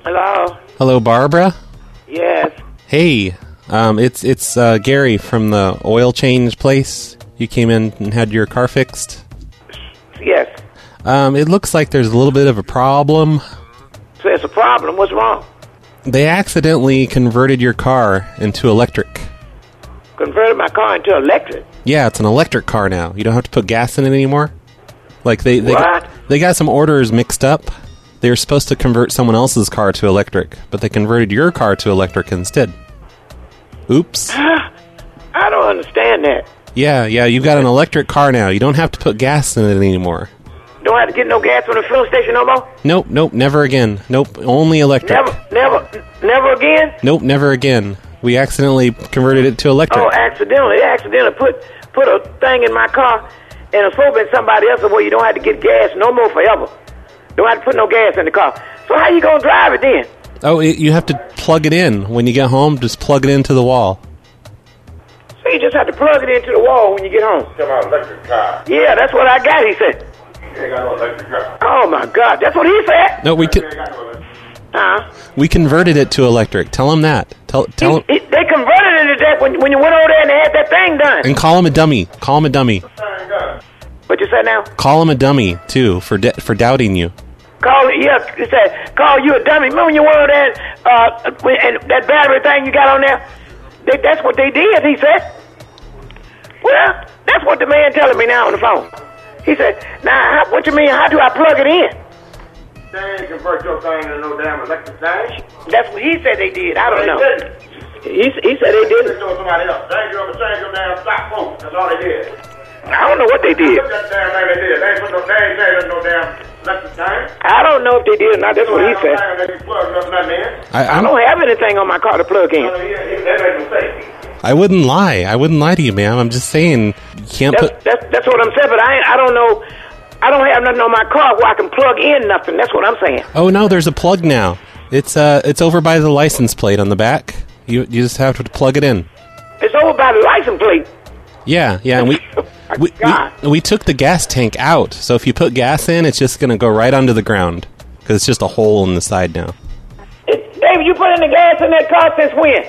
Hello? Hello, Barbara? Yes. Hey, it's Gary from the oil change place. You came in and had your car fixed? Yes. It looks like there's a little bit of a problem. So it's a problem. What's wrong? They accidentally converted your car into electric. Converted my car into electric? Yeah, it's an electric car now. You don't have to put gas in it anymore. Like they What? they got some orders mixed up. They were supposed to convert someone else's car to electric, but they converted your car to electric instead. Oops. I don't understand that. Yeah, you've got an electric car now. You don't have to put gas in it anymore. Don't have to get no gas from the fuel station no more? Nope, never again. Nope, only electric. Never again? Nope, never again. We accidentally converted it to electric. Oh, accidentally. They accidentally put a thing in my car and it's supposed to be somebody else's where you don't have to get gas no more forever. Don't have to put no gas in the car. So how you gonna drive it then? Oh, you have to plug it in. When you get home, just plug it into the wall. So you just have to plug it into the wall when you get home? Come on, electric car. Yeah, that's what I got, he said. You ain't got no electric car. Oh, my God. That's what he said? No, You ain't got no electric. we converted it to electric. Tell him that. Tell him. They converted it to that when you went over there and they had that thing done. And call him a dummy. Call him a dummy. What you said now? Call him a dummy too for doubting you. He said, call you a dummy. Remember when you went over there and that battery thing you got on there? That's what they did, he said. Well, that's what the man telling me now on the phone. He said, now, what you mean, how do I plug it in? They ain't convert your thing into no damn electric thing. That's what he said they did. I don't know. They didn't. He said they They didn't. told somebody else. They ain't gonna change your damn stock phone. That's all they did. I don't know what they did. Look at that damn thing they did. They ain't put no changing no damn electric thing. I don't know if they did or not. That's what he said. They can plug nothing in. I don't have anything on my car to plug in. That ain't no safety. I wouldn't lie. I wouldn't lie to you, ma'am. I'm just saying you can't put. That's what I'm saying, but I don't know. I don't have nothing on my car where I can plug in nothing. That's what I'm saying. Oh no, there's a plug now. It's over by the license plate on the back. You just have to plug it in. It's over by the license plate. Yeah, and we took the gas tank out. So if you put gas in, it's just going to go right onto the ground because it's just a hole in the side now. David, you put in the gas in that car since when?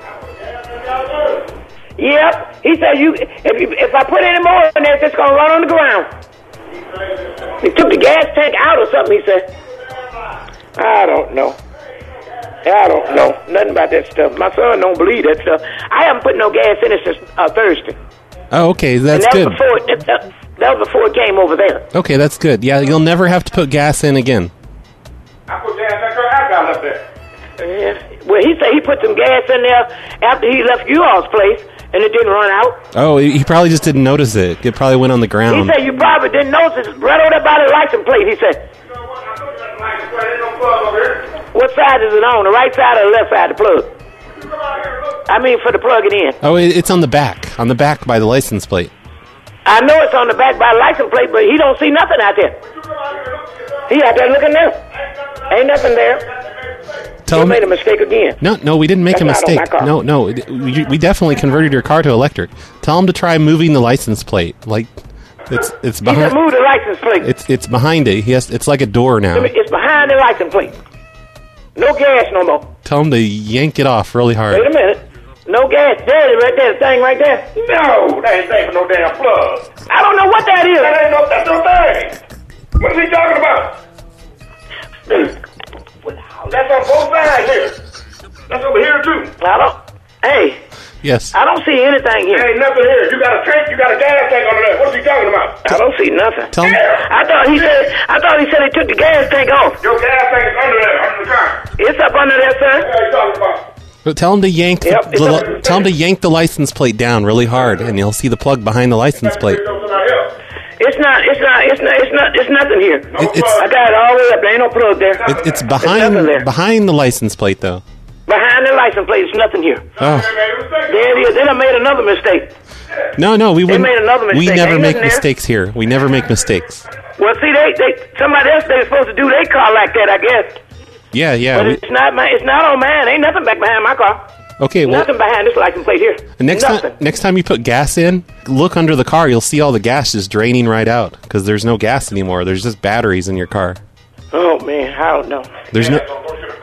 Yep. He said if I put any more in there, it's just gonna run on the ground. He took the gas tank out or something, he said. I don't know nothing about that stuff. My son don't believe that stuff. I haven't put no gas in it since Thursday. Oh, okay, that's and good. That was before it came over there. Okay, that's good. Yeah, you'll never have to put gas in again. I put gas in that car. I got up there. Yeah. Well, he said he put some gas in there after he left you all's place, and it didn't run out. Oh, he probably just didn't notice it. It probably went on the ground. He said you probably didn't notice it. Right over there by the license plate, he said. What side is it on? The right side or the left side of the plug? I mean, for the plug it in. Oh, it's on the back. On the back by the license plate. I know it's on the back by the license plate, but he don't see nothing out there. He out there looking there. Ain't nothing there. You made a mistake again. No, we didn't make a mistake. No, we definitely converted your car to electric. Tell him to try moving the license plate. Like it's behind. He can move the license plate. It's behind it. It's like a door now. It's behind the license plate. No gas no more. Tell him to yank it off really hard. Wait a minute. No gas. There it is right there. The thing right there. No, that ain't thing for no damn plug. I don't know what that is. That's no thing. What is he talking about? That's on both sides here. That's over here too. Hey. Yes. I don't see anything here. There ain't nothing here. You got a tank. You got a gas tank under there. What's he talking about? I don't see nothing. Tell him. I thought he said he took the gas tank off. Your gas tank is under there, under the car. It's up under there, sir. What are you talking about? But tell him to yank. Tell him to yank the license plate down really hard, and you'll see the plug behind the license plate. It's nothing here. I got it all the way up. There ain't no plug there. It's behind the license plate, though. Behind the license plate, it's nothing here. Oh. There it is. Then I made another mistake. No, we wouldn't. They made another mistake. We never make mistakes here. We never make mistakes. Well, see, somebody else they're supposed to do their car like that, I guess. Yeah. But it's not on mine. Ain't nothing back behind my car. Okay, well, nothing behind this license plate here. Next time you put gas in, look under the car. You'll see all the gas just draining right out because there's no gas anymore. There's just batteries in your car. Oh man, I don't know. There's no.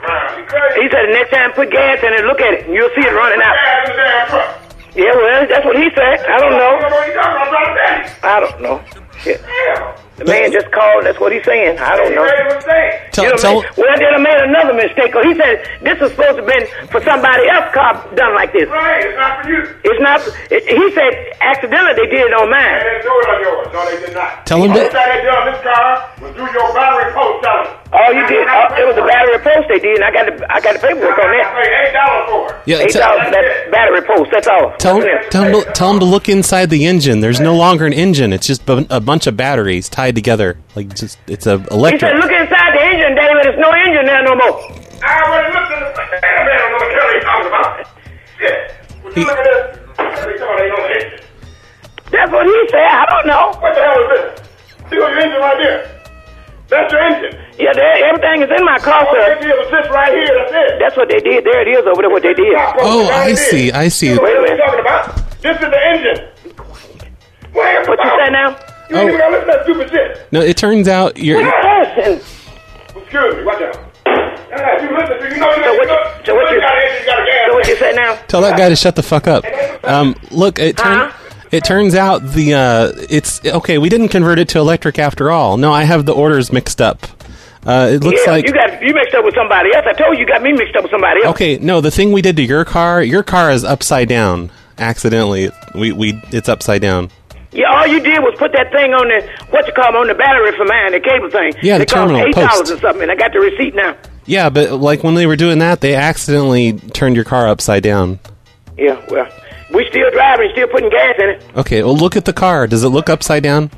He said the next time put gas in it, look at it, and you'll see it running out. Gas in the damn truck. Yeah, well, that's what he said. I don't know. I don't know. Shit. Damn. The man just called. That's what he's saying. I don't know. Well, then I made another mistake. Cause he said this was supposed to have been for somebody else's car done like this. Right, it's not for you. It's not. He said accidentally they did it on mine. They didn't do it on yours. No, they did not. Tell him All they did on this car was do your battery post on it. Oh, you did. It was a battery post they did, and I got the paperwork on that. I paid $8 for it. Yeah, $8 for that battery post. That's all. Tell him to look inside the engine. There's no longer an engine. It's just a bunch of batteries tied together. Like it's a He electric. said, look inside the engine, David. There's no engine there no more. I already looked at the damn man. I don't know what the hell he's talking about. Shit. Would you look at this? He's talking about ain't no engine. That's what he said. I don't know. What the hell is this? See your engine right there. That's your engine. Yeah, everything is in my car, All sir. they did was this right here. That's it. That's what they did. There it is over there. What they did. Oh, I see. I see. What are you talking about? This is the engine. What you say now? You ain't even gonna listen to that stupid shit. No, it turns out you're. Listen. Excuse me, watch out. You listen to, you know, So what you say now? Tell that guy to shut the fuck up. Look, it turns out it's okay. We didn't convert it to electric after all. No, I have the orders mixed up. It looks like you mixed up with somebody else. I told you got me mixed up with somebody else. okay. No, the thing we did to your car is upside down. Accidentally, it's upside down. Yeah, all you did was put that thing on on the battery for mine, the cable thing. Yeah, the it cost terminal $8 post. or something, and I got the receipt now. Yeah, but like when they were doing that, they accidentally turned your car upside down. Yeah, well, we still driving, still putting gas in it. Okay, well, look at the car. Does it look upside down?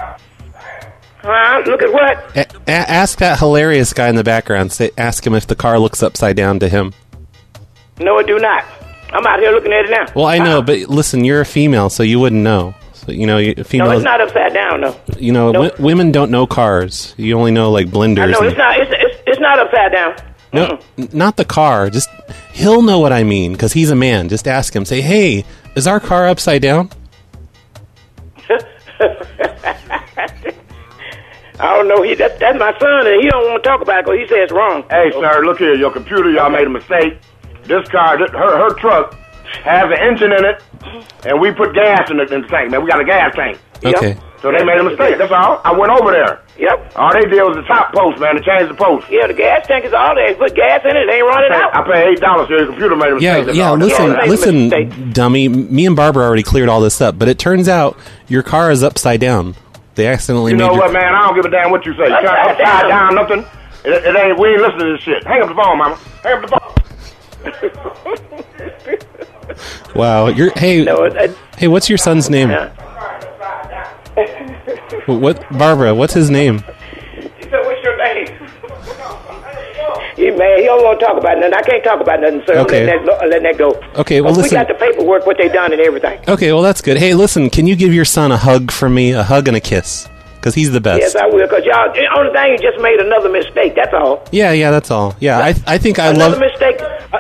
Look at what? Ask that hilarious guy in the background. Ask him if the car looks upside down to him. No, it do not. I'm out here looking at it now. Well, I know, but listen, you're a female, so you wouldn't know. So, females. No, it's not upside down, no. Women don't know cars. You only know like blenders. No, it's not. It's not upside down. No, not the car. Just he'll know what I mean because he's a man. Just ask him. Say, hey, is our car upside down? I don't know. That's my son, and he don't want to talk about it because he says it's wrong. Hey, sir, look here. Your computer, y'all made a mistake. This car, her truck has an engine in it, and we put gas in the tank, man. We got a gas tank. Okay. So they made a mistake. That's all. I went over there. Yep. All they did was the top post, man, to change the post. Yeah, the gas tank is all there. Put gas in it. It ain't running out. I paid $8, so your computer made a mistake. That's all. Listen, dummy. Me and Barbara already cleared all this up, but it turns out your car is upside down. They accidentally You made know your what, man? I don't give a damn what you say. Upside down, nothing. It ain't. We ain't listening to this shit. Hang up the phone, mama. Hang up the phone. Wow. Hey, what's your son's name? What, Barbara? What's his name? He said, "What's your name?" He don't want to talk about nothing. I can't talk about nothing, sir. Okay. I'm letting that go. Okay, well, listen. We got the paperwork, what they done, and everything. Okay, well, that's good. Hey, listen, can you give your son a hug from me? A hug and a kiss? Because he's the best. Yes, I will. Because y'all, the only thing, you just made another mistake. That's all. Yeah, that's all. Yeah, I think I love. Another mistake.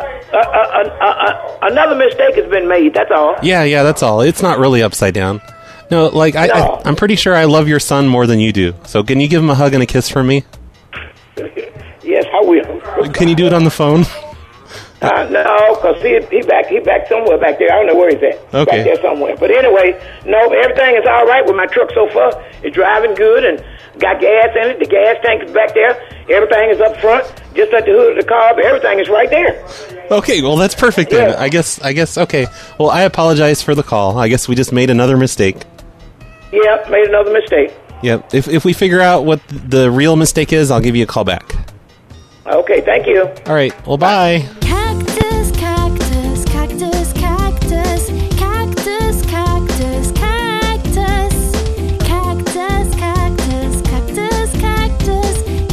Another mistake has been made. That's all. Yeah, that's all. It's not really upside down. No, like No. I'm pretty sure I love your son more than you do. So can you give him a hug and a kiss from me? Yes, I will. Can you do it on the phone? No, because he back somewhere back there. I don't know where he's at. Okay. Back there somewhere. But anyway, no, everything is all right with my truck so far. It's driving good and got gas in it. The gas tank is back there. Everything is up front, just at the hood of the car. But everything is right there. Okay, well, that's perfect then. Yeah. I guess, okay. Well, I apologize for the call. I guess we just made another mistake. Yep, made another mistake. Yep. If we figure out what the real mistake is, I'll give you a call back. Okay, thank you. All right. Well, bye. Cactus, cactus, cactus, cactus, cactus, cactus, cactus, cactus, cactus, cactus, cactus,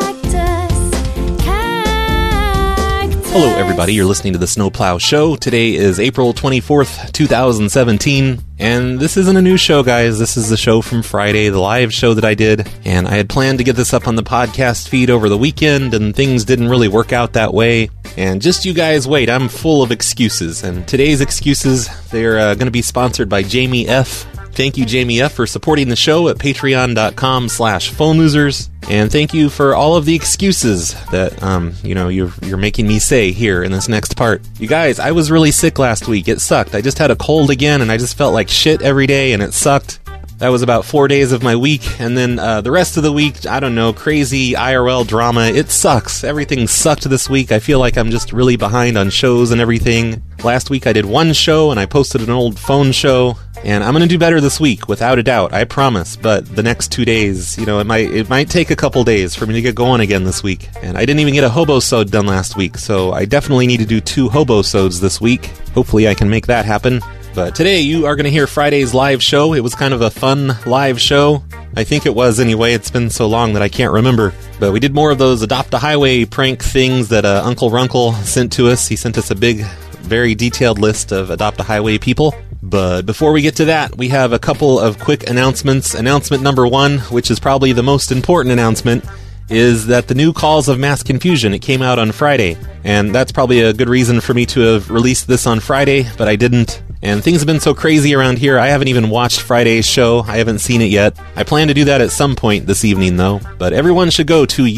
cactus. Hello, everybody. You're listening to the Snowplow Show. Today is April 24th, 2017. And this isn't a new show, guys. This is the show from Friday, the live show that I did. And I had planned to get this up on the podcast feed over the weekend, and things didn't really work out that way. And just you guys wait, I'm full of excuses. And today's excuses, they're going to be sponsored by Jamie F. Thank you, Jamie F., for supporting the show at patreon.com/phonelosers. And thank you for all of the excuses that, you're making me say here in this next part. You guys, I was really sick last week. It sucked. I just had a cold again, and I just felt like shit every day, and it sucked. That was about 4 days of my week, and then the rest of the week, I don't know, crazy IRL drama. It sucks. Everything sucked this week. I feel like I'm just really behind on shows and everything. Last week I did one show, and I posted an old phone show, and I'm going to do better this week, without a doubt, I promise. But the next 2 days, it might take a couple days for me to get going again this week. And I didn't even get a hobo-sode done last week, so I definitely need to do 2 hobo-sodes this week. Hopefully I can make that happen. But today you are going to hear Friday's live show. It was kind of a fun live show. I think it was anyway. It's been so long that I can't remember. But we did more of those Adopt a Highway prank things that Uncle Runkle sent to us. He sent us a big, very detailed list of Adopt a Highway people. But before we get to that, we have a couple of quick announcements. Announcement number 1, which is probably the most important announcement, is that the new Calls of Mass Confusion, it came out on Friday. And that's probably a good reason for me to have released this on Friday, but I didn't. And things have been so crazy around here, I haven't even watched Friday's show. I haven't seen it yet. I plan to do that at some point this evening, though. But everyone should go to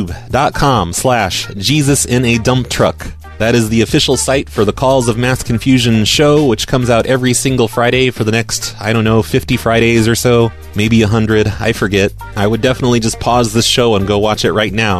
youtube.com/JesusInADumpTruck. That is the official site for the Calls of Mass Confusion show, which comes out every single Friday for the next, 50 Fridays or so. Maybe 100, I forget. I would definitely just pause this show and go watch it right now.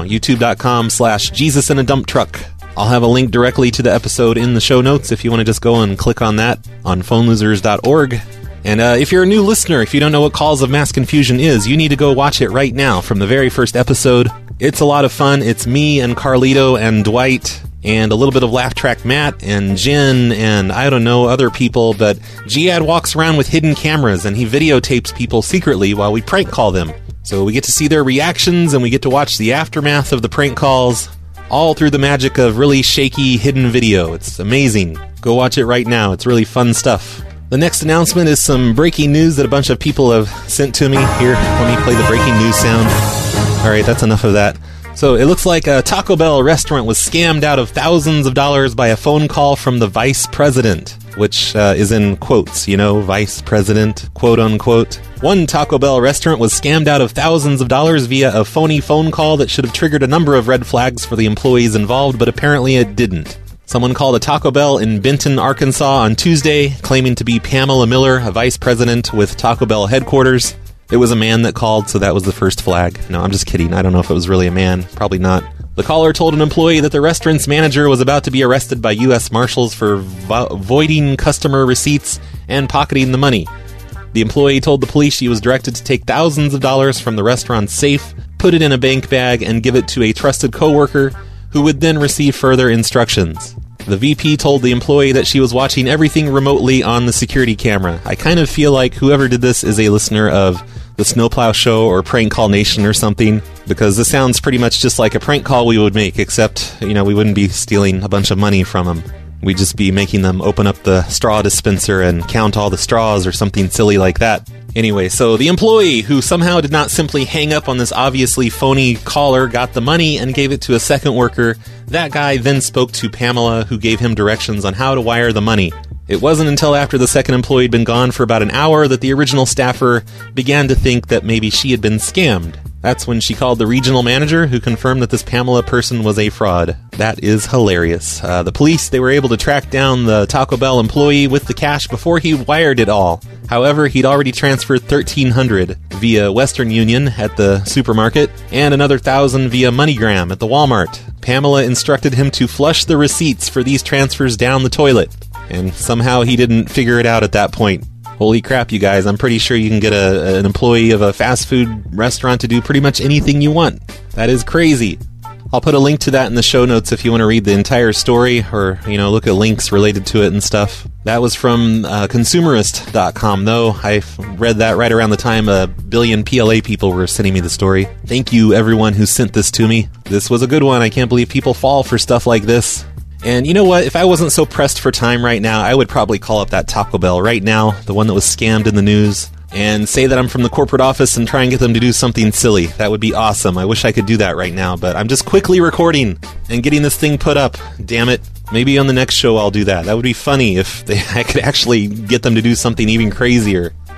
youtube.com/JesusInADumpTruck. I'll have a link directly to the episode in the show notes if you want to just go and click on that on phonelosers.org. And if you're a new listener, if you don't know what Calls of Mass Confusion is, you need to go watch it right now from the very first episode. It's a lot of fun. It's me and Carlito and Dwight and a little bit of Laugh Track Matt and Jen and I don't know, other people, but Giad walks around with hidden cameras and he videotapes people secretly while we prank call them. So we get to see their reactions and we get to watch the aftermath of the prank calls, all through the magic of really shaky hidden video. It's amazing. Go watch it right now. It's really fun stuff. The next announcement is some breaking news that a bunch of people have sent to me. Here, let me play the breaking news sound. Alright, that's enough of that. So it looks like a Taco Bell restaurant was scammed out of thousands of dollars by a phone call from the vice president, which is in quotes, vice president, quote unquote. One Taco Bell restaurant was scammed out of thousands of dollars via a phony phone call that should have triggered a number of red flags for the employees involved, but apparently it didn't. Someone called a Taco Bell in Benton, Arkansas on Tuesday, claiming to be Pamela Miller, a vice president with Taco Bell headquarters. It was a man that called, so that was the first flag. No, I'm just kidding. I don't know if it was really a man. Probably not. The caller told an employee that the restaurant's manager was about to be arrested by U.S. Marshals for voiding customer receipts and pocketing the money. The employee told the police she was directed to take thousands of dollars from the restaurant's safe, put it in a bank bag, and give it to a trusted coworker who would then receive further instructions. The VP told the employee that she was watching everything remotely on the security camera. I kind of feel like whoever did this is a listener of the Snowplow Show or Prank Call Nation or something, because this sounds pretty much just like a prank call we would make, except, we wouldn't be stealing a bunch of money from them. We'd just be making them open up the straw dispenser and count all the straws or something silly like that. Anyway, so the employee, who somehow did not simply hang up on this obviously phony caller, got the money and gave it to a second worker. That guy then spoke to Pamela, who gave him directions on how to wire the money. It wasn't until after the second employee had been gone for about an hour that the original staffer began to think that maybe she had been scammed. That's when she called the regional manager, who confirmed that this Pamela person was a fraud. That is hilarious. The police, they were able to track down the Taco Bell employee with the cash before he wired it all. However, he'd already transferred $1,300 via Western Union at the supermarket and another $1,000 via MoneyGram at the Walmart. Pamela instructed him to flush the receipts for these transfers down the toilet, and somehow he didn't figure it out at that point. Holy crap, you guys. I'm pretty sure you can get an employee of a fast food restaurant to do pretty much anything you want. That is crazy. I'll put a link to that in the show notes if you want to read the entire story or, look at links related to it and stuff. That was from consumerist.com, though. I read that right around the time a billion PLA people were sending me the story. Thank you, everyone who sent this to me. This was a good one. I can't believe people fall for stuff like this. And you know what? If I wasn't so pressed for time right now, I would probably call up that Taco Bell right now, the one that was scammed in the news, and say that I'm from the corporate office and try and get them to do something silly. That would be awesome. I wish I could do that right now, but I'm just quickly recording and getting this thing put up. Damn it. Maybe on the next show I'll do that. That would be funny if I could actually get them to do something even crazier.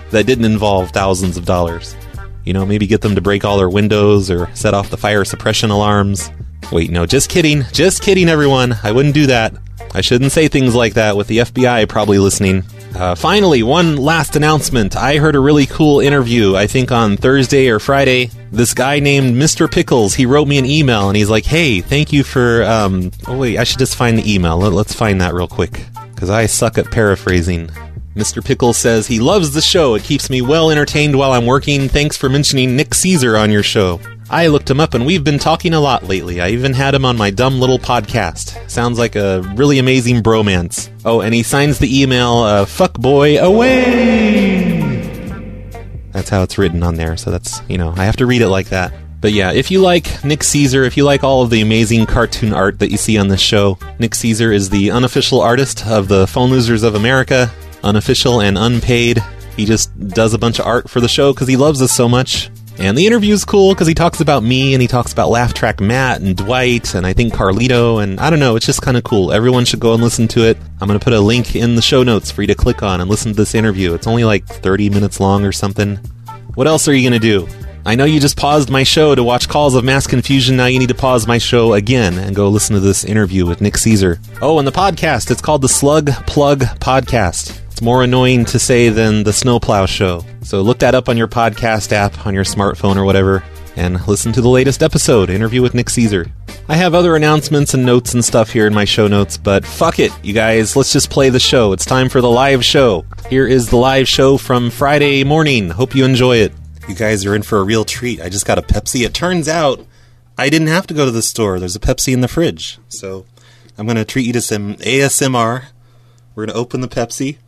that didn't involve thousands of dollars. You know, maybe get them to break all their windows or set off the fire suppression alarms. Wait, no, just kidding. Just kidding, everyone. I wouldn't do that. I shouldn't say things like that with the FBI probably listening. Finally, one last announcement. I heard a really cool interview, I think on Thursday or Friday. This guy named Mr. Pickles, he wrote me an email, and he's like, hey, thank you for... oh, wait, I should just find the email. Let's find that real quick, because I suck at paraphrasing. Mr. Pickles says he loves the show. It keeps me well entertained while I'm working. Thanks for mentioning Nick Caesar on your show. I looked him up, and we've been talking a lot lately. I even had him on my dumb little podcast. Sounds like a really amazing bromance. Oh, and he signs the email, fuckboy away! That's how it's written on there, so that's, you know, I have to read it like that. But yeah, if you like Nick Caesar, if you like all of the amazing cartoon art that you see on this show, Nick Caesar is the unofficial artist of the Phone Losers of America. Unofficial and unpaid. He just does a bunch of art for the show because he loves us so much. And the interview is cool because he talks about me and he talks about Laugh Track Matt and Dwight and I think Carlito, and I don't know, it's just kind of cool. Everyone should go and listen to it. I'm going to put a link in the show notes for you to click on and listen to this interview. It's only like 30 minutes long or something. What else are you going to do? I know you just paused my show to watch Calls of Mass Confusion. Now you need to pause my show again and go listen to this interview with Nick Caesar. Oh, and the podcast, it's called the Slug Plug Podcast. It's more annoying to say than the Snowplow Show. So look that up on your podcast app, on your smartphone or whatever, and listen to the latest episode, Interview with Nick Caesar. I have other announcements and notes and stuff here in my show notes, but fuck it, you guys. Let's just play the show. It's time for the live show. Here is the live show from Friday morning. Hope you enjoy it. You guys are in for a real treat. I just got a Pepsi. It turns out I didn't have to go to the store. There's a Pepsi in the fridge. So I'm going to treat you to some ASMR. We're going to open the Pepsi.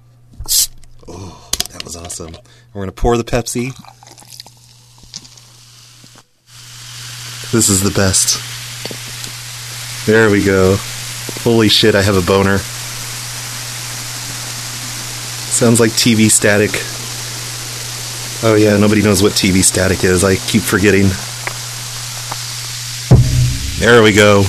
Oh, that was awesome. We're going to pour the Pepsi. This is the best. There we go. Holy shit, I have a boner. Sounds like TV static. Oh yeah, nobody knows what TV static is. I keep forgetting. There we go.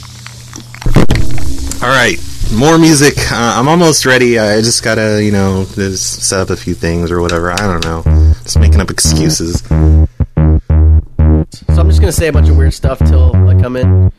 Alright. More music. I'm almost ready. I just gotta, just set up a few things or whatever. I don't know. Just making up excuses. So I'm just gonna say a bunch of weird stuff till I come in.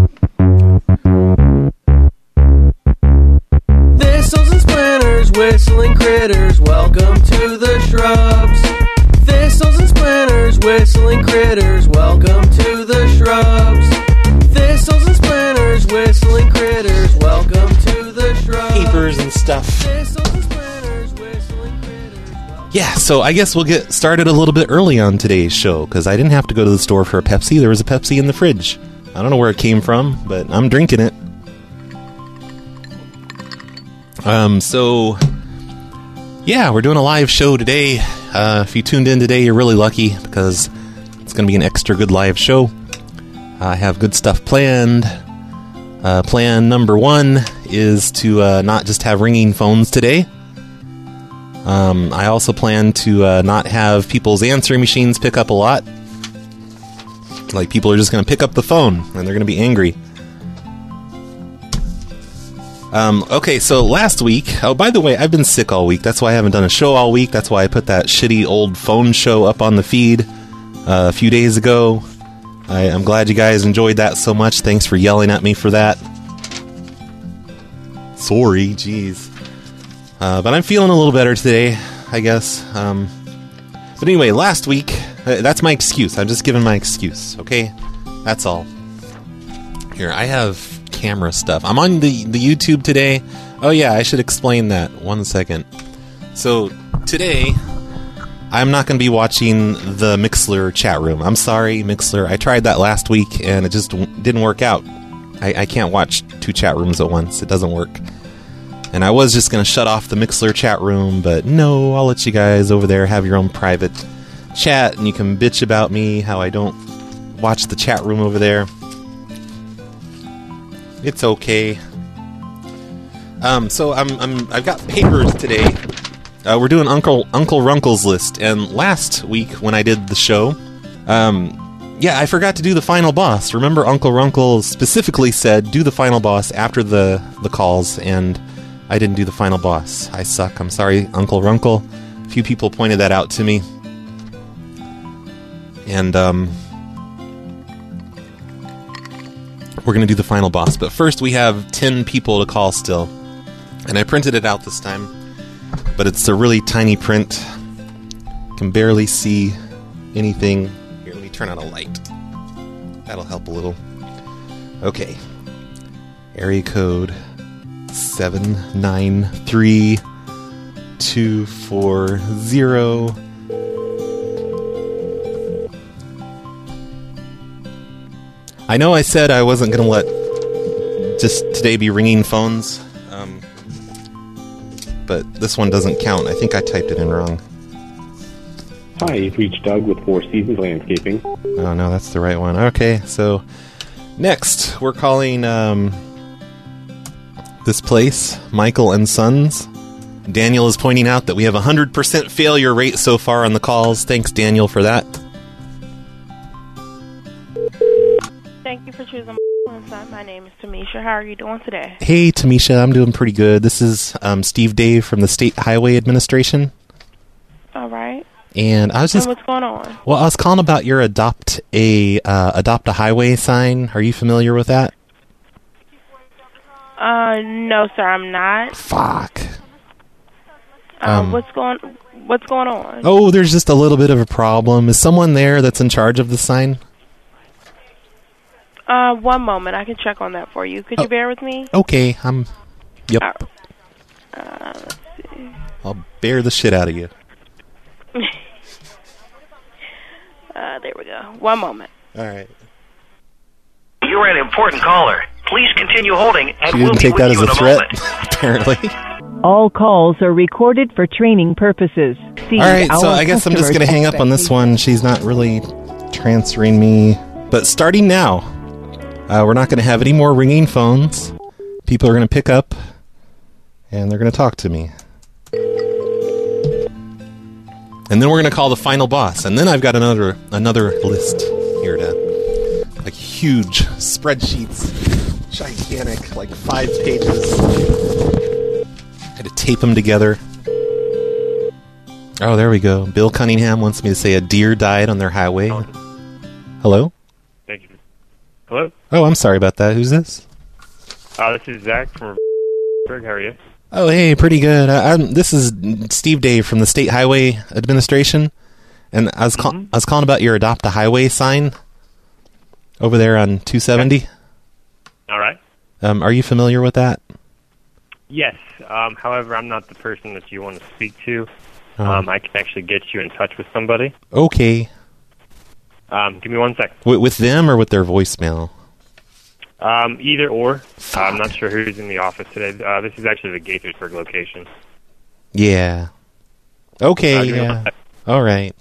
Thistles and splinters, whistling critters, welcome to the shrubs. Thistles and splinters, whistling critters, welcome to the shrubs. Thistles and splinters, whistling critters, welcome to the shrubs. Papers and stuff. Thistles and splinters, whistling critters, Yeah, so I guess we'll get started a little bit early on today's show, because I didn't have to go to the store for a Pepsi. There was a Pepsi in the fridge. I don't know where it came from, but I'm drinking it. Yeah, we're doing a live show today. If you tuned in today, you're really lucky, because it's going to be an extra good live show. I have good stuff planned. Plan number 1 is to not just have ringing phones today. I also plan to not have people's answering machines pick up a lot. Like, people are just going to pick up the phone, and they're going to be angry. Okay, so last week... Oh, by the way, I've been sick all week. That's why I haven't done a show all week. That's why I put that shitty old phone show up on the feed a few days ago. I'm glad you guys enjoyed that so much. Thanks for yelling at me for that. Sorry, jeez. But I'm feeling a little better today, I guess. But anyway, last week... that's my excuse. I'm just giving my excuse, okay? That's all. Here, I have camera stuff. I'm on the YouTube today. Oh yeah, I should explain that. 1 second. So, today, I'm not going to be watching the Mixlr chat room. I'm sorry, Mixlr. I tried that last week, and it just didn't work out. I can't watch 2 chat rooms at once. It doesn't work. And I was just going to shut off the Mixlr chat room, but no, I'll let you guys over there have your own private chat, and you can bitch about me, how I don't watch the chat room over there. It's okay. So I've got papers today. We're doing Uncle Runkle's list, and last week when I did the show, I forgot to do the final boss. Remember, Uncle Runkle specifically said do the final boss after the calls, and I didn't do the final boss. I suck. I'm sorry, Uncle Runkle. few people pointed that out to me. And we're going to do the final boss. But first we have 10 people to call still. And I printed it out this time. But it's a really tiny print. Can barely see anything. Here, let me turn on a light. That'll help a little. Okay. Area code 793240. I know I said I wasn't going to let just today be ringing phones, but this one doesn't count. I think I typed it in wrong. Hi, you've reached Doug with Four Seasons Landscaping. Oh, no, that's the right one. Okay, so next we're calling this place, Michael and Sons. Daniel is pointing out that we have a 100% failure rate so far on the calls. Thanks, Daniel, for that. Thank you for choosing Michael and Son. My name is Tamisha. How are you doing today? Hey, Tamisha, I'm doing pretty good. This is Steve Dave from the State Highway Administration. All right. And I was just... And what's going on? Well, I was calling about your Adopt a Highway sign. Are you familiar with that? No, sir, I'm not. Fuck. What's going on? Oh, there's just a little bit of a problem. Is someone there that's in charge of the sign? One moment. I can check on that for you. Could you bear with me? Okay, Yep. Let's see. I'll bear the shit out of you. There we go. One moment. All right. You're an important caller. Please continue holding, and She we'll didn't be take with that as you in a a threat, moment. apparently. All calls are recorded for training purposes. See All right, so our I guess I'm just customers' going to hang up on this one. She's not really transferring me. But starting now, we're not going to have any more ringing phones. People are going to pick up, and they're going to talk to me. And then we're going to call the final boss. And then I've got another list here to, like, huge spreadsheets, gigantic, like 5 pages. I had to tape them together. Oh, there we go. Bill Cunningham wants me to say a deer died on their highway. Hello? Thank you. Hello? Oh, I'm sorry about that. Who's this? This is Zach from Berg. How are you? Oh, hey, pretty good. This is Steve Dave from the State Highway Administration, and I was calling about your Adopt a Highway sign over there on 270. All right. Are you familiar with that? Yes. However, I'm not the person that you want to speak to. I can actually get you in touch with somebody. Okay. Give me 1 sec. With them or with their voicemail? Either or. I'm not sure who's in the office today. This is actually the Gaithersburg location. Yeah. Okay, yeah. All right.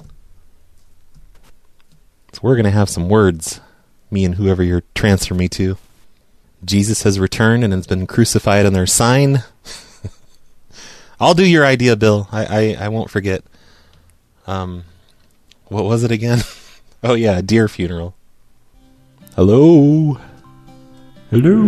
So we're going to have some words, me and whoever you're transferring me to. Jesus has returned and has been crucified on their sign. I'll do your idea, Bill. I won't forget. What was it again? Oh, yeah, a deer funeral. Hello? Hello?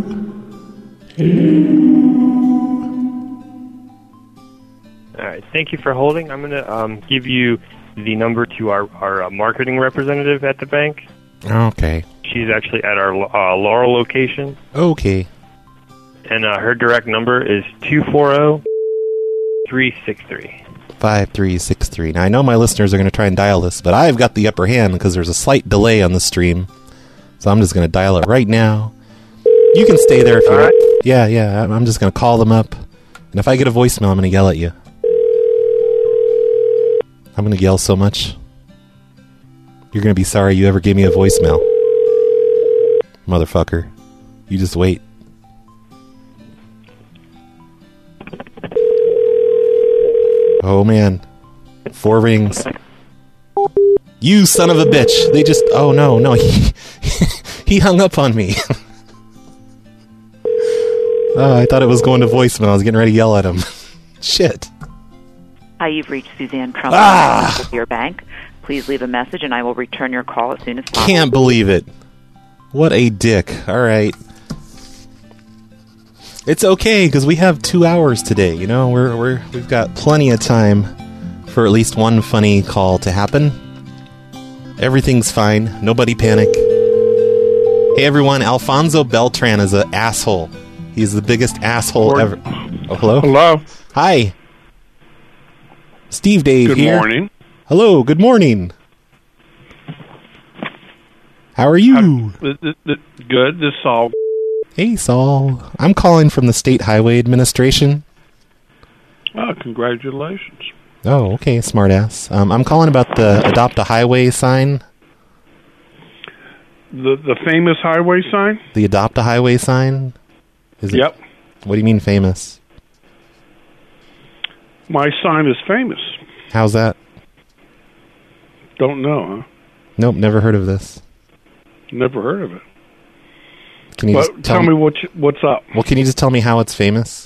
All right. Thank you for holding. I'm going to give you the number to our marketing representative at the bank. Okay. She's actually at our Laurel location. Okay. And her direct number is 240-363. 5363. Now, I know my listeners are going to try and dial this, but I've got the upper hand because there's a slight delay on the stream. So I'm just going to dial it right now. You can stay there if you want. Right. Yeah. I'm just going to call them up. And if I get a voicemail, I'm going to yell at you. I'm going to yell so much. You're going to be sorry you ever gave me a voicemail. Motherfucker. You just wait. Oh, man. 4 rings. You son of a bitch. They just... Oh, no. He hung up on me. Oh, I thought it was going to voicemail. I was getting ready to yell at him. Shit. Hi, you've reached Suzanne Trump with your bank. Please leave a message and I will return your call as soon as possible. Can't believe it. What a dick. All right. It's okay because we have 2 hours today. You know, we've got plenty of time for at least one funny call to happen. Everything's fine. Nobody panic. Hey everyone, Alfonso Beltran is an asshole. He's the biggest asshole ever. Oh, hello? Hello. Hi. Steve Dave Good here. morning. Hello, good morning. How are you? Good. This is Saul. Hey, Saul. I'm calling from the State Highway Administration. Oh, congratulations. Oh, okay, smartass. I'm calling about the Adopt a Highway sign. The famous highway sign? The Adopt a Highway sign? Is it? Yep. What do you mean famous? My sign is famous. How's that? Don't know, huh? Nope, never heard of this. Never heard of it. Can you just tell me what's up? Well, can you just tell me how it's famous?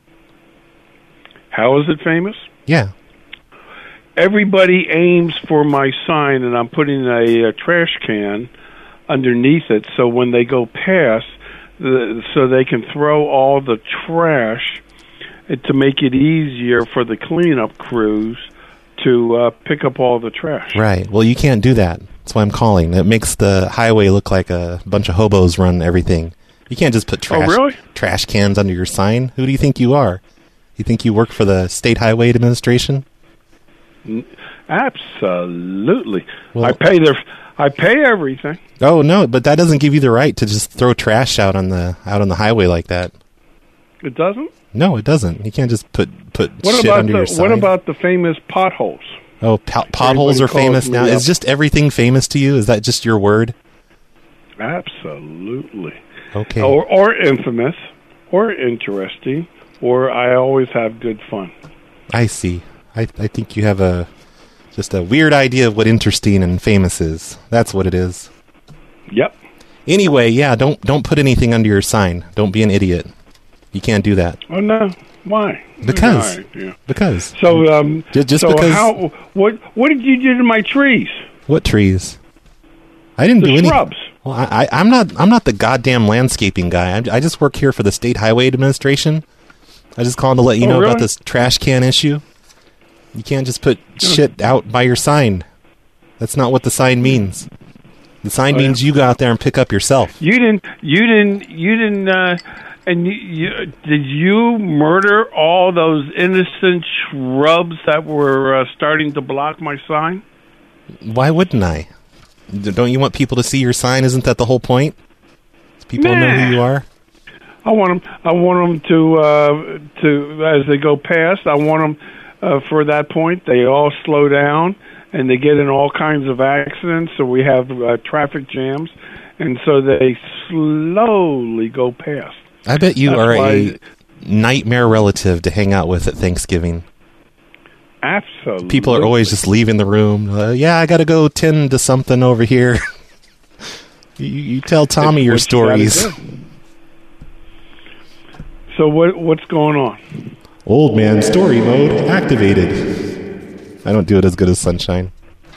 How is it famous? Yeah. Everybody aims for my sign, and I'm putting a trash can underneath it, so when they go past, so they can throw all the trash to make it easier for the cleanup crews to pick up all the trash. Right. Well, you can't do that. That's why I'm calling. It makes the highway look like a bunch of hobos run everything. You can't just put trash cans under your sign. Who do you think you are? You think you work for the State Highway Administration? Absolutely. Well, I pay everything. Oh no, but that doesn't give you the right to just throw trash out on the highway like that. It doesn't? No, it doesn't. You can't just put what shit about under your sign. What about the famous potholes? Oh, potholes are famous now. Is just everything famous to you? Is that just your word? Absolutely. Okay. Or infamous, or interesting, or I always have good fun. I see. I think you have just a weird idea of what interesting and famous is. That's what it is. Yep. Anyway, yeah, don't put anything under your sign. Don't be an idiot. You can't do that. Oh no. Why? Because. Right, yeah. Because. So just so because. What did you do to my trees? What trees? I didn't do any shrubs. Well, I'm not the goddamn landscaping guy. I just work here for the State Highway Administration. I just called to let you know about this trash can issue. You can't just put shit out by your sign. That's not what the sign means. The sign means you go out there and pick up yourself. You didn't. And did you murder all those innocent shrubs that were starting to block my sign? Why wouldn't I? Don't you want people to see your sign? Isn't that the whole point? People know who you are. I want them to as they go past. I want them for that point. They all slow down and they get in all kinds of accidents. So we have traffic jams, and so they slowly go past. I bet you are a nightmare relative to hang out with at Thanksgiving. Absolutely. People are always just leaving the room. Yeah, I got to go tend to something over here. you tell Tommy your stories. So what's going on? Old man story mode activated. I don't do it as good as Sunshine.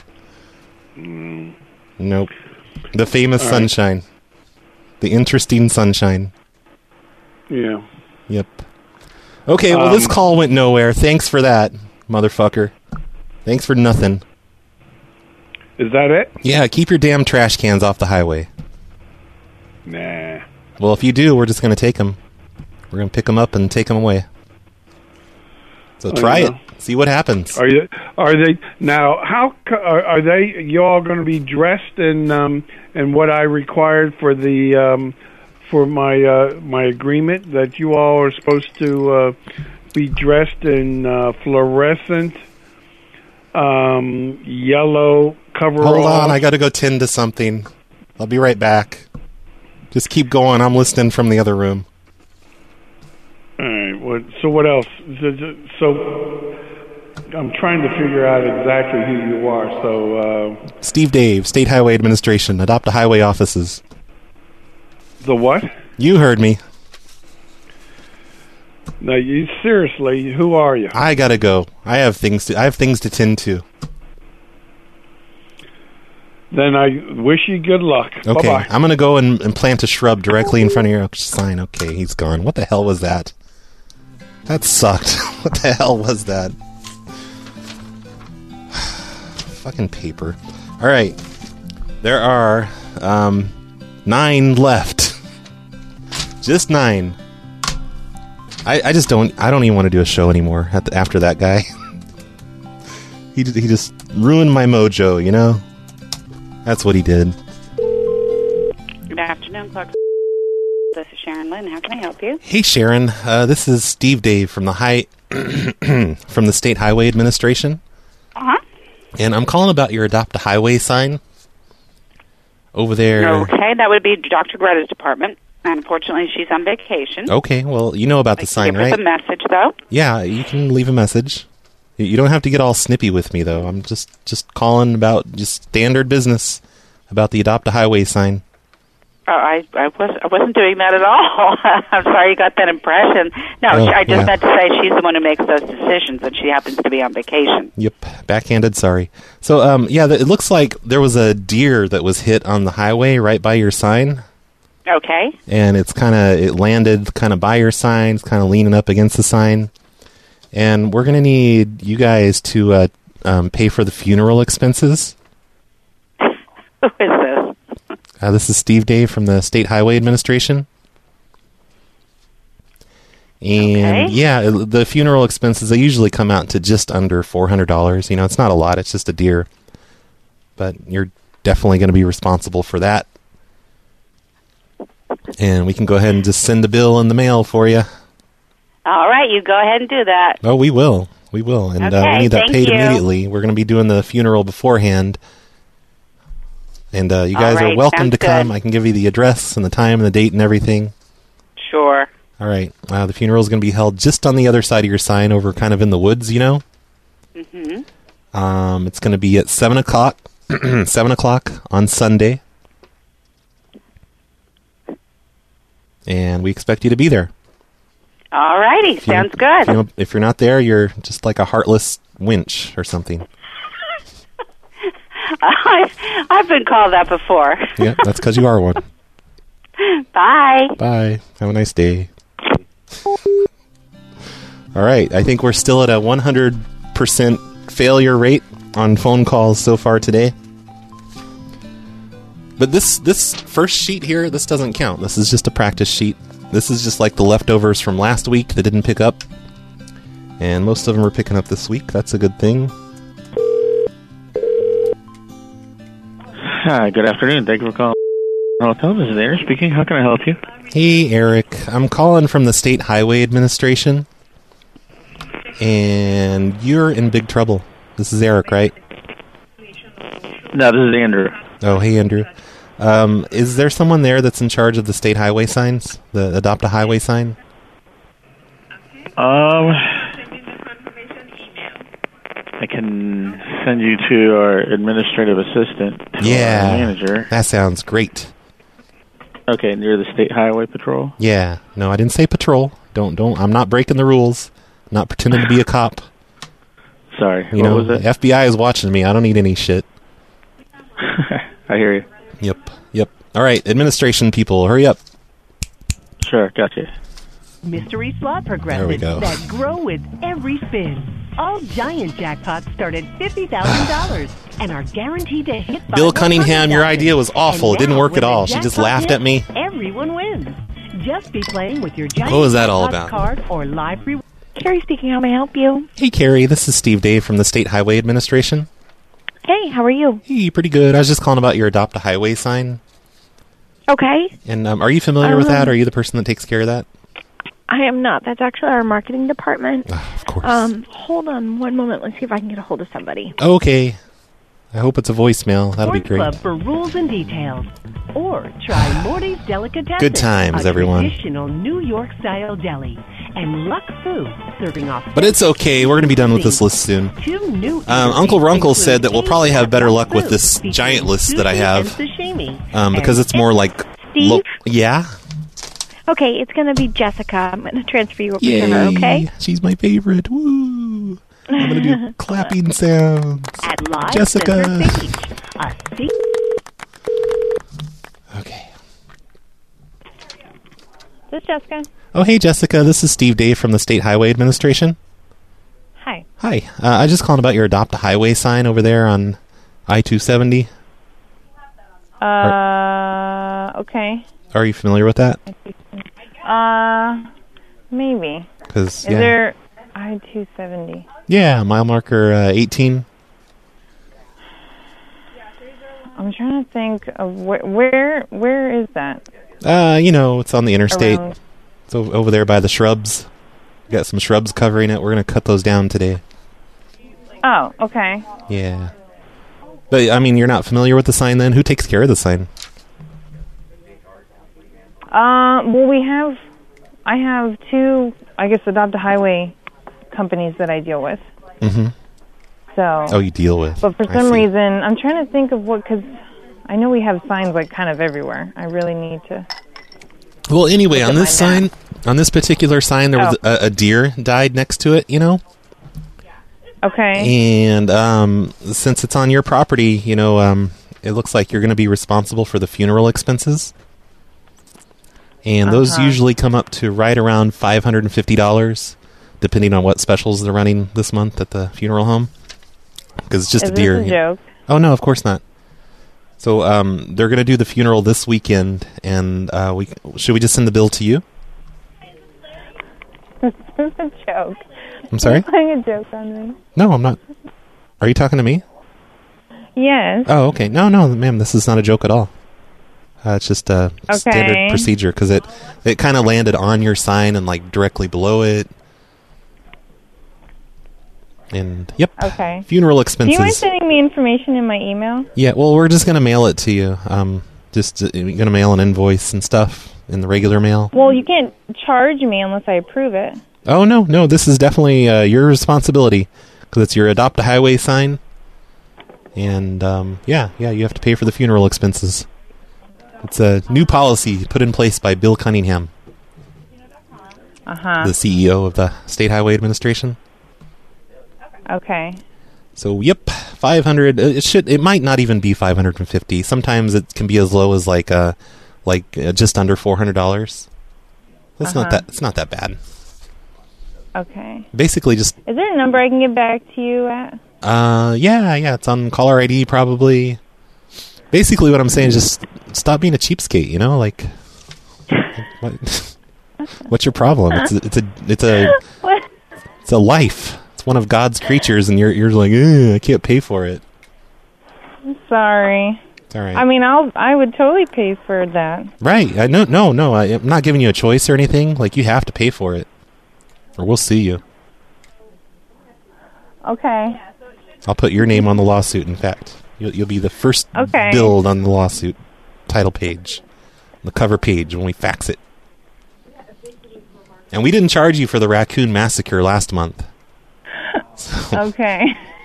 Nope. The famous Sunshine. The interesting Sunshine. Yeah. Yep. Okay, well, this call went nowhere. Thanks for that, motherfucker. Thanks for nothing. Is that it? Yeah, keep your damn trash cans off the highway. Nah. Well, if you do, we're just going to take them. We're going to pick them up and take them away. So try it. See what happens. Are they now? How are they? You all going to be dressed in what I required for the for my agreement that you all are supposed to be dressed in fluorescent yellow coveralls? Hold on, I got to go tend to something. I'll be right back. Just keep going. I'm listening from the other room. All right. So what else? So I'm trying to figure out exactly who you are. So Steve Dave, State Highway Administration, Adopt a Highway offices. The what? You heard me. No, you seriously. Who are you? I gotta go. I have things to tend to. Then I wish you good luck. Okay, Bye-bye. I'm gonna go and plant a shrub directly in front of your sign. Okay, he's gone. What the hell was that? That sucked. What the hell was that? Fucking paper. All right. There are 9 left. Just 9. I don't even want to do a show anymore after that guy. He just ruined my mojo, you know? That's what he did. Good afternoon, Clark. This is Sharon Lynn. How can I help you? Hey, Sharon. This is Steve Dave from the from the State Highway Administration. Uh-huh. And I'm calling about your Adopt a Highway sign over there. Okay, that would be Dr. Greta's department. Unfortunately, she's on vacation. Okay, well, you know about the sign, give her right? the message, though. Yeah, you can leave a message. You don't have to get all snippy with me, though. I'm just calling about just standard business about the Adopt a Highway sign. Oh, I wasn't doing that at all. I'm sorry you got that impression. No, I just meant to say she's the one who makes those decisions, and she happens to be on vacation. Yep, backhanded, sorry. So, it looks like there was a deer that was hit on the highway right by your sign. Okay. And it landed kind of by your sign, it's kind of leaning up against the sign. And we're going to need you guys to pay for the funeral expenses. Who is this? This is Steve Dave from the State Highway Administration. And, the funeral expenses, they usually come out to just under $400. You know, it's not a lot. It's just a deer. But you're definitely going to be responsible for that. And we can go ahead and just send the bill in the mail for you. All right, you go ahead and do that. Oh, we will. We will. And we need that paid immediately. We're going to be doing the funeral beforehand. And you guys are welcome to come. I can give you the address and the time and the date and everything. Sure. All right. The funeral is going to be held just on the other side of your sign over kind of in the woods, you know? Mm-hmm. It's going to be at 7 o'clock, 7 o'clock on Sunday. And we expect you to be there. All righty. Sounds good. If you're not there, you're just like a heartless winch or something. I've been called that before. Yeah, that's because you are one. Bye. Bye. Have a nice day. All right. I think we're still at a 100% failure rate on phone calls so far today. But this first sheet here, this doesn't count. This is just a practice sheet. This is just like the leftovers from last week that didn't pick up. And most of them are picking up this week. That's a good thing. Hi, good afternoon. Thank you for calling. Hotel. This is Eric speaking. How can I help you? Hey, Eric. I'm calling from the State Highway Administration. And you're in big trouble. This is Eric, right? No, this is Andrew. Oh, hey, Andrew. Is there someone there that's in charge of the state highway signs? The Adopt a Highway sign? I can send you to our administrative assistant. Our manager. That sounds great. Okay, and you're the State Highway Patrol? Yeah. No, I didn't say patrol. Don't. I'm not breaking the rules. I'm not pretending to be a cop. Sorry. What was it? The FBI is watching me. I don't need any shit. I hear you. Yep. All right, administration people, hurry up. Sure, gotcha. Mystery slot progressives that grow with every spin. All giant jackpots start at $50,000 and are guaranteed to hit. Bill Cunningham, your idea was awful. It didn't work at all. She just laughed at me. Everyone wins. Just be playing with your giant what was that all about? Card or live reward. Carrie speaking. How may I help you? Hey, Carrie. This is Steve Dave from the State Highway Administration. Hey, how are you? Hey, pretty good. I was just calling about your Adopt a Highway sign. Okay. And are you familiar with that? Are you the person that takes care of that? I am not. That's actually our marketing department. Of course. Hold on one moment. Let's see if I can get a hold of somebody. Okay. I hope it's a voicemail. That'll be great. Club for rules and details. Or try Morty's Delicatessen. Good times, everyone. Traditional New York-style deli. And Luck Food, serving off... But it's okay. We're going to be done with this list soon. Uncle Runkle said that we'll probably have better luck with this giant list that I have. Because it's more like... Steve? Yeah? Okay, it's going to be Jessica. I'm going to transfer you over to her, okay? She's my favorite. Woo! I'm going to do clapping sounds. At Live Jessica. Okay. This is Jessica. Oh, hey, Jessica. This is Steve Dave from the State Highway Administration. Hi. Hi. I just calling about your Adopt a Highway sign over there on I-270. Okay. Are you familiar with that? Maybe. Is there I-270? Yeah, mile marker 18. I'm trying to think of where is that? It's on the interstate. Around. It's over there by the shrubs. We got some shrubs covering it. We're going to cut those down today. Oh, okay. Yeah. But, I mean, you're not familiar with the sign then? Who takes care of the sign? Well, I have two, I guess, Adopt a Highway companies that I deal with. Mm-hmm. So. Oh, you deal with. But for some reason, I'm trying to think of because I know we have signs like kind of everywhere. I really need to. Well, anyway, on this sign, on this particular sign, there was a deer died next to it, Okay. And since it's on your property, it looks like you're going to be responsible for the funeral expenses. And those usually come up to right around $550, depending on what specials they're running this month at the funeral home. Because it's just a deer. Is this a joke? Oh, no, of course not. So they're going to do the funeral this weekend, and should we just send the bill to you? This is a joke. I'm sorry? You're playing a joke on me. No, I'm not. Are you talking to me? Yes. Oh, okay. No, ma'am, this is not a joke at all. It's just a standard procedure, because it kind of landed on your sign and like directly below it. And, yep. Okay. Funeral expenses. Do you mind sending me information in my email? Yeah, well, we're just going to mail it to you. You're going to mail an invoice and stuff in the regular mail. Well, you can't charge me unless I approve it. Oh, no, this is definitely your responsibility, because it's your Adopt a Highway sign. And, you have to pay for the funeral expenses. It's a new policy put in place by Bill Cunningham, the CEO of the State Highway Administration. Okay. So, yep, $500. It might not even be $550. Sometimes it can be as low as just under $400. It's not that bad. Okay. Basically, just. Is there a number I can get back to you at? Yeah. It's on caller ID probably. Basically, what I'm saying is just stop being a cheapskate. What's your problem? It's a life. It's one of God's creatures, and you're like, I can't pay for it. Sorry. It's all right. I mean, I would totally pay for that. Right. No. I'm not giving you a choice or anything. Like, you have to pay for it, or we'll sue you. Okay. I'll put your name on the lawsuit. In fact, you'll be the first billed on the lawsuit title page, the cover page when we fax it. And we didn't charge you for the raccoon massacre last month. So. Okay.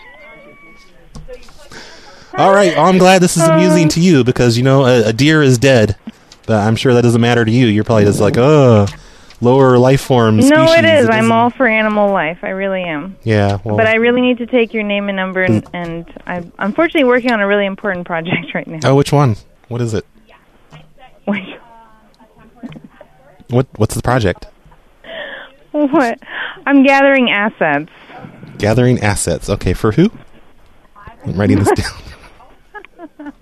All right. Well, I'm glad this is amusing to you because, a deer is dead. But I'm sure that doesn't matter to you. You're probably just like, lower life form species. No, it is. I'm all for animal life. I really am. Yeah. Well, but I really need to take your name and number, and I'm unfortunately working on a really important project right now. Oh, which one? What is it? What's the project? What? I'm gathering assets. Gathering assets. Okay, for who? I'm writing this down.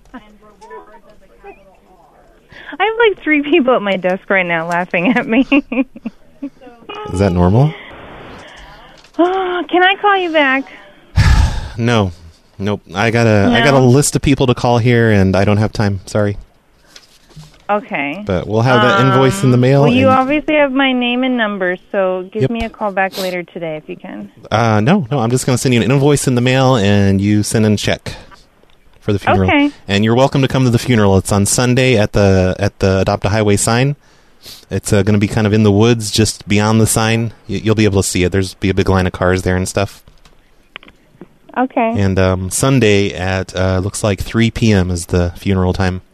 I have like 3 people at my desk right now laughing at me. Is that normal? Can I call you back? No. Nope. I got a list of people to call here, and I don't have time. Sorry. Okay. But we'll have that invoice in the mail. Well, you obviously have my name and number, so give me a call back later today if you can. No. I'm just going to send you an invoice in the mail, and you send in a check for the funeral. Okay. And you're welcome to come to the funeral. It's on Sunday at the Adopt a Highway sign. It's going to be kind of in the woods, just beyond the sign. You'll be able to see it. There's be a big line of cars there and stuff. Okay. And Sunday at looks like 3 p.m. is the funeral time.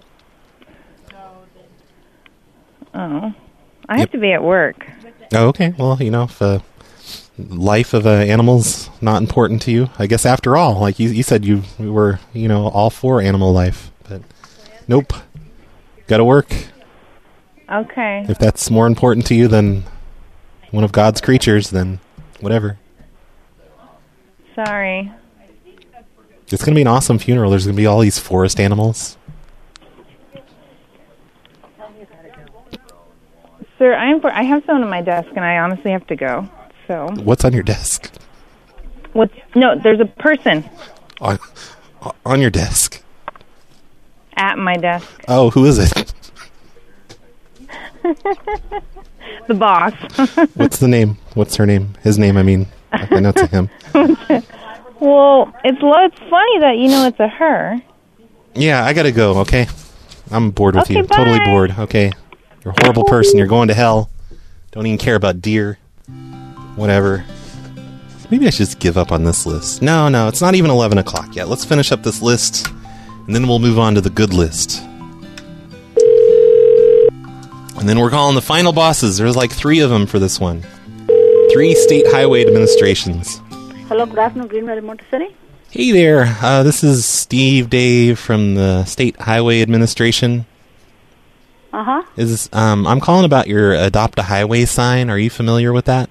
Oh, I have to be at work. Oh, okay. Well, if life of animal's not important to you, I guess after all, like you said, you were, all for animal life, but nope. Got to work. Okay. If that's more important to you than one of God's creatures, then whatever. Sorry. It's going to be an awesome funeral. There's going to be all these forest animals. Sir, I have someone on my desk, and I honestly have to go. So. What's on your desk? No, there's a person. On your desk? At my desk. Oh, who is it? The boss. What's the name? What's her name? His name, I mean. I know it's a him. Well, it's funny that you know it's a her. Yeah, I gotta go, okay? I'm bored with you. Bye. Totally bored, okay? You're a horrible person. You're going to hell. Don't even care about deer. Whatever. Maybe I should just give up on this list. No, it's not even 11 o'clock yet. Let's finish up this list, and then we'll move on to the good list. And then we're calling the final bosses. There's like 3 of them for this one. 3 state highway administrations. Hello, good afternoon, Green Valley Montessori. Hey there. This is Steve Dave from the State Highway Administration. Uh-huh. I'm calling about your Adopt a Highway sign. Are you familiar with that?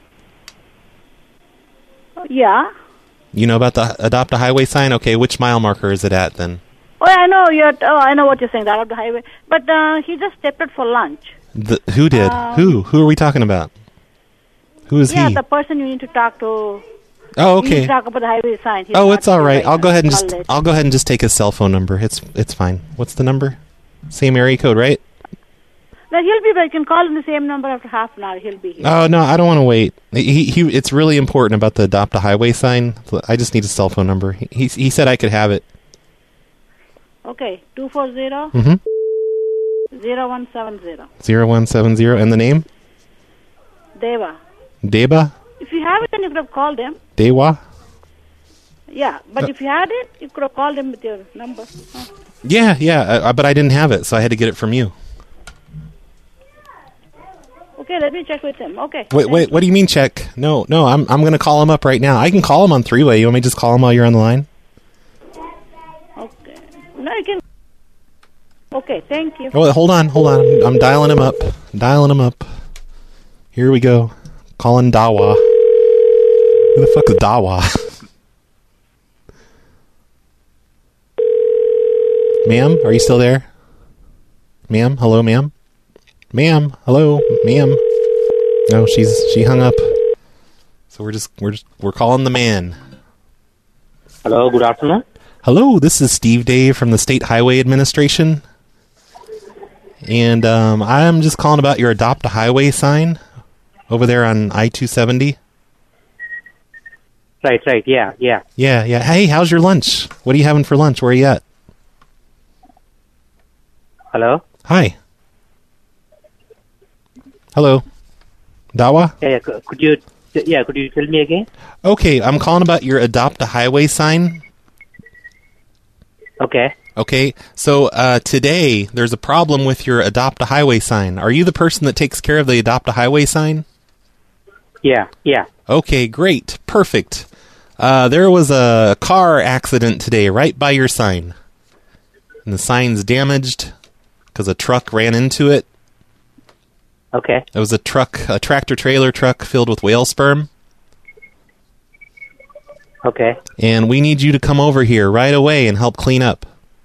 Yeah. You know about the Adopt a Highway sign? Okay, which mile marker is it at then? Oh, I know I know what you're saying. That of the highway, but he just stepped it for lunch. Who did? Who are we talking about? Who is he? Yeah, the person you need to talk to. Oh, okay. You need to talk about the highway sign. It's all right. I'll go ahead and just take his cell phone number. It's fine. What's the number? Same area code, right? No, he'll be back. You can call him the same number after half an hour. He'll be here. Oh no, I don't want to wait. It's really important about the Adopt a Highway sign. I just need his cell phone number. He said I could have it. Okay, 240. 0170. 0170, and the name? Deva. Deba? If you have it, then you could have called them. Dewa? Yeah, but if you had it, you could have called them with your number. Huh? Yeah, but I didn't have it, so I had to get it from you. Okay, let me check with him. Okay. Wait, what do you mean check? No, I'm going to call him up right now. I can call him on 3-way. You want me to just call him while you're on the line? Okay. No, you can. Okay, thank you. Oh, hold on. I'm dialing him up. Here we go. Calling Dawa. Who the fuck is Dawa? Ma'am, are you still there? Ma'am, hello, ma'am. Ma'am, hello, ma'am. No, she hung up. So we're calling the man. Hello, good afternoon. Hello, this is Steve Dave from the State Highway Administration. And I'm just calling about your Adopt a Highway sign over there on I-270. Right, yeah. Yeah. Hey, how's your lunch? What are you having for lunch? Where are you at? Hello? Hi. Hello. Dawa? Yeah, could you tell me again? Okay, I'm calling about your Adopt a Highway sign. Okay, so today there's a problem with your Adopt a Highway sign. Are you the person that takes care of the Adopt a Highway sign? Yeah. Okay, great. Perfect. There was a car accident today right by your sign. And the sign's damaged because a truck ran into it. Okay. It was a tractor-trailer truck filled with whale sperm. Okay. And we need you to come over here right away and help clean up.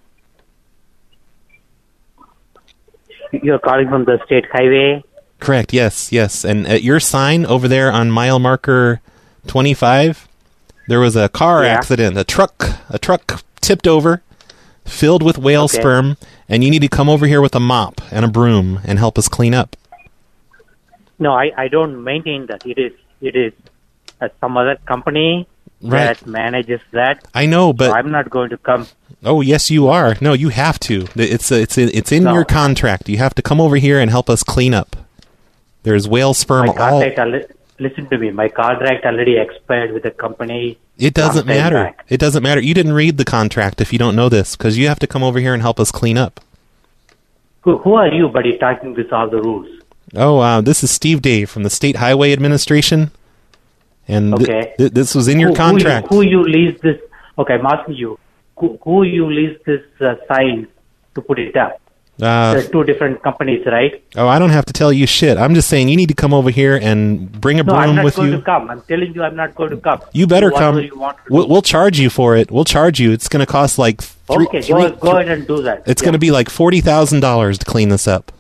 You're calling from the state highway? Correct, yes. And at your sign over there on mile marker 25, there was a car accident. A truck tipped over, filled with whale sperm, and you need to come over here with a mop and a broom and help us clean up. No, I don't maintain that. It is some other company that manages that. I know, but so I'm not going to come. Oh, yes, you are. No, you have to. It's in your contract. You have to come over here and help us clean up. There's whale sperm all. Listen to me. My contract already expired with the company. It doesn't matter. Back. It doesn't matter. You didn't read the contract if you don't know this, because you have to come over here and help us clean up. Who are you, buddy, talking with all the rules? Oh, this is Steve Dave from the State Highway Administration. And this was in your contract. Who you lease this? Okay, I'm asking you. Who you lease this sign to put it up? There's two different companies, right? Oh, I don't have to tell you shit. I'm just saying you need to come over here and bring a No, I'm broom not with going you. to come. I'm telling you, I'm not going to come. You better Do come. whatever you want to do. We'll charge you for it. We'll charge you. It's going to cost like Okay, go ahead and do that. It's going to be like $40,000 to clean this up.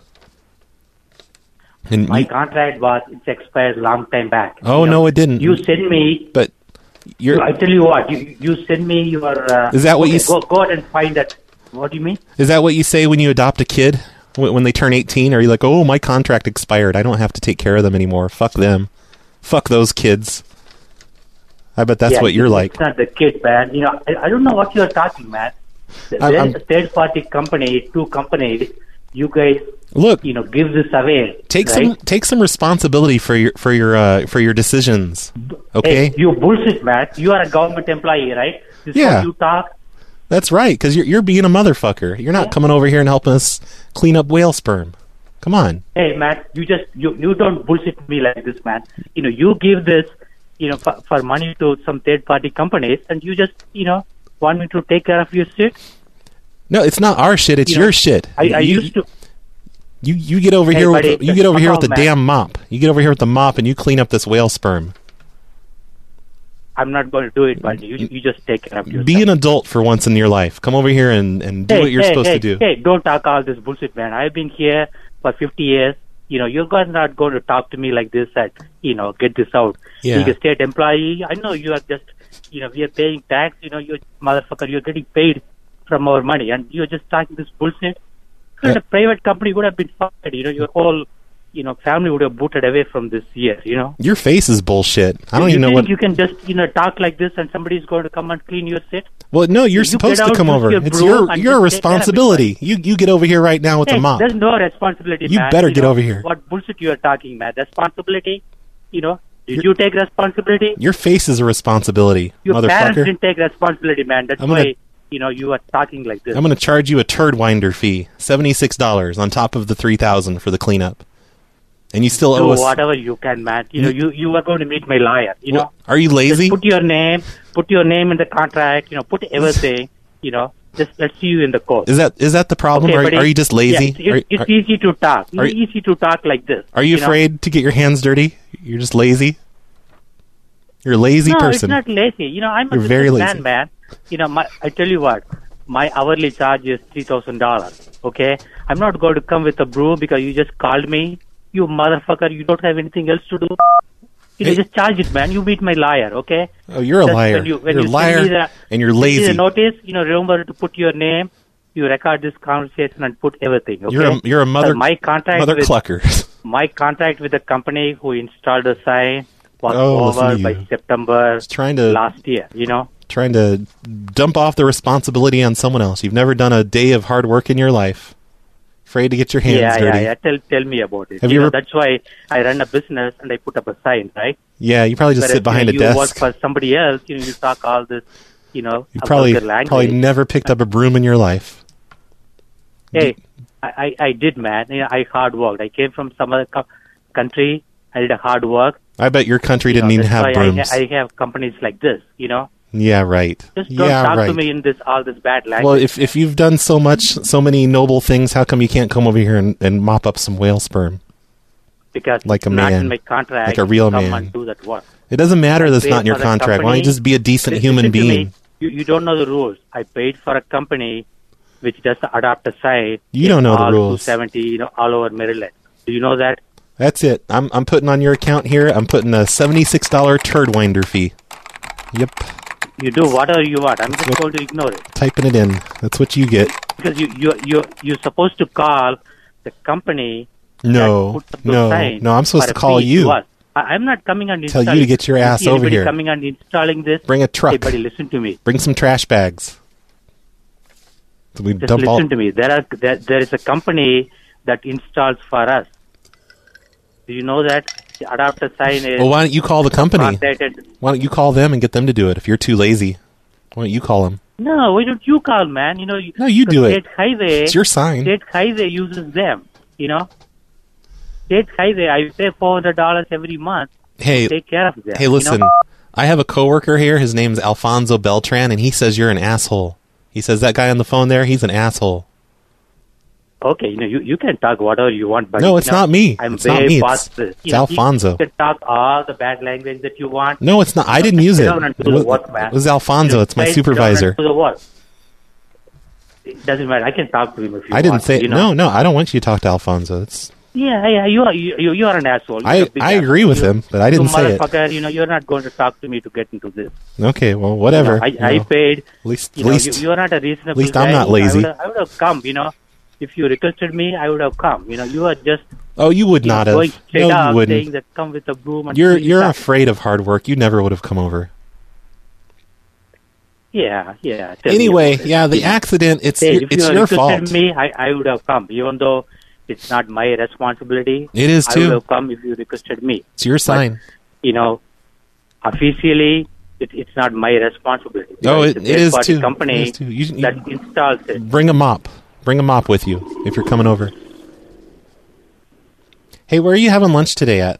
And My contract was it's expired long time back. oh no, it didn't. You send me. But you're. I tell you what. You send me your. Is that what okay, you? Go ahead and find that. What do you mean? Is that what you say when you adopt a kid when they turn 18? Are you like, oh, my contract expired. I don't have to take care of them anymore. Fuck them. Fuck those kids. I bet that's what you're like. It's not the kid, man. You know, I don't know what you're talking, man. There's a third-party company, two companies. You guys, look, you know, give this away. Take right? some responsibility for your decisions. Okay. Hey, you bullshit, man. You are a government employee, right? This is Yeah. how you talk. That's right, because you're being a motherfucker. You're not coming over here and helping us clean up whale sperm. Come on. Hey, man, you don't bullshit me like this, man. You know, you give this, you know, for money to some third-party companies, and you just, you know, want me to take care of your shit. No, it's not our shit. It's your shit. I used to. You get over here. buddy, You get over here with the man. damn mop. You get over here with the mop and you clean up this whale sperm. I'm not going to do it, buddy. You just take care of yourself. Be an adult for once in your life. Come over here and do what you're supposed to do. Hey, don't talk all this bullshit, man. I've been here for 50 years. You know, you guys are not going to talk to me like this and, you know, get this out. Yeah. Being a state employee, I know you are just, you know, we are paying tax. You know, you motherfucker, you're getting paid from our money, and you're just talking this bullshit. A private company would have been fired. You know, your whole, you know, family would have booted away from this year. You know. Your face is bullshit. I don't You even know think what. you can just, you know, talk like this, and somebody's going to come and clean your shit. Well, no, you're You supposed get to out come with over. your It's broom and your just take care of it, responsibility. You get over here right now with Hey, the mop. There's no responsibility, You man. better get know, over here. What bullshit you are talking, man? Responsibility? You know, did you take responsibility? Your face is a responsibility, Your parents motherfucker. didn't take responsibility, man. That's I'm gonna- why, you know, you are talking like this. I'm going to charge you a turd winder fee, $76 on top of the $3,000 for the cleanup, and you still Do owe us. whatever you can, man. You know, you are going to meet my lawyer. You know, Are you lazy? Just put your name in the contract. You know, put everything. You know, just let's see you in the court. Is that the problem? Okay, Are buddy? you just lazy? Yeah, it's easy to talk. It's easy to talk like this. Are you know? afraid to get your hands dirty? You're just lazy. You're a lazy No, person. it's not lazy. You know, I'm a You're very lazy. businessman, man. You know, I tell you what, my hourly charge is $3,000. Okay, I'm not going to come with a broom because you just called me. You motherfucker, you don't have anything else to do. You know, just charge it, man. You meet my lawyer, okay? Oh, you're a That's liar. when You're a send me liar, and you're send me lazy. the notice, you know, remember to put your name. You record this conversation and put everything. Okay? You're a mother. So my contract mother with, clucker. My contract with the company who installed the sign was listen over to by you. September Trying to last year. You know. Trying to dump off the responsibility on someone else. You've never done a day of hard work in your life. Afraid to get your hands dirty. Yeah. Tell me about it. Have you you know, ever- that's why I run a business and I put up a sign, right? Yeah, you probably just Whereas, sit behind you know, a you desk. work for somebody else. You know, you talk all this. You know, You probably vulgar language. probably never picked up a broom in your life. Hey, I did, man. You know, I hard worked. I came from some other country. I did a hard work. I bet your country You know, didn't even that's have why brooms. I have companies like this. You know, Yeah, right. just don't yeah, talk right. to me in all this bad language. Well, if you've done so many noble things, how come you can't come over here and mop up some whale sperm? because like a it's not man, in my contract, like a real come man. and do that work. It doesn't matter that's I not in paid your for the contract. Why don't you company. just be a decent Listen human to me. being? You don't know the rules. I paid for a company which does the adapter side. You don't know the all rules. 270, you know, all over Maryland. Do you know that? That's it. I'm putting on your account here. I'm putting a $76 turd winder fee. Yep. You do whatever you want. I'm just going to ignore it Typing it in. That's what you get. because you're supposed to call the company. No, that put the no, sign no. I'm supposed for to a call fee you. to us. I'm not coming and Tell installing. you to get your You ass see over anybody here. coming and installing this? Bring a truck. Hey, buddy, listen to me. Bring some trash bags. So we Just dump listen all. to me. There is a company that installs for us. Do you know that the adapter sign is? Well, why don't you call the company? contracted- Why don't you call them and get them to do it? If you're too lazy, why don't you call them? No, why don't you call, man? You know, No, you the do it. State highway. It's your sign. State highway uses them. You know, state highway. I pay $400 every month. Hey, to take care of them. Hey, listen. You know? I have a coworker here. His name's Alfonso Beltran, and he says you're an asshole. He says that guy on the phone there, he's an asshole. Okay, you can talk whatever you want, but No, it's not me. I'm It's not way me. past this. It's Alfonso. You can talk all the bad language that you want. No, it's not. I didn't use Sit it. down and do the work, man. It was Alfonso. It's my Sit down and supervisor. do the work. It doesn't matter. I can talk to him if you want. I didn't say No, I don't want you to talk to Alfonso. It's Yeah, you are an asshole. You're a big I agree with him, but I didn't say it. Motherfucker, you're not going to talk to me to get into this. Okay, well, whatever. I paid. At least, you're not a reasonable at least guy. I'm not lazy. I would have come, If you requested me, I would have come. You are just... Oh, you would not have. Going straight No, you up, wouldn't. saying that come with a broom and You're clean it up. afraid of hard work. You never would have come over. Yeah. Anyway, the accident, it's if it's you your requested fault. me, I would have come, even though it's not my responsibility. It is, I too. would have come if you requested me. It's your sign. But, officially, it's not my responsibility. No, It's it a is third-party too. company It is too. that installs it. Bring a mop. Bring a mop with you if you're coming over. Hey, where are you having lunch today at?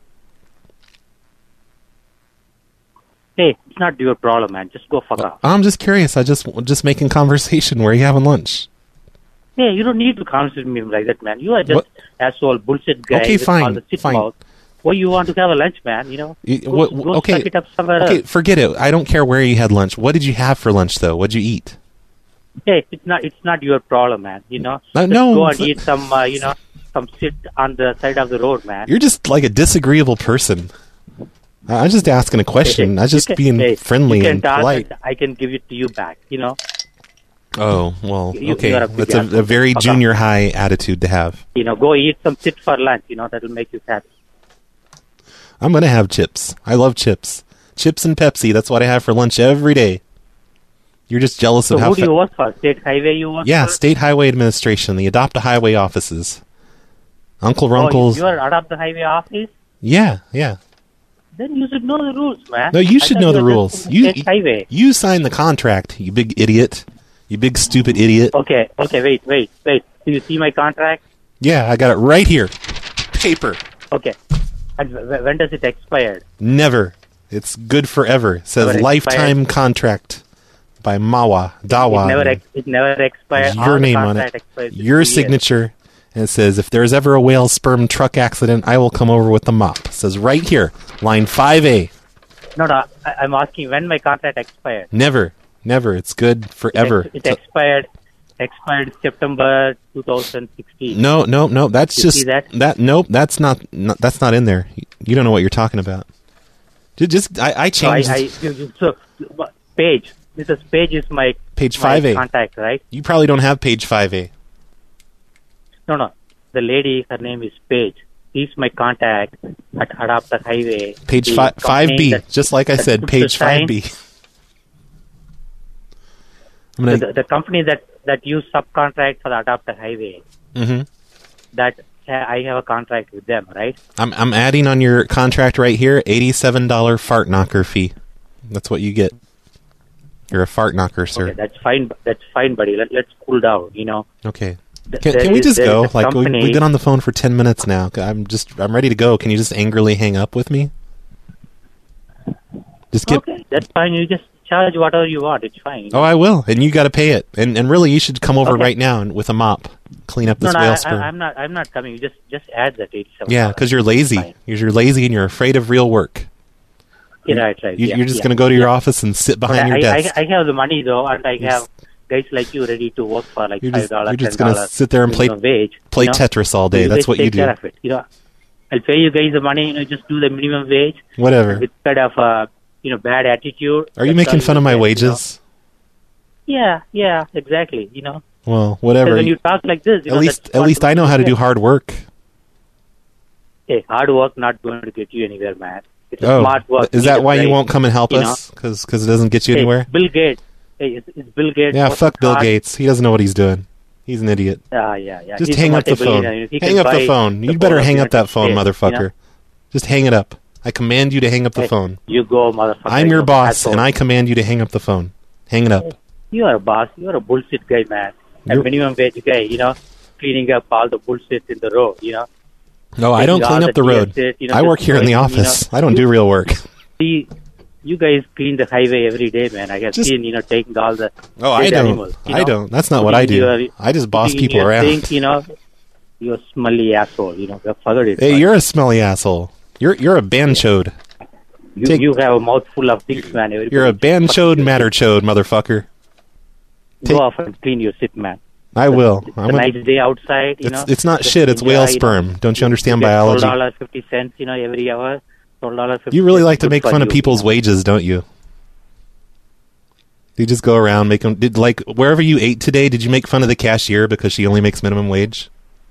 Hey, it's not your problem, man. Just go fuck off. I'm just curious. I just making conversation. Where are you having lunch? Hey, you don't need to consider me like that, man. You are just asshole bullshit guy. Okay, with all fine, the shit fine. mouth. Why you want to have a lunch, man? Go Okay, suck it up somewhere okay, else. forget it. I don't care where you had lunch. What did you have for lunch, though? What'd you eat? Hey, it's not your problem, man. Just no, go and but- eat some, some shit on the side of the road, man. You're just like a disagreeable person. I'm just asking a question. I'm just being friendly you can and talk polite. and I can give it to you back, Oh, well, You okay. are a big That's asshole. a very Fuck off. junior high attitude to have. Go eat some shit for lunch, that'll make you happy. I'm going to have chips. I love chips. Chips and Pepsi. That's what I have for lunch every day. You're just jealous So of how who do you work for? State Highway you work Yeah, for? State Highway Administration, the Adopt a Highway offices. Uncle Oh, Runkle's. you are out of the highway office? Yeah. Then you should know the rules, man. No, you I should thought know the were rules. just from the State Highway. You signed the contract, you big idiot. You big stupid idiot. Okay, wait. Do you see my contract? Yeah, I got it right here. Paper. Okay. And when does it expire? Never. It's good forever. It says Never lifetime contract by Mawa. Dawa. It never expires. Your name on it. Your signature. And it says, if there's ever a whale sperm truck accident, I will come over with the mop. It says right here, line 5A. No, I'm asking when my contract expired. Never. It's good forever. It expired September 2016. No. That's You just see that? Nope. That's not in there. You don't know what you're talking about. I changed. Page. Page is my Page my 5A. contact, right? You probably don't have page 5A. No. The lady, her name is Paige. She's my contact at Adopt the Highway. Page The 5B. company Just like I that said, puts page the sign- 5B. The company that you subcontract for the Adopt the Highway, Mhm. that I have a contract with them, right? I'm adding on your contract right here, $87 fart knocker fee. That's what you get. You're a fart knocker, sir. Okay, that's fine, buddy. Let's cool down, Okay. Can we just go? Like we've been on the phone for 10 minutes now. I'm ready to go. Can you just angrily hang up with me? Okay, that's fine. You just charge whatever you want. It's fine. Oh, I will, and you got to pay it. And really, you should come over right now and with a mop, clean up this whale sperm. I'm not coming. You just add that $87. Yeah, because you're lazy. You're lazy and you're afraid of real work. Yeah, right. You're just going to go to your office and sit behind your desk. I have the money though, and I have guys like you ready to work for like $5. You're just going to sit there and play wage, Tetris all day. That's what you take do. Care of it. I'll pay you guys the money. Just do the minimum wage. Whatever. With kind of bad attitude. Are you making fun of my wages? Yeah, exactly. Well, whatever. When you talk like this, at least I know how to do hard work. Hey, hard work not going to get you anywhere, man. It's smart work. Is that why you won't come and help us? Because it doesn't get you anywhere? Bill Gates. Hey, it's Bill Gates. Yeah, fuck Bill Gates. He doesn't know what he's doing. He's an idiot. Yeah. Just He's hang up the phone. Hang up the phone. You better hang up that phone, motherfucker. Just hang it up. I command you to hang up the phone. You go, motherfucker. I'm your boss, and I command you to hang up the phone. Hang it up. You are a boss. You are a bullshit guy, man. A minimum wage guy, cleaning up all the bullshit in the road, No, I don't clean up the road. I work here in the office. I don't do real work. See, you guys clean the highway every day, man. I have seen, taking all the I don't. animals, I don't. That's not what I do. I just boss people around. You're a smelly asshole. You forget it. Hey, you're a smelly asshole. You're a banchode. You have a mouthful of dicks, man. You're a banchode matterchode, motherfucker. Go off and clean your shit, man. I will. It's a nice day outside. It's not shit. It's whale sperm. Don't you understand biology? $12.50, every hour. $12.50. You really like to make fun of people's wages, don't you? You just go around make them. Wherever you ate today, did you make fun of the cashier because she only makes minimum wage?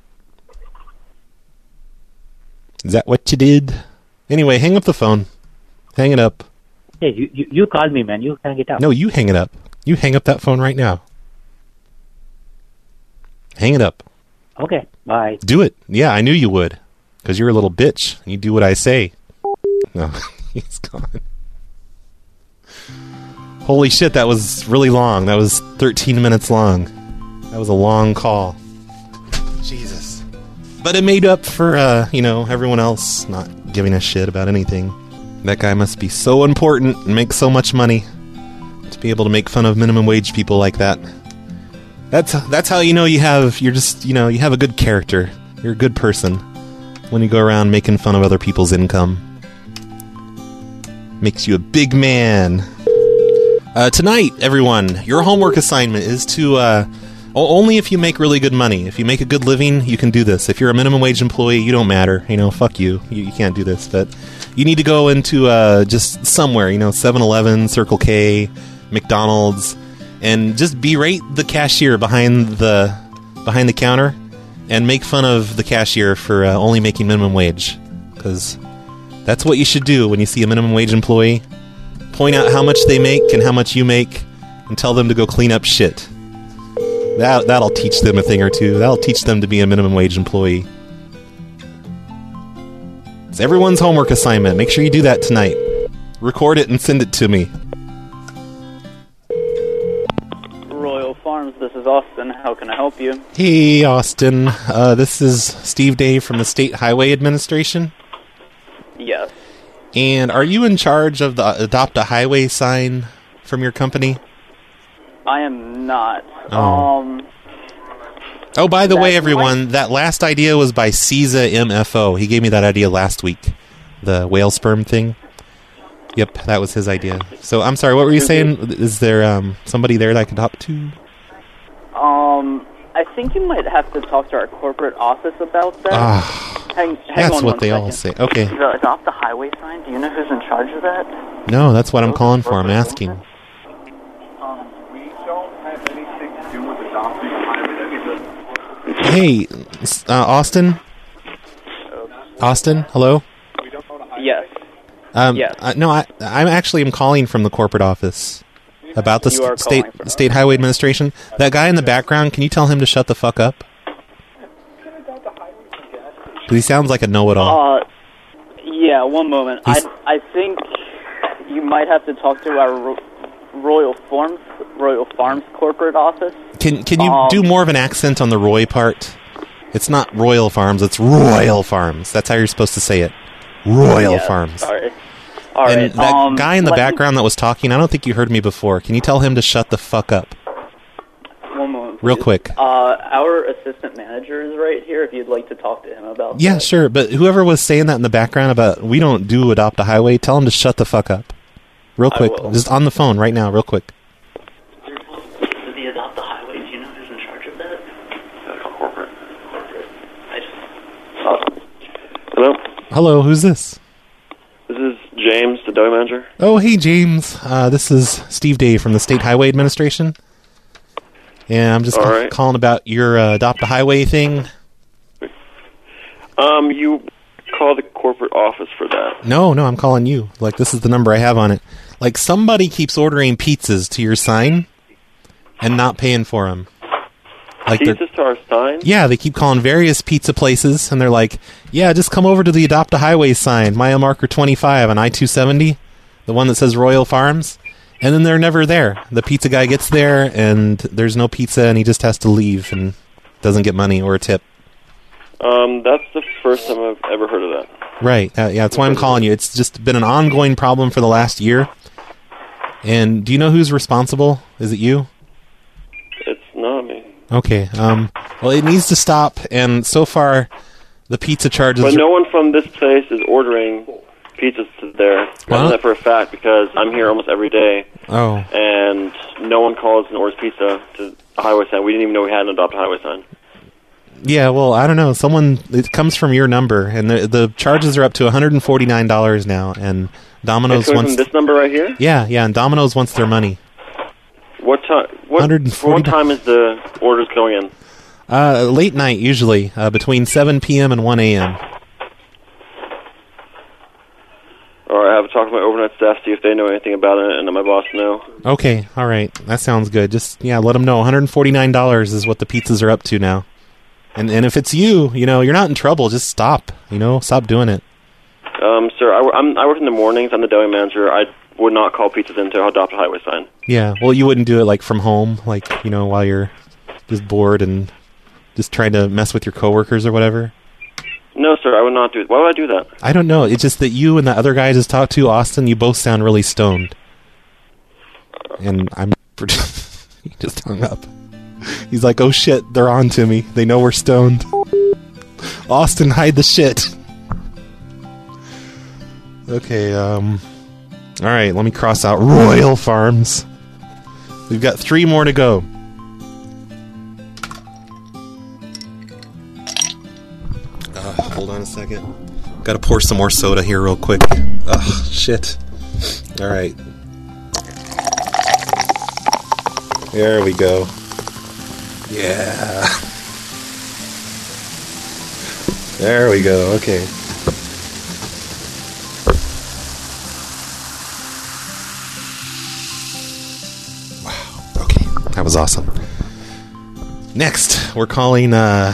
Is that what you did? Anyway, hang up the phone. Hang it up. Hey, you called me, man. You hang it up. No, you hang it up. You hang up that phone right now. Hang it up. Okay, bye. Do it. Yeah, I knew you would. Because you're a little bitch. You do what I say. No, he's gone. Holy shit, that was really long. That was 13 minutes long. That was a long call. Jesus. But it made up for, everyone else not giving a shit about anything. That guy must be so important and make so much money to be able to make fun of minimum wage people like that. That's how you have a good character. You're a good person when you go around making fun of other people's income. Makes you a big man. Tonight, everyone, your homework assignment is to only if you make really good money. If you make a good living, you can do this. If you're a minimum wage employee, you don't matter. Fuck you. You can't do this. But you need to go into just somewhere, 7-Eleven, Circle K, McDonald's, and just berate the cashier behind the counter and make fun of the cashier for only making minimum wage. Because that's what you should do when you see a minimum wage employee. Point out how much they make and how much you make and tell them to go clean up shit. That'll teach them a thing or two. That'll teach them to be a minimum wage employee. It's everyone's homework assignment. Make sure you do that tonight. Record it and send it to me. Royal Farms, this is Austin. How can I help you? Hey, Austin. This is Steve Day from the State Highway Administration. Yes. And are you in charge of the Adopt a Highway sign from your company? I am not. Oh, by the way, everyone, that last idea was by Caesar MFO. He gave me that idea last week. The whale sperm thing. Yep, that was his idea. So, I'm sorry, what were you saying? Is there somebody there that I can talk to? I think you might have to talk to our corporate office about that. Hang that's on what one they second. all say. Okay. The Adopt a Highway sign, do you know who's in charge of that? No, that's what I'm calling for. I'm asking. We don't have anything to do with adopting a highway. Hey, Austin? Austin, hello? Yes. Yes. No, I'm actually calling from the corporate office about the state highway administration. That guy in the background, can you tell him to shut the fuck up? Because he sounds like a know-it-all. Yeah, one moment. I think you might have to talk to our Royal Farms corporate office. Can you do more of an accent on the Roy part? It's not Royal Farms, it's Royal Farms. That's how you're supposed to say it. Royal Farms. Sorry. All right. And that guy in the background that was talking, I don't think you heard me before. Can you tell him to shut the fuck up? One moment, please. Real quick. Our assistant manager is right here if you'd like to talk to him about Yeah, that. sure, but whoever was saying that in the background about we don't do Adopt a Highway, tell him to shut the fuck up. Real quick. Just on the phone right now, real quick. The Adopt a Highway, do you know who's in charge of that? Corporate. Hello? Hello, who's this? This is James, the deli manager. Oh, hey, James. This is Steve Day from the State Highway Administration. And I'm just calling about your Adopt a Highway thing. You call the corporate office for that. No, I'm calling you. Like, this is the number I have on it. Like, somebody keeps ordering pizzas to your sign and not paying for them. Like Pizzas to our sign? Yeah, they keep calling various pizza places, and they're like, yeah, just come over to the Adopt a Highway sign, mile marker 25 on I-270, the one that says Royal Farms, and then they're never there. The pizza guy gets there, and there's no pizza, and he just has to leave and doesn't get money or a tip. That's the first time I've ever heard of that. Right, yeah, that's why I'm calling you. It's just been an ongoing problem for the last year. And do you know who's responsible? Is it you? It's not me. Okay. Well, it needs to stop, and so far, the pizza charges... But no one from this place is ordering pizzas there. I know that for a fact because I'm here almost every day. Oh. And no one calls and orders pizza to a highway sign. We didn't even know we had an Adopt a Highway sign. Yeah, well, I don't know. It comes from your number, and the charges are up to $149 now, and Domino's It's wants... from this number right here? Yeah, and Domino's wants their money. What time? What time is the orders going in? Late night, usually, between 7 p.m. and 1 a.m. All right, I have a talk with my overnight staff, see if they know anything about it, and let my boss know. Okay, all right. That sounds good. Just, let them know. $149 is what the pizzas are up to now. And if it's you, you're not in trouble. Just stop. Stop doing it. Sir, I work in the mornings. I'm the deli manager. I would not call pizzas into Adopt a Highway sign. Yeah, well, you wouldn't do it, like, from home, like, while you're just bored and just trying to mess with your coworkers or whatever? No, sir, I would not do it. Why would I do that? I don't know. It's just that you and the other guy I just talked to, Austin, you both sound really stoned. And I'm... He just hung up. He's like, oh shit, they're on to me. They know we're stoned. Austin, hide the shit. Okay, alright, let me cross out Royal Farms. We've got 3 more to go. Hold on a second. Gotta pour some more soda here real quick. Ugh, shit. Alright. There we go. Yeah. There we go, okay. Wow, okay. That was awesome. Next, we're calling, a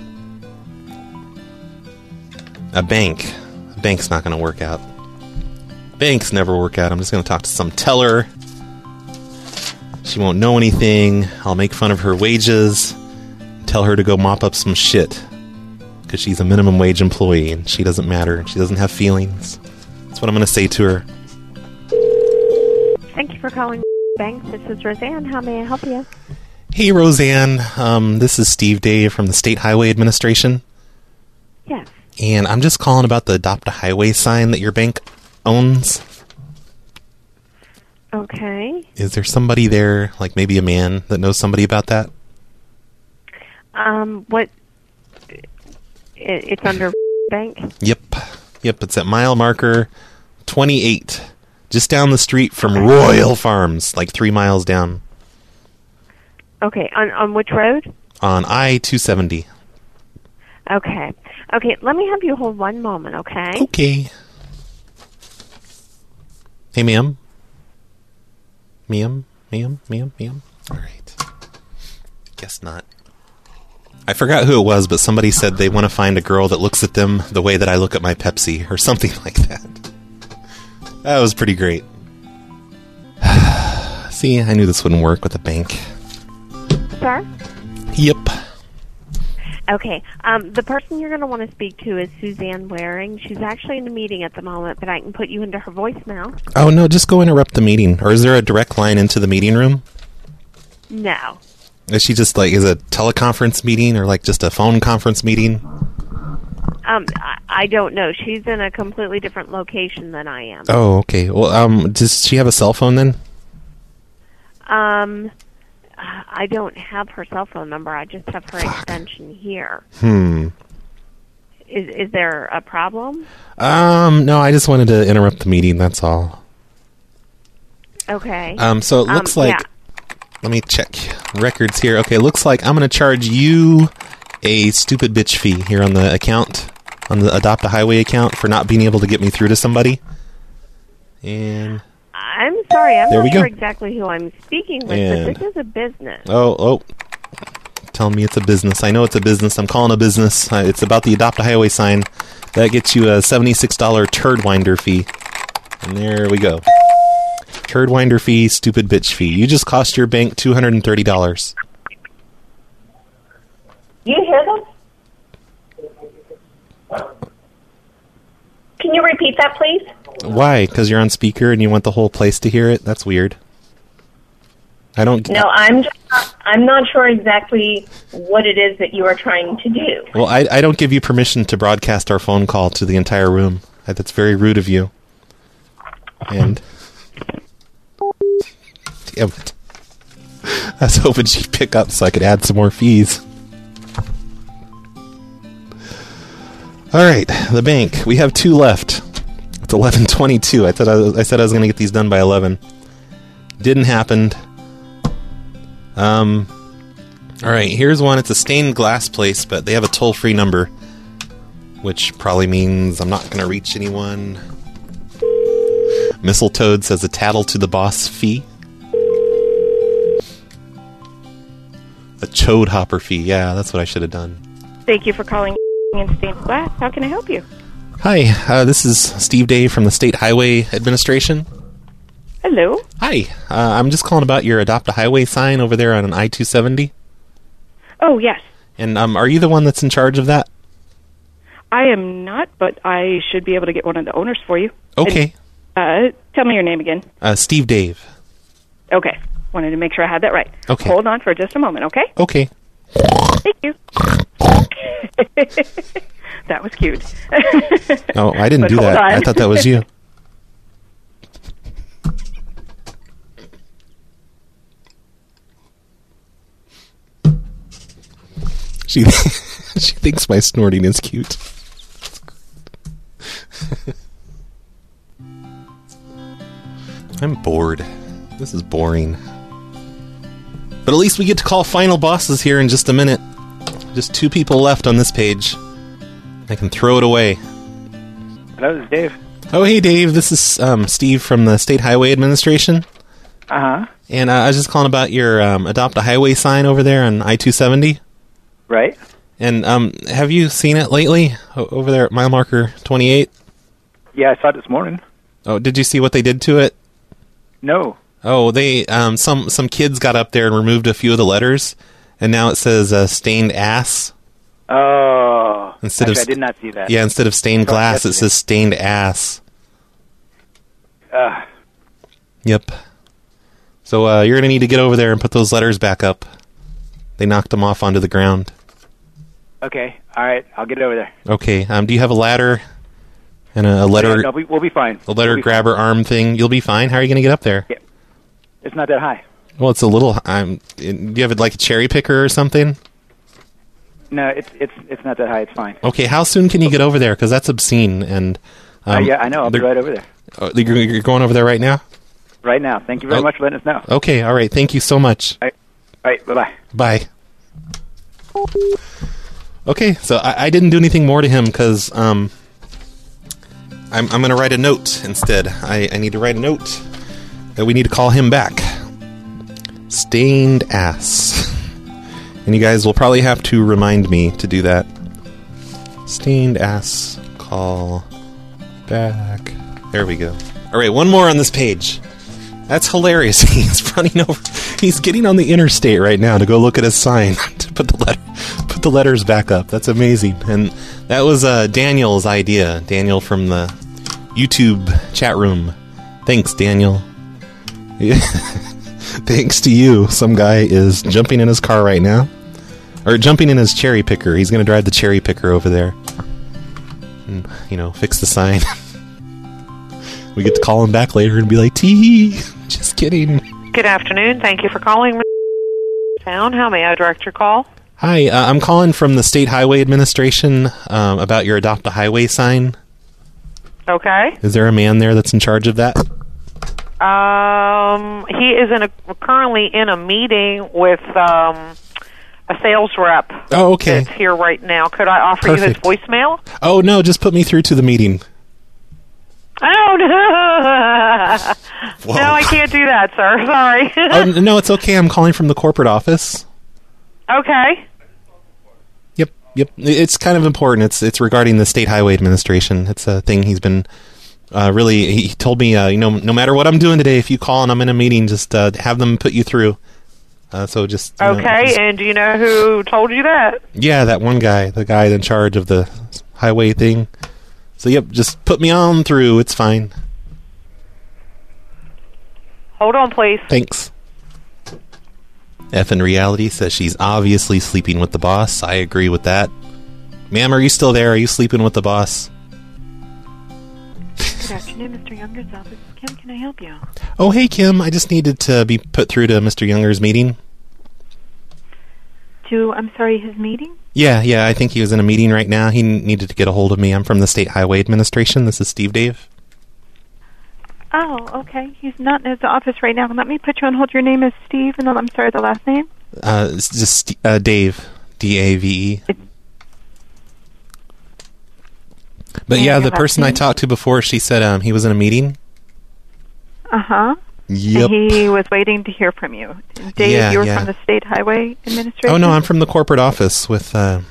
bank. A bank's not going to work out. Banks never work out. I'm just going to talk to some teller. She won't know anything. I'll make fun of her wages. Tell her to go mop up some shit. Because she's a minimum wage employee and she doesn't matter. She doesn't have feelings. That's what I'm going to say to her. Thank you for calling Bank. This is Roseanne. How may I help you? Hey, Roseanne. This is Steve Dave from the State Highway Administration. Yes. And I'm just calling about the Adopt a Highway sign that your bank owns. Okay. Is there somebody there, like maybe a man, that knows somebody about that? What? It's under bank? Yep, it's at mile marker 28. Just down the street from Royal Farms, like 3 miles down. Okay, on which road? On I-270. Okay, let me have you hold one moment, okay? Okay. Hey, ma'am. Ma'am. All right. Guess not. I forgot who it was, but somebody said they want to find a girl that looks at them the way that I look at my Pepsi, or something like that. That was pretty great. See, I knew this wouldn't work with a bank. Sir? Yep. Okay, the person you're going to want to speak to is Suzanne Waring. She's actually in a meeting at the moment, but I can put you into her voicemail. Oh, no, just go interrupt the meeting. Or is there a direct line into the meeting room? No. Is she just like, is it a teleconference meeting or like just a phone conference meeting? I don't know. She's in a completely different location than I am. Oh, okay. Well, does she have a cell phone then? I don't have her cell phone number. I just have her extension here. Is there a problem? No, I just wanted to interrupt the meeting, that's all. Okay. So it looks like... Yeah. Let me check records here. Okay, looks like I'm going to charge you a stupid bitch fee here on the account, on the Adopt a Highway account, for not being able to get me through to somebody. And... I'm sorry, I'm there not sure exactly who I'm speaking with, but this is a business. Oh. Tell me it's a business. I know it's a business. I'm calling a business. It's about the Adopt a Highway sign. That gets you a $76 turd winder fee. And there we go. Turd winder fee, stupid bitch fee. You just cost your bank $230. You hear them? Can you repeat that, please? Why? Because you're on speaker and you want the whole place to hear it? That's weird. I don't... No, I'm just I'm not sure exactly what it is that you are trying to do. Well, I don't give you permission to broadcast our phone call to the entire room. That's very rude of you. And... damn it. I was hoping she'd pick up so I could add some more fees. Alright, the bank. We have 2 left. It's 11:22. I said I was going to get these done by 11. Didn't happen. Alright, here's one. It's a stained glass place, but they have a toll-free number, which probably means I'm not going to reach anyone. Mistletoad says a tattle to the boss fee. A chode hopper fee. Yeah, that's what I should have done. Thank you for calling in stained glass. How can I help you? Hi, this is Steve Dave from the State Highway Administration. Hello. Hi, I'm just calling about your Adopt a Highway sign over there on an I-270. Oh, yes. And are you the one that's in charge of that? I am not, but I should be able to get one of the owners for you. Okay. And, tell me your name again. Steve Dave. Okay. Wanted to make sure I had that right. Okay. Hold on for just a moment, okay? Okay. Thank you. That was cute. Oh, I didn't But do hold that. on. I thought that was you. She thinks my snorting is cute. I'm bored. This is boring. But at least we get to call final bosses here in just a minute. Just 2 people left on this page. I can throw it away. Hello, this is Dave. Oh, hey, Dave. This is Steve from the State Highway Administration. Uh-huh. And I was just calling about your Adopt a Highway sign over there on I-270. Right. And have you seen it lately over there at mile marker 28? Yeah, I saw it this morning. Oh, did you see what they did to it? No. Oh, they some kids got up there and removed a few of the letters, and now it says stained ass. Oh. Instead Actually, of I did not see that. Yeah, instead of stained glass, it says stained ass. Yep. So you're gonna need to get over there and put those letters back up. They knocked them off onto the ground. Okay. All right. I'll get over there. Okay. Do you have a ladder and a letter? Yeah, no, we'll be fine. A letter grabber arm thing. You'll be fine. How are you gonna get up there? Yeah. It's not that high. Well, it's a little. Do you have like a cherry picker or something? No, it's not that high. It's fine. Okay. How soon can you get over there? Because that's obscene. And yeah, I know. I'll be right over there. Oh, you're going over there right now? Right now. Thank you very much for letting us know. Okay. All right. Thank you so much. All right. Bye-bye. Bye. Okay. So I didn't do anything more to him because I'm going to write a note instead. I need to write a note that we need to call him back. Stained ass. And you guys will probably have to remind me to do that. Stained ass call back. There we go. All right, one more on this page. That's hilarious. He's running over. He's getting on the interstate right now to go look at his sign to put the letters back up. That's amazing. And that was Daniel's idea. Daniel from the YouTube chat room. Thanks, Daniel. Thanks to you. Some guy is jumping in his car right now. Or jumping in his cherry picker. He's going to drive the cherry picker over there. And, fix the sign. We get to call him back later and be like, tee, just kidding. Good afternoon. Thank you for calling Town. How may I direct your call? Hi, I'm calling from the State Highway Administration about your Adopt a Highway sign. Okay. Is there a man there that's in charge of that? He is currently in a meeting with a sales rep. Oh, okay. That's here right now. Could I offer Perfect. you his voicemail? Oh, no, just put me through to the meeting. Oh, no. No, I can't do that, sir. Sorry. Oh, no, it's okay. I'm calling from the corporate office. Okay. Yep. It's kind of important. It's regarding the State Highway Administration. It's a thing he's been really... He told me, no matter what I'm doing today, if you call and I'm in a meeting, just have them put you through. So just... Okay, and do you know who told you that? Yeah, that one guy. The guy in charge of the highway thing. So, yep, just put me on through. It's fine. Hold on, please. Thanks. F in Reality says she's obviously sleeping with the boss. I agree with that. Ma'am, are you still there? Are you sleeping with the boss? Good afternoon, Mr. Younger's office. Kim, can I help you? Oh, hey, Kim. I just needed to be put through to Mr. Younger's meeting. I'm sorry, his meeting? Yeah, I think he was in a meeting right now. He needed to get a hold of me. I'm from the State Highway Administration. This is Steve Dave. Oh, okay. He's not in his office right now. Let me put you on hold. Your name is Steve, and I'm sorry, the last name? It's just Dave. D-A-V-E. But yeah, the person I talked to before, she said he was in a meeting. Uh-huh. Yep. And he was waiting to hear from you. Dave, you were from the State Highway Administration? Oh, no, I'm from the corporate office with...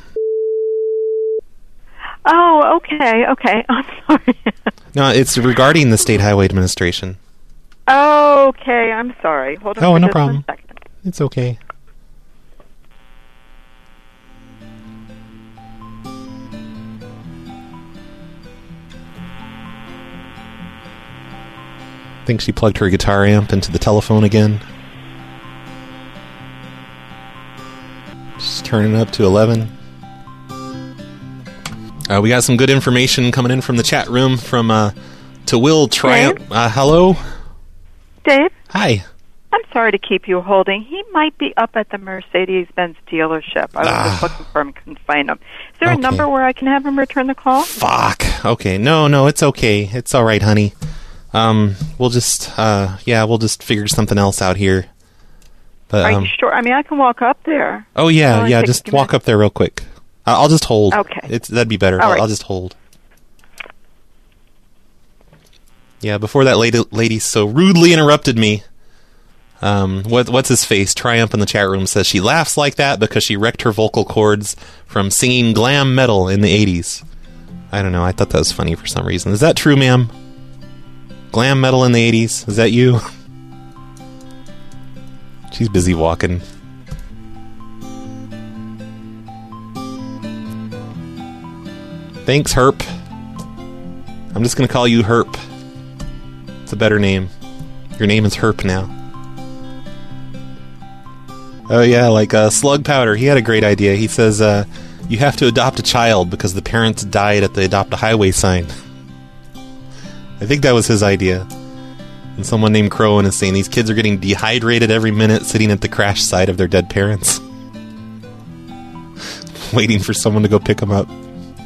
Oh, okay. I'm sorry. No, it's regarding the State Highway Administration. Okay, I'm sorry. Hold on for no just problem. 1 second. It's okay. I think she plugged her guitar amp into the telephone again. Just turning up to 11. We got some good information coming in from the chat room from to Will Triumph. Hello? Dave? Hi. I'm sorry to keep you holding. He might be up at the Mercedes-Benz dealership. I was just looking for him, couldn't find him. Is there a number where I can have him return the call? Fuck. Okay. No, it's okay. It's all right, honey. We'll just figure something else out here. But, are you sure? I mean, I can walk up there. Oh, yeah, just walk up there real quick. I'll just hold. Okay. That'd be better. Right. I'll just hold. Yeah, before that lady so rudely interrupted me. What's his face? Triumph in the chat room says she laughs like that because she wrecked her vocal cords from singing glam metal in the 80s. I don't know. I thought that was funny for some reason. Is that true, ma'am? Glam metal in the 80s? Is that you? She's busy walking. Thanks, Herp. I'm just going to call you Herp. It's a better name. Your name is Herp now. Oh, yeah, like Slug Powder. He had a great idea. He says, you have to adopt a child because the parents died at the Adopt a Highway sign. I think that was his idea. And someone named Crowan is saying these kids are getting dehydrated every minute sitting at the crash site of their dead parents. Waiting for someone to go pick them up.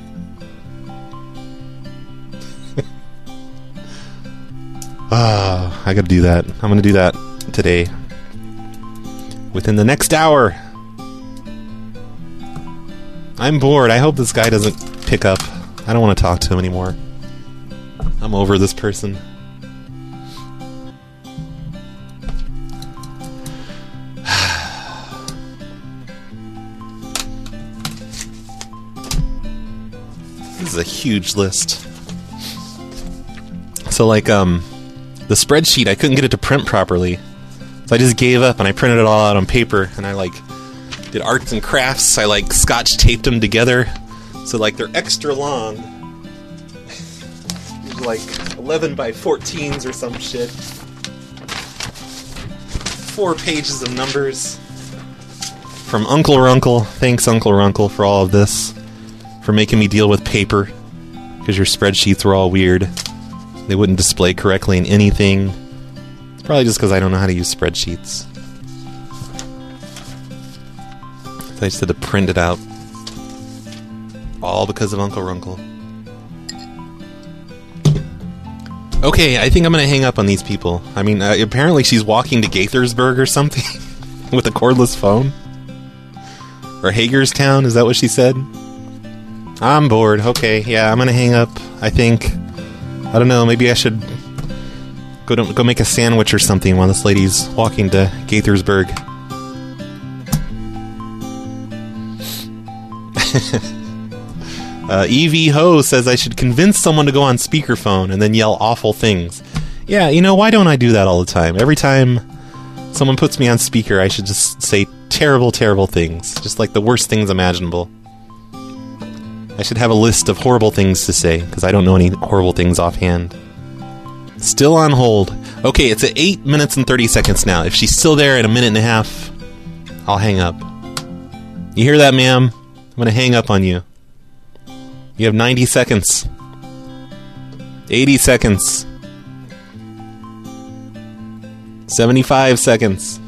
I gotta do that. I'm gonna do that today. Within the next hour. I'm bored. I hope this guy doesn't pick up. I don't want to talk to him anymore. I'm over this person. This is a huge list. So, like, the spreadsheet, I couldn't get it to print properly. So I just gave up and I printed it all out on paper. And I, like, did arts and crafts. I, like, scotch taped them together. So, like, they're extra long. These are, like, 11 by 14s or some shit. 4 pages of numbers. From Uncle Runkle. Thanks, Uncle Runkle, for all of this. For making me deal with paper. Because your spreadsheets were all weird. They wouldn't display correctly in anything. It's probably just because I don't know how to use spreadsheets. So I just had to print it out. All because of Uncle Runkle. Okay, I think I'm going to hang up on these people. I mean, apparently she's walking to Gaithersburg or something. With a cordless phone. Or Hagerstown, is that what she said? I'm bored. Okay, yeah, I'm going to hang up, I think. I don't know, maybe I should go make a sandwich or something while this lady's walking to Gaithersburg. EV Ho says I should convince someone to go on speakerphone and then yell awful things. Yeah, you know, why don't I do that all the time? Every time someone puts me on speaker, I should just say terrible, terrible things. Just like the worst things imaginable. I should have a list of horrible things to say, because I don't know any horrible things offhand. Still on hold. Okay, it's at 8 minutes and 30 seconds now. If she's still there in a minute and a half, I'll hang up. You hear that, ma'am? I'm going to hang up on you. You have 90 seconds. 80 seconds. 75 seconds.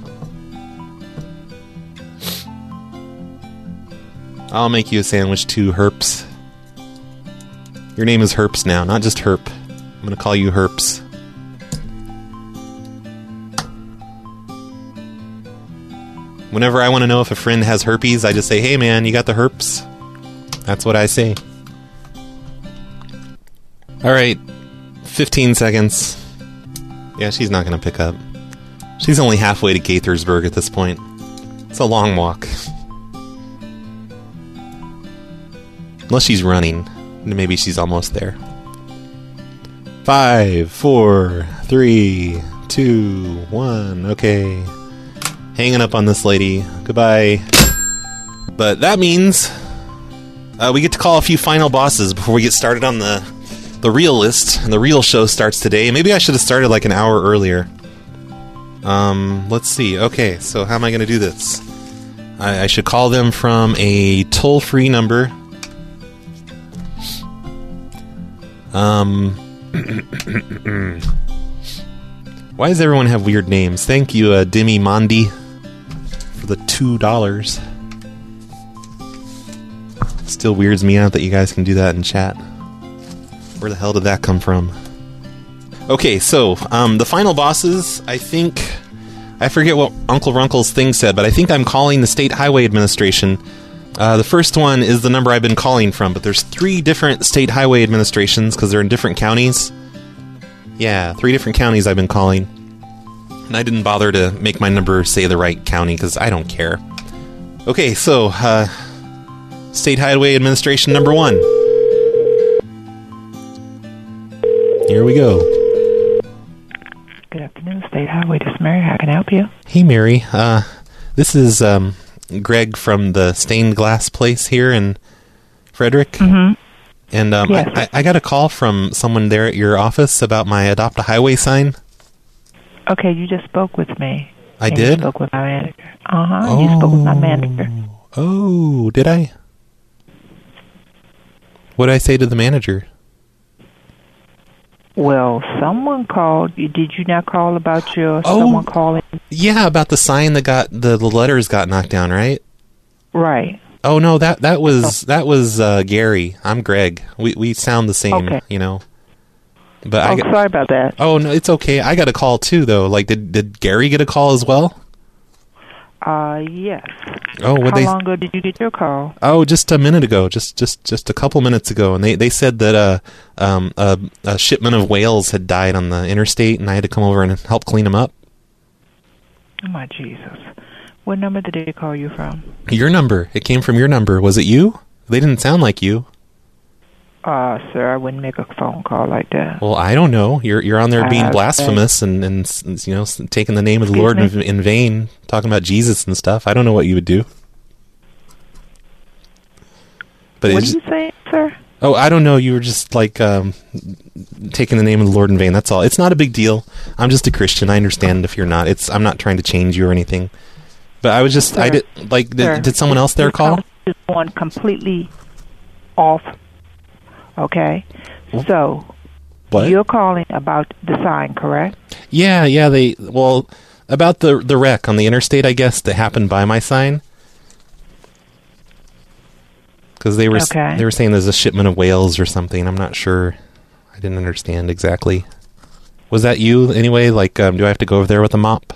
I'll make you a sandwich too, Herps. Your name is Herps now, not just Herp. I'm going to call you Herps. Whenever I want to know if a friend has herpes, I just say, hey man, you got the herps? That's what I say. Alright, 15 seconds. Yeah, she's not going to pick up. She's only halfway to Gaithersburg at this point. It's a long walk. Unless she's running. Maybe she's almost there. 5, 4, 3, 2, 1. Okay. Hanging up on this lady. Goodbye. But that means we get to call a few final bosses before we get started on the real list. And the real show starts today. Maybe I should have started like an hour earlier. Let's see. Okay, so how am I going to do this? I should call them from a toll-free number. Why does everyone have weird names? Thank you, Demi Mondi, for the $2. Still weirds me out that you guys can do that in chat. Where the hell did that come from? Okay, so, the final bosses, I think... I forget what Uncle Runkle's thing said, but I think I'm calling the State Highway Administration. The first one is the number I've been calling from, but there's 3 different state highway administrations because they're in different counties. Yeah, 3 different counties I've been calling. And I didn't bother to make my number say the right county because I don't care. Okay, so, State Highway Administration number 1. Here we go. Good afternoon, State Highway. This is Mary. How can I help you? Hey, Mary. This is, Greg from the stained glass place here in Frederick. Mm-hmm. And yes. I got a call from someone there at your office about my Adopt a Highway sign. Okay, you just spoke with me. I did? You spoke with my manager. Uh-huh, you spoke with my manager. Oh, did I? What did I say to the manager? Well, someone called. Did you not call about someone calling? Yeah, about the sign that got the letters got knocked down, right? Right. Oh no, that was Gary. I'm Greg. We sound the same, okay. You know. But sorry about that. Oh no, it's okay. I got a call too, though. Like, did Gary get a call as well? Yes. Oh, how long ago did you get your call? Oh, just a minute ago. Just a couple minutes ago, and they said that a shipment of whales had died on the interstate, and I had to come over and help clean them up. Oh my Jesus! What number did they call you from? Your number. It came from your number. Was it you? They didn't sound like you. Sir, I wouldn't make a phone call like that. Well, I don't know. You're on there being blasphemous and you know, taking the name of the Lord in vain, talking about Jesus and stuff. I don't know what you would do. But what are you saying, sir? Oh, I don't know. You were just like taking the name of the Lord in vain. That's all. It's not a big deal. I'm just a Christian. I understand if you're not. I'm not trying to change you or anything. But I was just, sir, did someone else there call? Is going completely off. Okay, so what? You're calling about the sign, correct? Yeah. About the wreck on the interstate, I guess, that happened by my sign. Because they were saying there's a shipment of whales or something. I'm not sure. I didn't understand exactly. Was that you anyway? Like, do I have to go over there with a mop,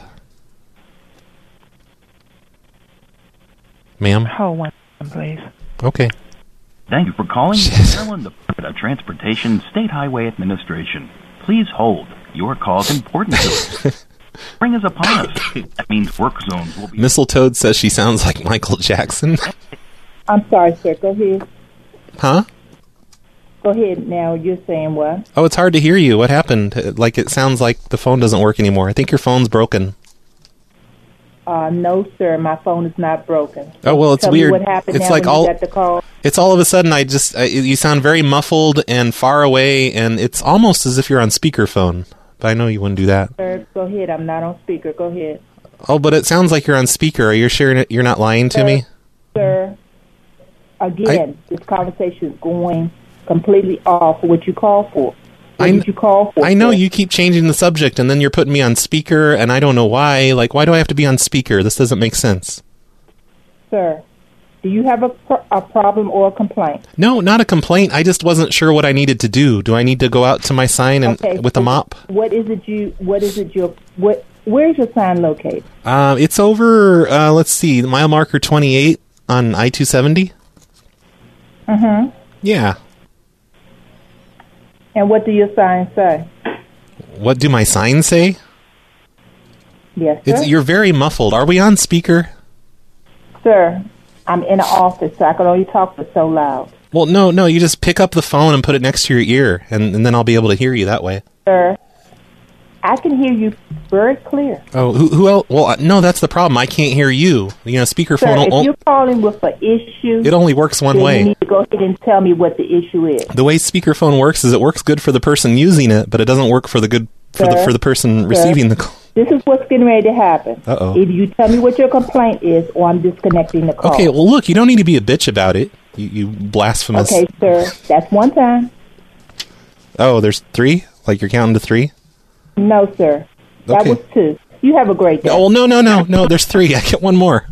ma'am? Hold one, please. Okay. Thank you for calling Maryland Department of Transportation State Highway Administration. Please hold. Your call is important to us. Spring is upon us. That means work zones will be... Mistletoad says she sounds like Michael Jackson. I'm sorry, sir. Go ahead. Huh? Go ahead now. You're saying what? Oh, it's hard to hear you. What happened? Like, it sounds like the phone doesn't work anymore. I think your phone's broken. No, sir. My phone is not broken. Oh, well, it's weird. What happened it's now like when you got the call? It's all of a sudden, you sound very muffled and far away, and it's almost as if you're on speakerphone. But I know you wouldn't do that. Sir, go ahead. I'm not on speaker. Go ahead. Oh, but it sounds like you're on speaker. Are you sure you're not lying to me? Sir, again, this conversation is going completely off what you called for. What did you call for? I know you keep changing the subject, and then you're putting me on speaker, and I don't know why. Like, why do I have to be on speaker? This doesn't make sense. Sir, do you have a problem or a complaint? No, not a complaint. I just wasn't sure what I needed to do. Do I need to go out to my sign and with a mop? Where's your sign located? It's over, let's see, mile marker 28 on I-270. Mm-hmm. Yeah. And what do your signs say? What do my signs say? Yes, sir. You're very muffled. Are we on speaker? Sir, I'm in an office, so I can only talk for so loud. Well, no, you just pick up the phone and put it next to your ear, and then I'll be able to hear you that way. Sir, I can hear you very clear. Oh, who else? Well, no, that's the problem. I can't hear you. You know, speakerphone... Sir, if you're calling with an issue... It only works one way. You need to go ahead and tell me what the issue is. The way speakerphone works is it works good for the person using it, but it doesn't work for the person receiving the call. This is what's getting ready to happen. Uh-oh. Either you tell me what your complaint is, or I'm disconnecting the call. Okay, well, look, you don't need to be a bitch about it. You blasphemous... Okay, sir, that's one time. Oh, there's 3? Like you're counting to 3? No, sir. That was 2. You have a great day. Oh, no, there's 3. I get one more.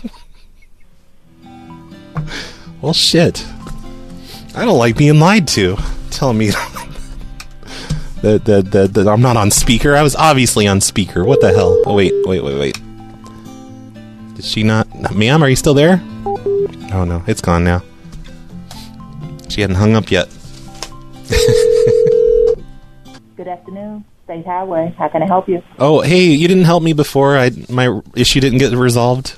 Well, shit. I don't like being lied to. Telling me that I'm not on speaker. I was obviously on speaker. What the hell? Oh, wait. Did she not... Ma'am, are you still there? Oh, no. It's gone now. She hadn't hung up yet. Good afternoon. State Highway. How can I help you? Oh, hey, you didn't help me before. My issue didn't get resolved.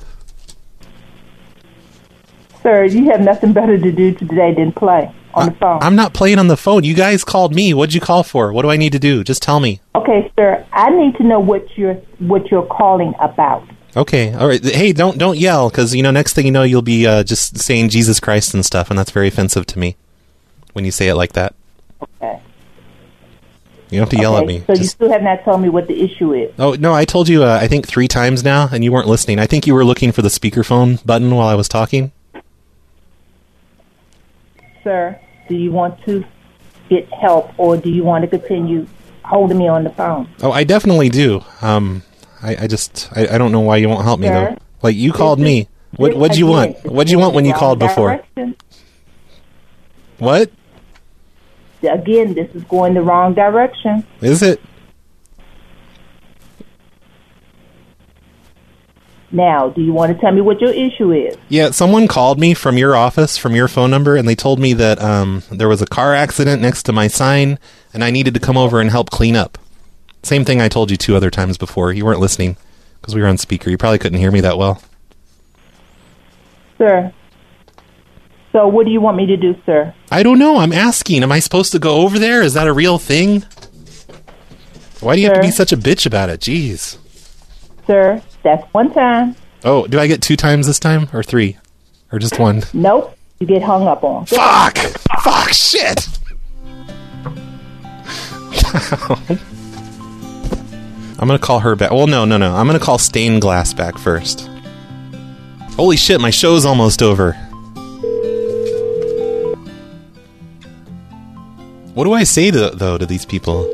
Sir, you have nothing better to do today than play on the phone. I'm not playing on the phone. You guys called me. What'd you call for? What do I need to do? Just tell me. Okay, sir. I need to know what you're calling about. Okay, all right. Hey, don't yell, because next thing you know, you'll be just saying Jesus Christ and stuff, and that's very offensive to me when you say it like that. Okay. You don't have to yell at me. So you still have not told me what the issue is. Oh, no, I told you, I think 3 times now, and you weren't listening. I think you were looking for the speakerphone button while I was talking. Sir, do you want to get help, or do you want to continue holding me on the phone? Oh, I definitely do. I don't know why you won't help me, though. Like, you called me. What'd you want? What'd you want when you called before? What? Again, this is going the wrong direction. Is it? Now, do you want to tell me what your issue is? Yeah, someone called me from your office, from your phone number, and they told me that there was a car accident next to my sign, and I needed to come over and help clean up. Same thing I told you 2 other times before. You weren't listening, because we were on speaker. You probably couldn't hear me that well. Sir. So what do you want me to do, sir? I don't know. I'm asking. Am I supposed to go over there? Is that a real thing? Why do you have to be such a bitch about it? Jeez. Sir, that's 1 time. Oh, do I get 2 times this time? Or 3? Or just 1? Nope. You get hung up on. Fuck! Fuck! Shit! I'm gonna call her back. Well, no. I'm gonna call Stained Glass back first. Holy shit, my show's almost over. What do I say, to these people?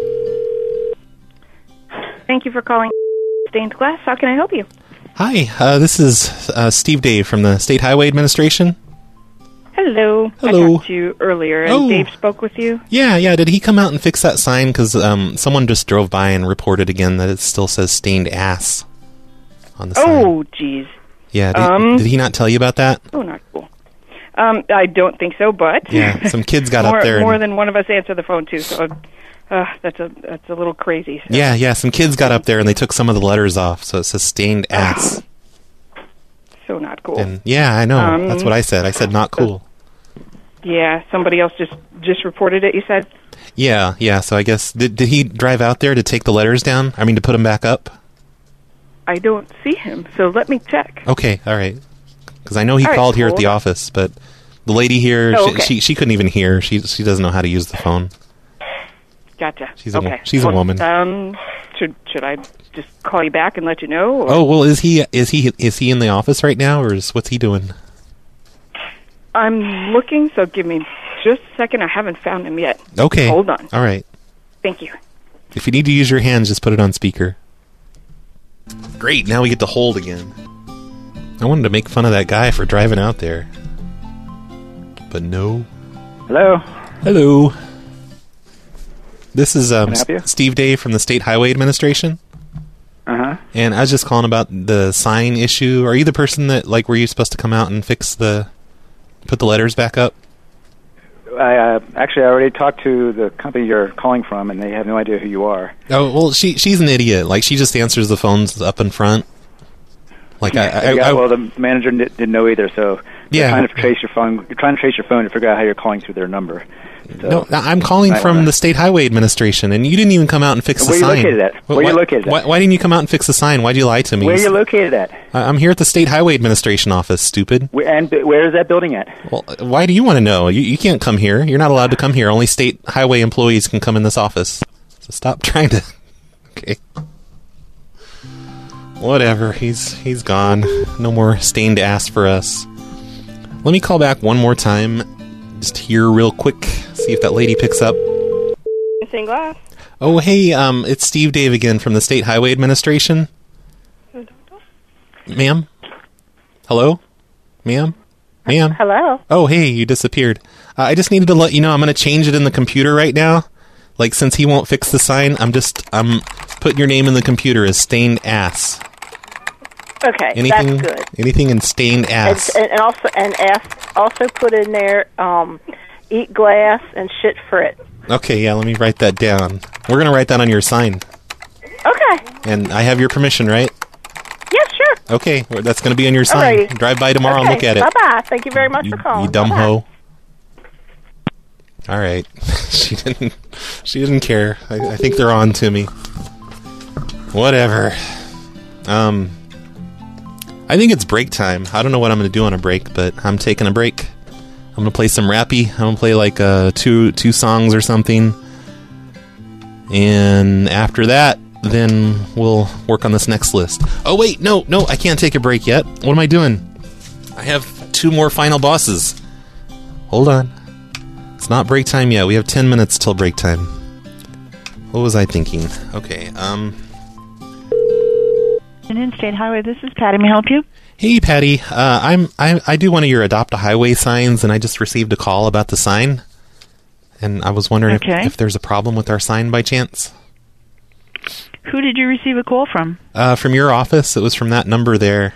Thank you for calling Stained Glass. How can I help you? Hi, this is Steve Dave from the State Highway Administration. Hello. Hello. I talked to you earlier, and Dave spoke with you? Yeah. Did he come out and fix that sign? Because someone just drove by and reported again that it still says Stained Ass on the sign. Oh, jeez. Yeah, did he not tell you about that? Oh, not cool. I don't think so, but... Yeah, some kids got up there. More than one of us answered the phone, too, so that's a little crazy. So. Yeah, some kids got up there and they took some of the letters off, so it says Stained Ass. So not cool. And, yeah, I know. That's what I said. I said not cool. Yeah, somebody else just reported it, you said? Yeah, so I guess... Did he drive out there to take the letters down? I mean, to put them back up? I don't see him, so let me check. Okay, all right. Because I know he called here at the office, but the lady here, she couldn't even hear. She doesn't know how to use the phone. Gotcha. She's a woman. Should I just call you back and let you know? Or? Oh, well, is he in the office right now, or what's he doing? I'm looking, so give me just a second. I haven't found him yet. Okay. Hold on. All right. Thank you. If you need to use your hands, just put it on speaker. Great, now we get to hold again. I wanted to make fun of that guy for driving out there. But no. Hello. Hello. This is Can I help you? Steve Day from the State Highway Administration. Uh-huh. And I was just calling about the sign issue. Are you the person that, like, were you supposed to come out and put the letters back up? Actually, I already talked to the company you're calling from, and they have no idea who you are. Oh, well, she's an idiot. Like, she just answers the phones up in front. Like, well, the manager didn't know either, so yeah. You're trying to trace your phone to figure out how you're calling through their number. So, no, I'm calling from the State Highway Administration, and you didn't even come out and fix the sign. Where are you located at? Where are you located at? Why didn't you come out and fix the sign? Why'd you lie to me? Where are you located at? I'm here at the State Highway Administration office, stupid. And where is that building at? Well, why do you want to know? You can't come here. You're not allowed to come here. Only state highway employees can come in this office. So stop trying to... Okay. Whatever. He's gone. No more stained ass for us. Let me call back one more time. Just here real quick. See if that lady picks up. Missing glass. Oh, hey, it's Steve Dave again from the State Highway Administration. Ma'am? Hello? Ma'am? Ma'am? Hello? Oh, hey, you disappeared. I just needed to let you know I'm going to change it in the computer right now. Like, since he won't fix the sign, I'm putting your name in the computer as stained ass. Okay, anything, that's good. Anything in stained ass. And also put in there, eat glass and shit frit. Okay, yeah, let me write that down. We're going to write that on your sign. Okay. And I have your permission, right? Yes, sure. Okay, that's going to be on your sign. Alrighty. Drive by tomorrow and look at it. Bye-bye. Thank you very much for calling. You dumb Bye-bye. hoe. All right. She didn't care. I think they're on to me. Whatever. I think it's break time. I don't know what I'm going to do on a break, but I'm taking a break. I'm going to play some rappy. I'm going to play like two songs or something. And after that, then we'll work on this next list. Oh, wait. No, I can't take a break yet. What am I doing? I have 2 more final bosses. Hold on. It's not break time yet. We have 10 minutes till break time. What was I thinking? Okay, Union State Highway, this is Patty. May I help you? Hey, Patty. I do one of your Adopt a Highway signs, and I just received a call about the sign. And I was wondering if there's a problem with our sign by chance. Who did you receive a call from? From your office. It was from that number there.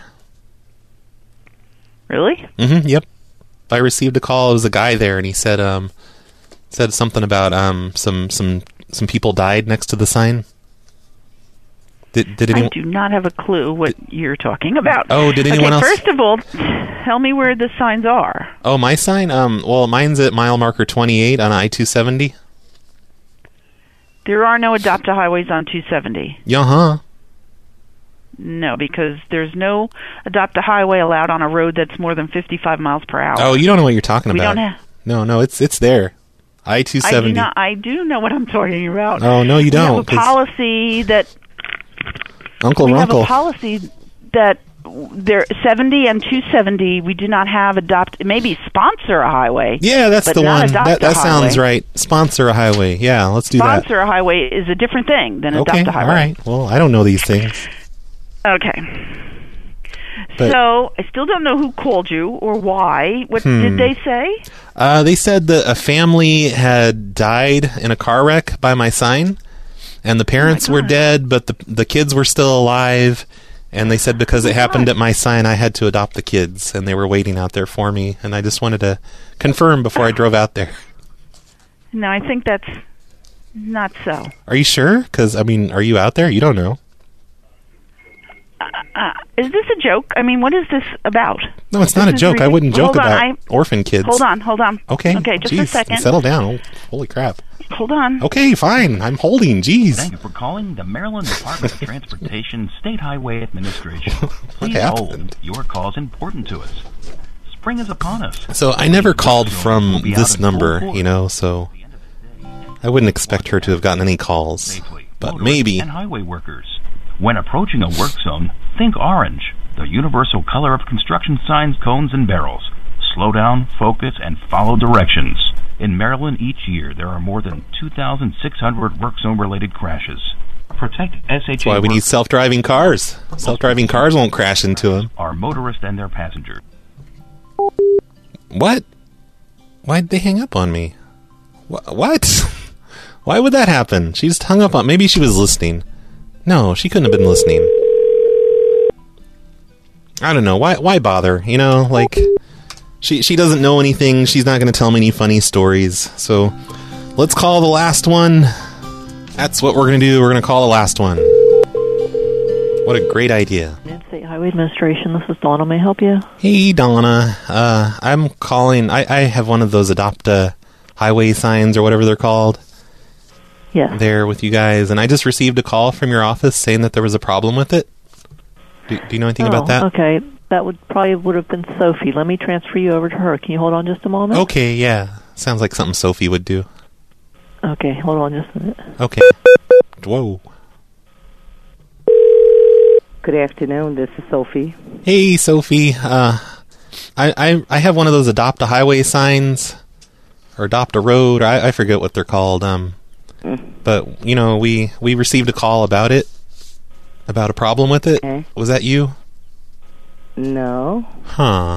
Really? Mm-hmm, yep. I received a call. It was a guy there, and he said something about some people died next to the sign. Did anyone? I do not have a clue what you're talking about. Oh, did anyone else? First of all, tell me where the signs are. Oh, my sign? Well, mine's at mile marker 28 on I-270. There are no Adopt a Highways on 270. Uh-huh. No, because there's no Adopt a Highway allowed on a road that's more than 55 miles per hour. Oh, you don't know what you're talking about. We don't have. No, it's there. I-270. I do know what I'm talking about. Oh, no, you don't. We have a policy that... Uncle we Runkle. have a policy that there 70 and 270 we do not have maybe sponsor a highway. Yeah, that's the one. That sounds right. Sponsor a highway. Yeah, let's do that. Sponsor a highway is a different thing than adopt a highway. All right. Well, I don't know these things. Okay. But, so, I still don't know who called you or why. What did they say? They said that a family had died in a car wreck by my sign, and the parents were dead, but the kids were still alive, and they said because it happened at my sign, I had to adopt the kids, and they were waiting out there for me, and I just wanted to confirm before I drove out there. No, I think that's not so. Are you sure? Because, are you out there? You don't know. Is this a joke? What is this about? No, it's not a joke. I wouldn't joke about orphan kids. Hold on. Okay, just a second. Settle down. Holy crap. Hold on. Okay, fine. I'm holding. Jeez. Thank you for calling the Maryland Department of Transportation State Highway Administration. Please hold. Your call is important to us. Spring is upon us. So I never called from this number, so I wouldn't expect her to have gotten any calls. but maybe. And highway workers. When approaching a work zone, think orange, the universal color of construction signs, cones, and barrels. Slow down, focus, and follow directions. In Maryland each year, there are more than 2,600 work zone-related crashes. Protect SHA. That's why we need self-driving cars. Self-driving cars won't crash into them. Our motorists and their passengers. What? Why'd they hang up on me? What? Why would that happen? She just hung up on... Maybe she was listening. No, she couldn't have been listening. I don't know. Why bother? You know, like... She doesn't know anything. She's not going to tell me any funny stories. So, let's call the last one. That's what we're going to do. We're going to call the last one. What a great idea. State Highway Administration, this is Donna. May I help you? Hey, Donna. I'm calling. I have one of those Adopt a Highway signs or whatever they're called. Yes. There with you guys. And I just received a call from your office saying that there was a problem with it. Do you know anything about that? Okay. That would have been Sophie. Let me transfer you over to her. Can you hold on just a moment? Okay, yeah. Sounds like something Sophie would do. Okay, hold on just a minute. Okay. Whoa. Good afternoon. This is Sophie. Hey, Sophie. I have one of those Adopt a Highway signs, or Adopt a Road, or I forget what they're called. But you know, we received a call about it, about a problem with it. Okay. Was that you? No. Huh.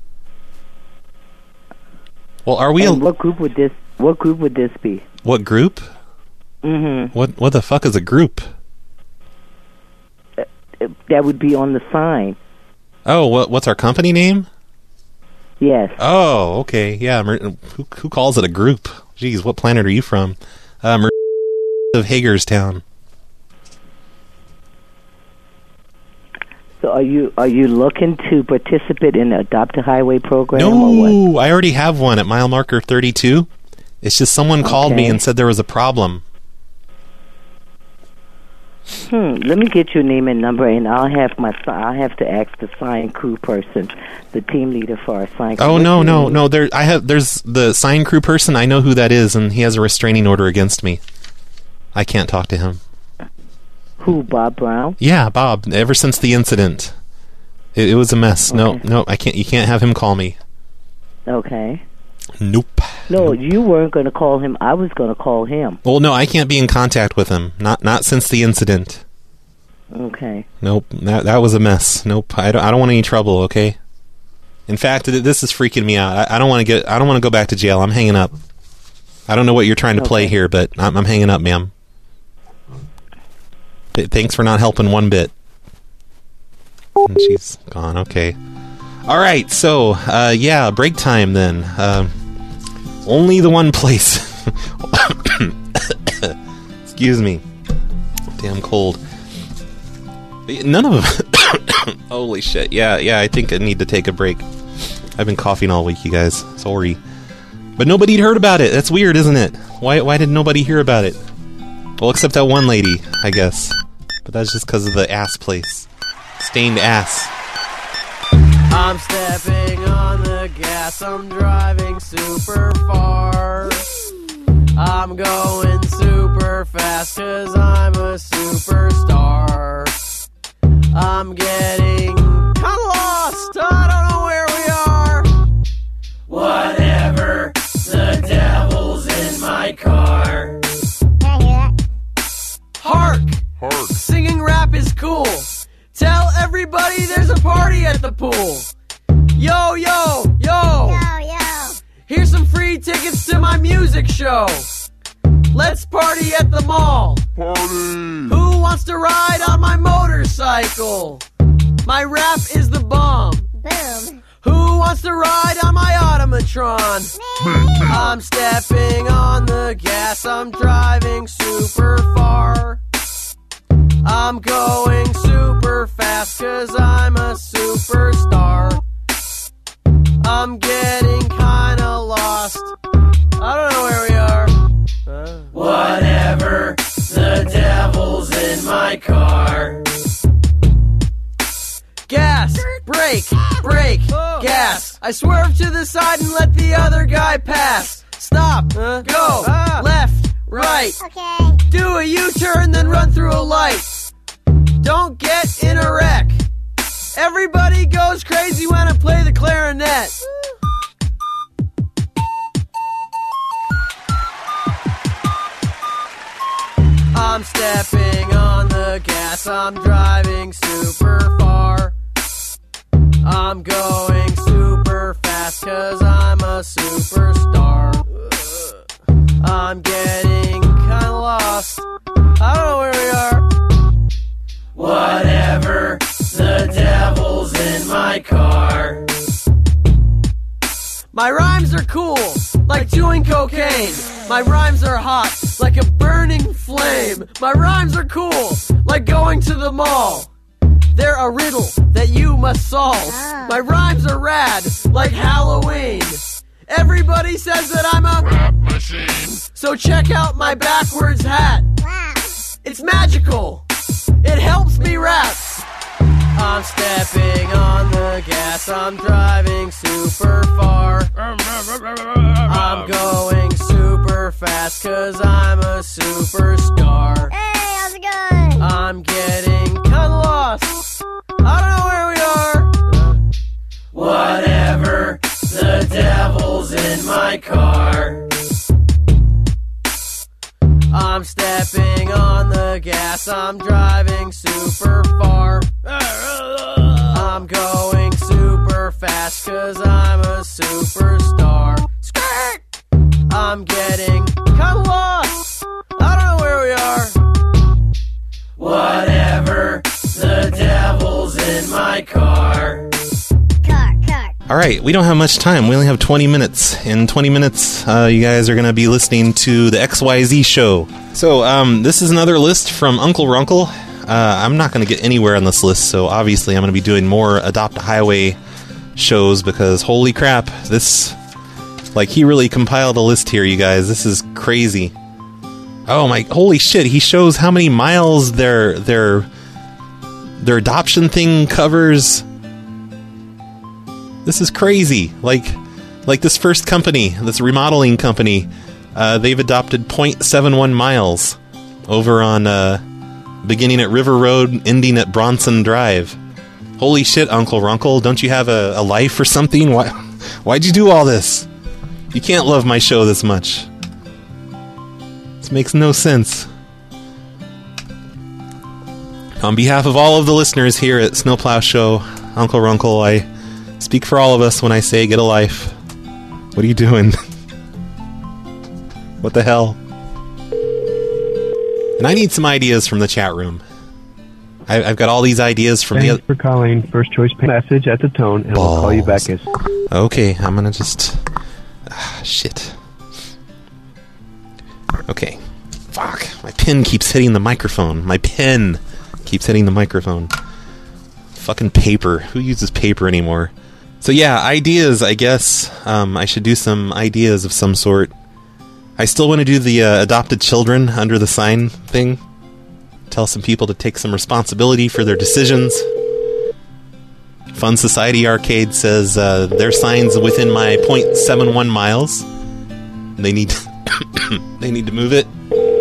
Well, are we? What group would this be? What group? Mm-hmm. What the fuck is a group? That would be on the sign. Oh, what's our company name? Yes. Oh, okay. Yeah. Who calls it a group? Jeez, what planet are you from? Of Hagerstown. So are you looking to participate in the Adopt a Highway program? No, or what? I already have one at mile marker 32. It's just someone called me and said there was a problem. Let me get your name and number, and I'll have to ask the sign crew person, the team leader for our sign crew. Oh, no. There's the sign crew person. I know who that is, and he has a restraining order against me. I can't talk to him. Who, Bob Brown? Yeah, Bob. Ever since the incident, it was a mess. Okay. No, I can't. You can't have him call me. Okay. Nope. No, you weren't going to call him. I was going to call him. Well, no, I can't be in contact with him. Not since the incident. Okay. Nope. That was a mess. Nope. I don't want any trouble. Okay. In fact, this is freaking me out. I don't want to go back to jail. I'm hanging up. I don't know what you're trying to play here, but I'm hanging up, ma'am. Thanks for not helping one bit. And she's gone. Okay. All right. So, yeah, break time then. Only the one place. Excuse me. Damn cold. None of them. Holy shit. Yeah, I think I need to take a break. I've been coughing all week, you guys. Sorry. But nobody'd heard about it. That's weird, isn't it? Why did nobody hear about it? Well, except that one lady, I guess. But that's just because of the ass place. Stained ass. I'm stepping on the gas, I'm driving super far. I'm going super fast cause I'm a superstar. I'm getting kinda lost, I don't know where we are. Whatever, the devil's in my car. Hark! Singing rap is cool. Tell everybody there's a party at the pool. Yo, yo, yo. Yo, yo. Here's some free tickets to my music show. Let's party at the mall. Party. Who wants to ride on my motorcycle? My rap is the bomb. Boom. Who wants to ride on my automatron? I'm stepping on the gas, I'm driving super far. I'm going super fast cause I'm a superstar. I'm getting kinda lost, I don't know where we are. Whatever, the devil's in my car. Gas, brake, gas. I swerve to the side and let the other guy pass. Stop, go, left, right. Okay. Do a U-turn, then run through a light. Don't get in a wreck. Everybody goes crazy when I play the clarinet. I'm stepping on the gas, I'm driving super far. I'm going super fast 'cause I'm a superstar. I'm getting kinda lost, I don't know where we are. Whatever, the devil's in my car. My rhymes are cool, like chewing cocaine. My rhymes are hot, like a burning flame. My rhymes are cool, like going to the mall. They're a riddle that you must solve. My rhymes are rad, like Halloween. Everybody says that I'm a rap machine. So check out my backwards hat. Wow. It's magical. It helps me rap. I'm stepping on the gas, I'm driving super far. I'm going super fast 'cause I'm a superstar. Hey, how's it going? I'm getting kinda lost, I don't know where we are. Whatever, the devil's in my car. I'm stepping on the gas, I'm driving super far. I'm going super fast 'cause I'm a superstar. Skirt! I'm getting kinda lost, I don't know where we are. Whatever, the devil's in my car. All right, we don't have much time. We only have 20 minutes. In 20 minutes, you guys are going to be listening to the XYZ show. So, this is another list from Uncle Runkle. I'm not going to get anywhere on this list, so obviously I'm going to be doing more Adopt a Highway shows because holy crap, this, like, he really compiled a list here, you guys. This is crazy. Oh my, holy shit, he shows how many miles their adoption thing covers. This is crazy. Like this first company, this remodeling company, they've adopted 0.71 miles over on beginning at River Road, ending at Bronson Drive. Holy shit, Uncle Runkle, don't you have a life or something? Why'd you do all this? You can't love my show this much. This makes no sense. On behalf of all of the listeners here at Snowplow Show, Uncle Runkle, I speak for all of us when I say get a life. What are you doing? What the hell? And I need some ideas from the chat room. I've got all these ideas from the other... Thanks for calling First Choice message at the tone, and we'll call you back as... Okay, I'm gonna just... shit. Okay. Fuck. My pen keeps hitting the microphone. My pen keeps hitting the microphone. Fucking paper. Who uses paper anymore? So yeah, ideas, I guess. I should do some ideas of some sort. I still want to do the adopted children under the sign thing. Tell some people to take some responsibility for their decisions. Fun Society Arcade says their sign's within my 0.71 miles. They need they need to move it.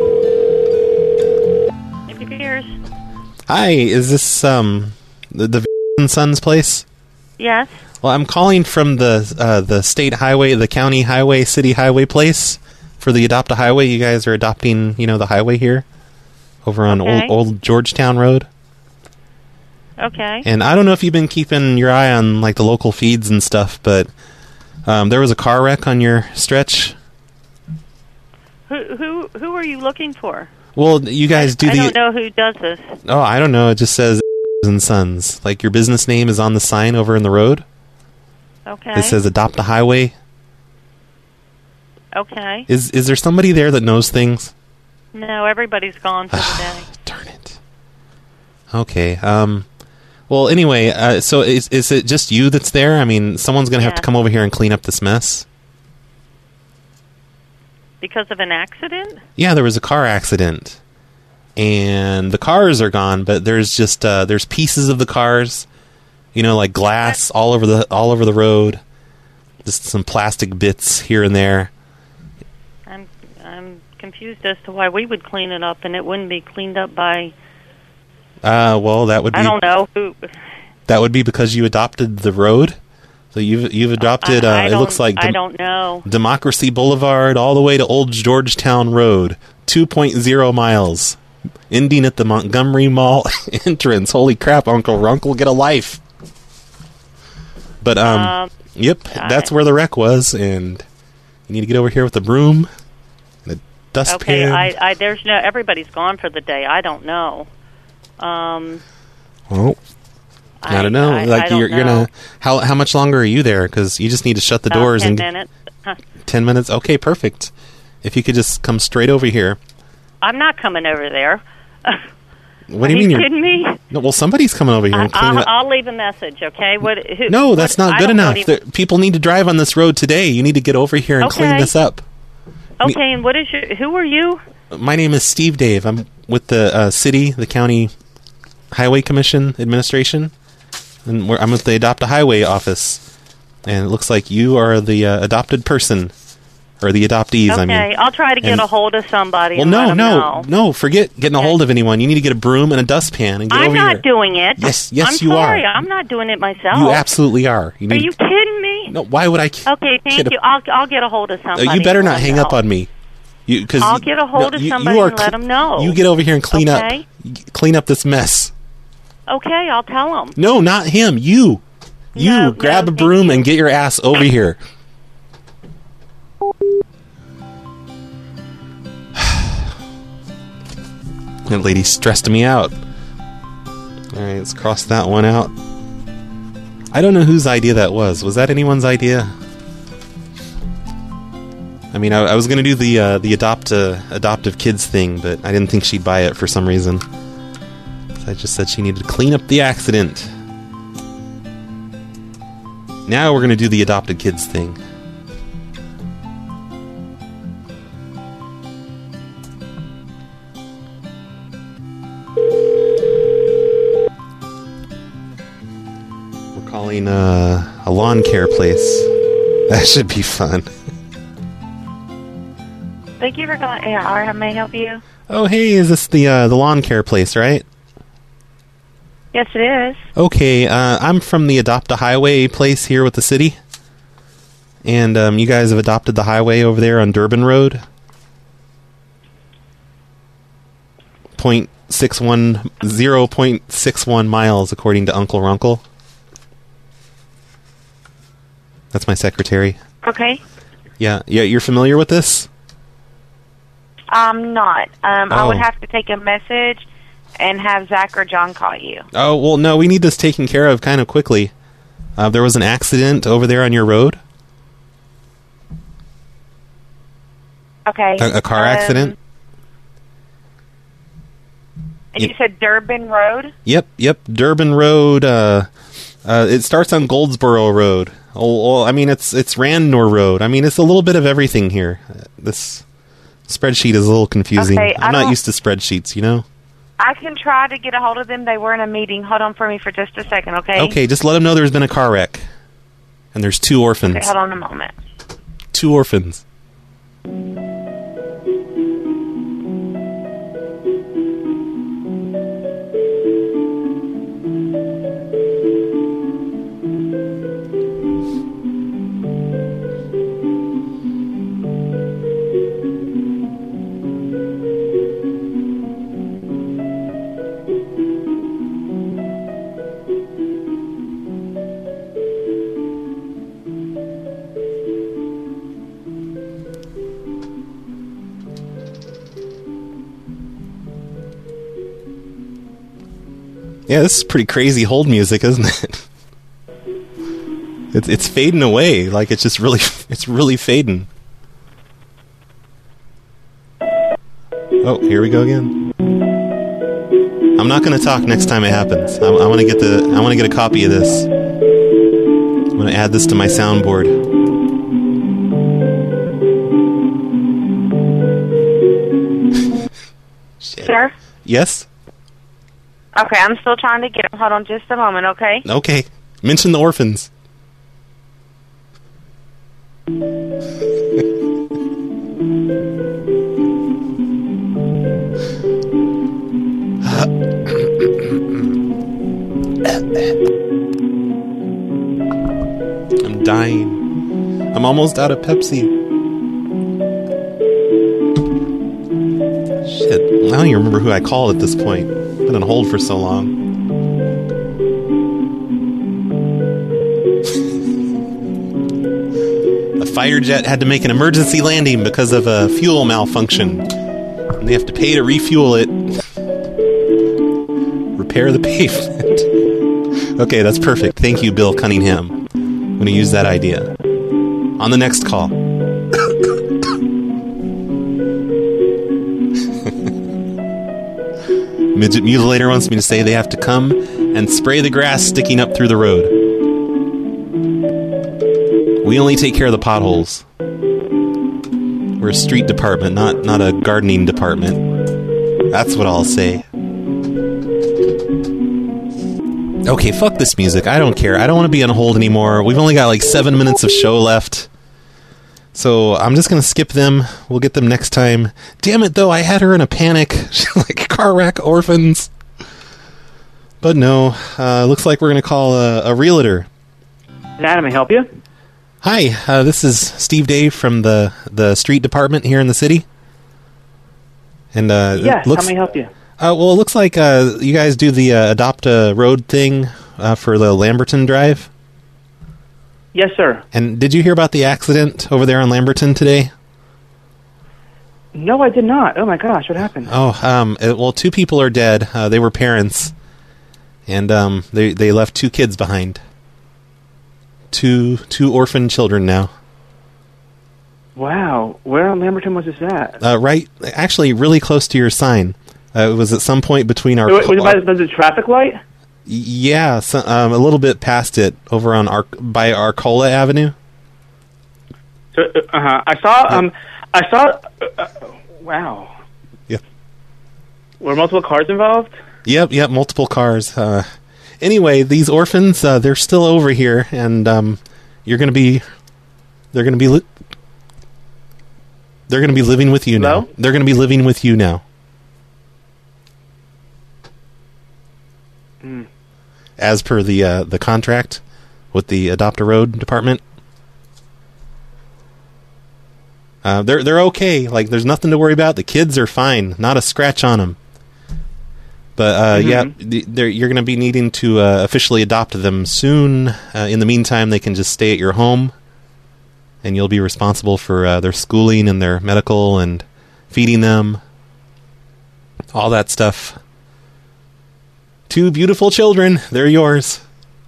Hi, is this the Sons place? Yes. Well, I'm calling from the state highway, the county highway, city highway place for the Adopt a Highway. You guys are adopting, the highway here over on old Georgetown Road. Okay. And I don't know if you've been keeping your eye on like the local feeds and stuff, but there was a car wreck on your stretch. Who are you looking for? Well, you guys do I don't know who does this. Oh, I don't know. It just says and Sons. Like your business name is on the sign over in the road. Okay. It says Adopt a Highway. Okay. Is there somebody there that knows things? No, everybody's gone for the day. Darn it. Okay. Well, anyway, so is it just you that's there? I mean, someone's going to have to come over here and clean up this mess. Because of an accident? Yeah, there was a car accident. And the cars are gone, but there's just there's pieces of the cars, like glass all over the road. Just some plastic bits here and there. I'm confused as to why we would clean it up and it wouldn't be cleaned up by... Well, that would be... I don't know who... That would be because you adopted the road. So you've adopted, it looks like... I don't know. Democracy Boulevard all the way to Old Georgetown Road. 2.0 miles. Ending at the Montgomery Mall entrance. Holy crap, Uncle Runkle, get a life. But, yep, that's where the wreck was, and you need to get over here with the broom, the dustpan. Okay, there's no... Everybody's gone for the day. I don't know. Well... I don't know. You're gonna. How much longer are you there? Because you just need to shut the doors 10 minutes. 10 minutes. Okay, perfect. If you could just come straight over here. I'm not coming over there. What do you mean? Are you kidding me? No, well, somebody's coming over here and cleaning it up. I'll leave a message. Okay. No, that's not good enough. People need to drive on this road today. You need to get over here and clean this up. Okay. And who are you? My name is Steve Dave. I'm with the county highway commission administration. And I'm with the Adopt a Highway office, and it looks like you are the adopted person, or the adoptees. Okay, I mean, I'll try to get a hold of somebody. Well, and let them know. no, forget getting a hold of anyone. You need to get a broom and a dustpan and get over here. I'm not doing it. Yes, I'm you sorry. are. I'm not doing it myself. You absolutely are. Are you kidding me? No, why would I? Okay, thank you. I'll get a hold of somebody. You better not hang up on me. I'll get a hold of somebody and let them know. You get over here and clean up this mess. Okay, I'll tell them. No, not him. You. Grab a broom and get your ass over here. That lady stressed me out. Alright, let's cross that one out. I don't know whose idea that was. Was that anyone's idea? I mean, I was going to do the adoptive kids thing, but I didn't think she'd buy it for some reason. So I just said she needed to clean up the accident. Now we're going to do the adopted kids thing. We're calling a lawn care place. That should be fun. Thank you for calling AR. How may I help you? Oh, hey, is this the lawn care place, right? Yes, it is. Okay, I'm from the Adopt a Highway place here with the city. And you guys have adopted the highway over there on Durbin Road. 0.61 miles, according to Uncle Runkle. That's my secretary. Okay. Yeah, you're familiar with this? I'm not. I would have to take a message and have Zach or John call you. Oh, well, no, we need this taken care of kind of quickly. There was an accident over there on your road. Okay. A car accident? And you said Durbin Road? Yep, Durbin Road. It starts on Goldsboro Road. Oh, I mean, it's Randnor Road. I mean, it's a little bit of everything here. This spreadsheet is a little confusing. Okay, I'm not used to spreadsheets, you know? I can try to get a hold of them. They were in a meeting. Hold on for me for just a second, okay? Okay, just let them know there's been a car wreck. And there's 2 orphans. Okay, hold on a moment. 2 orphans. Yeah, this is pretty crazy hold music, isn't it? It's fading away. Like, it's really fading. Oh, here we go again. I'm not going to talk next time it happens. I want to get a copy of this. I'm going to add this to my soundboard. Sir? Yes? Okay, I'm still trying to get him. Hold on just a moment, okay? Okay. Mention the orphans. I'm dying. I'm almost out of Pepsi. Shit. I don't even remember who I called at this point. Been on hold for so long. A fire jet had to make an emergency landing because of a fuel malfunction. And they have to pay to refuel it. Repair the pavement. Okay, that's perfect. Thank you, Bill Cunningham. I'm going to use that idea. On the next call. Midget Mutilator wants me to say they have to come and spray the grass sticking up through the road. We only take care of the potholes. We're a street department, not a gardening department. That's what I'll say. Okay, fuck this music. I don't care. I don't want to be on hold anymore. We've only got like 7 minutes of show left. So I'm just going to skip them. We'll get them next time. Damn it, though. I had her in a panic. Like car wreck orphans. But no. Looks like we're going to call a realtor. Adam, may I help you? Hi, this is Steve Dave from the street department here in the city. And yes, how may I help you? Well, it looks like you guys do the Adopt a Road thing for the Lamberton Drive. Yes, sir. And did you hear about the accident over there on Lamberton today? No, I did not. Oh my gosh, what happened? Oh, well, 2 people are dead. They were parents, and they left 2 kids behind. Two orphan children now. Wow, where on Lamberton was this at? Right, actually, really close to your sign. It was at some point between our... Was it by the traffic light? Yeah, a little bit past it, over on by Arcola Avenue. So, I saw. Wow. Yep. Were multiple cars involved? Yep, multiple cars. Anyway, these orphans, they're still over here, and they're going to be living with you now. They're going to be living with you now. Hmm. As per the contract with the Adopt a Road department. They're okay. Like, there's nothing to worry about. The kids are fine. Not a scratch on them. But, yeah, you're going to be needing to officially adopt them soon. In the meantime, they can just stay at your home. And you'll be responsible for their schooling and their medical and feeding them. All that stuff. 2 beautiful children. They're yours.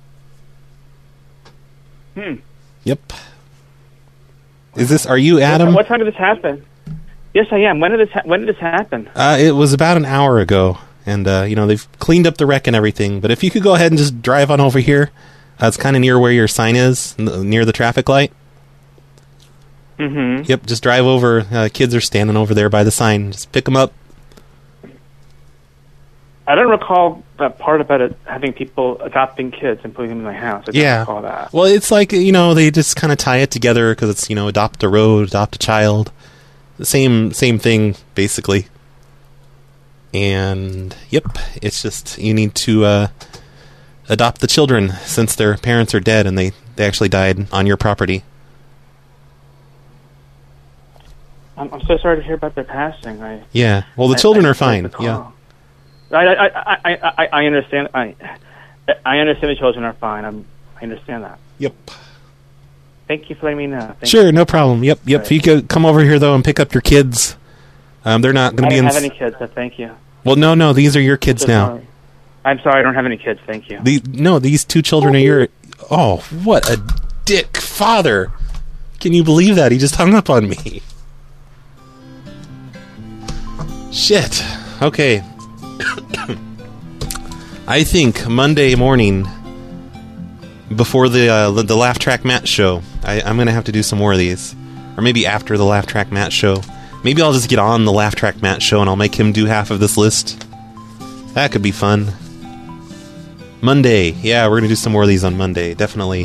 Yep. Are you Adam? What time did this happen? Yes, I am. When did this happen? It was about an hour ago. And, they've cleaned up the wreck and everything. But if you could go ahead and just drive on over here. It's kind of near where your sign is, near the traffic light. Mm-hmm. Yep, just drive over. Kids are standing over there by the sign. Just pick them up. I don't recall that part about it having people adopting kids and putting them in my house. I don't recall that. Well, it's like, they just kind of tie it together because it's, adopt a road, adopt a child. The same thing, basically. And, yep, it's just you need to adopt the children since their parents are dead and they actually died on your property. I'm so sorry to hear about their passing. Yeah, well, the children are fine. Yeah. I understand. I understand the children are fine. I understand that. Yep. Thank you for letting me know. Sure, no problem. Yep. Right. If you could come over here though and pick up your kids, they're not going to be. I don't have any kids, so thank you. Well, no, these are your kids now. Sorry. I'm sorry, I don't have any kids. Thank you. These 2 children are your. Oh, what a dick father! Can you believe that? He just hung up on me. Shit. Okay. I think Monday morning, before the Laugh Track Matt show, I'm going to have to do some more of these. Or maybe after the Laugh Track Matt show. Maybe I'll just get on the Laugh Track Matt show and I'll make him do half of this list. That could be fun. Monday. Yeah, we're going to do some more of these on Monday. Definitely.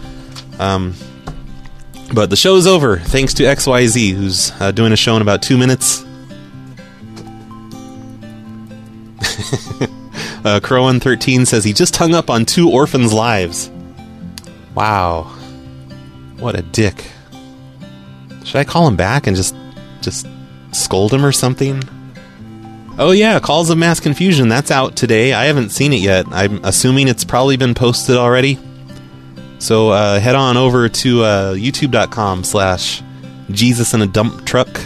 But the show's over. Thanks to XYZ, who's doing a show in about 2 minutes. Crowan13 says he just hung up on 2 orphans' lives. Wow. What a dick. Should I call him back and just scold him or something? Oh yeah, Calls of Mass Confusion. That's out today. I haven't seen it yet. I'm assuming it's probably been posted already. So head on over to youtube.com/Jesus in a dump truck.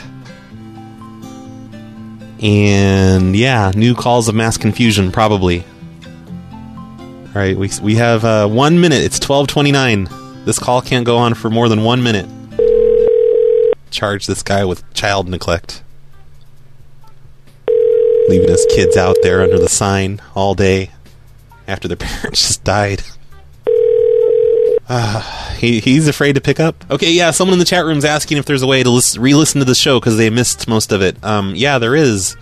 And yeah, new Calls of Mass Confusion, probably. Alright, we have 1 minute. It's 12:29. This call can't go on for more than 1 minute. Charge this guy with child neglect. Leaving his kids out there under the sign all day after their parents just died. He's afraid to pick up. Okay, yeah, someone in the chat room's asking if there's a way to re-listen to the show because they missed most of it. Yeah, there is.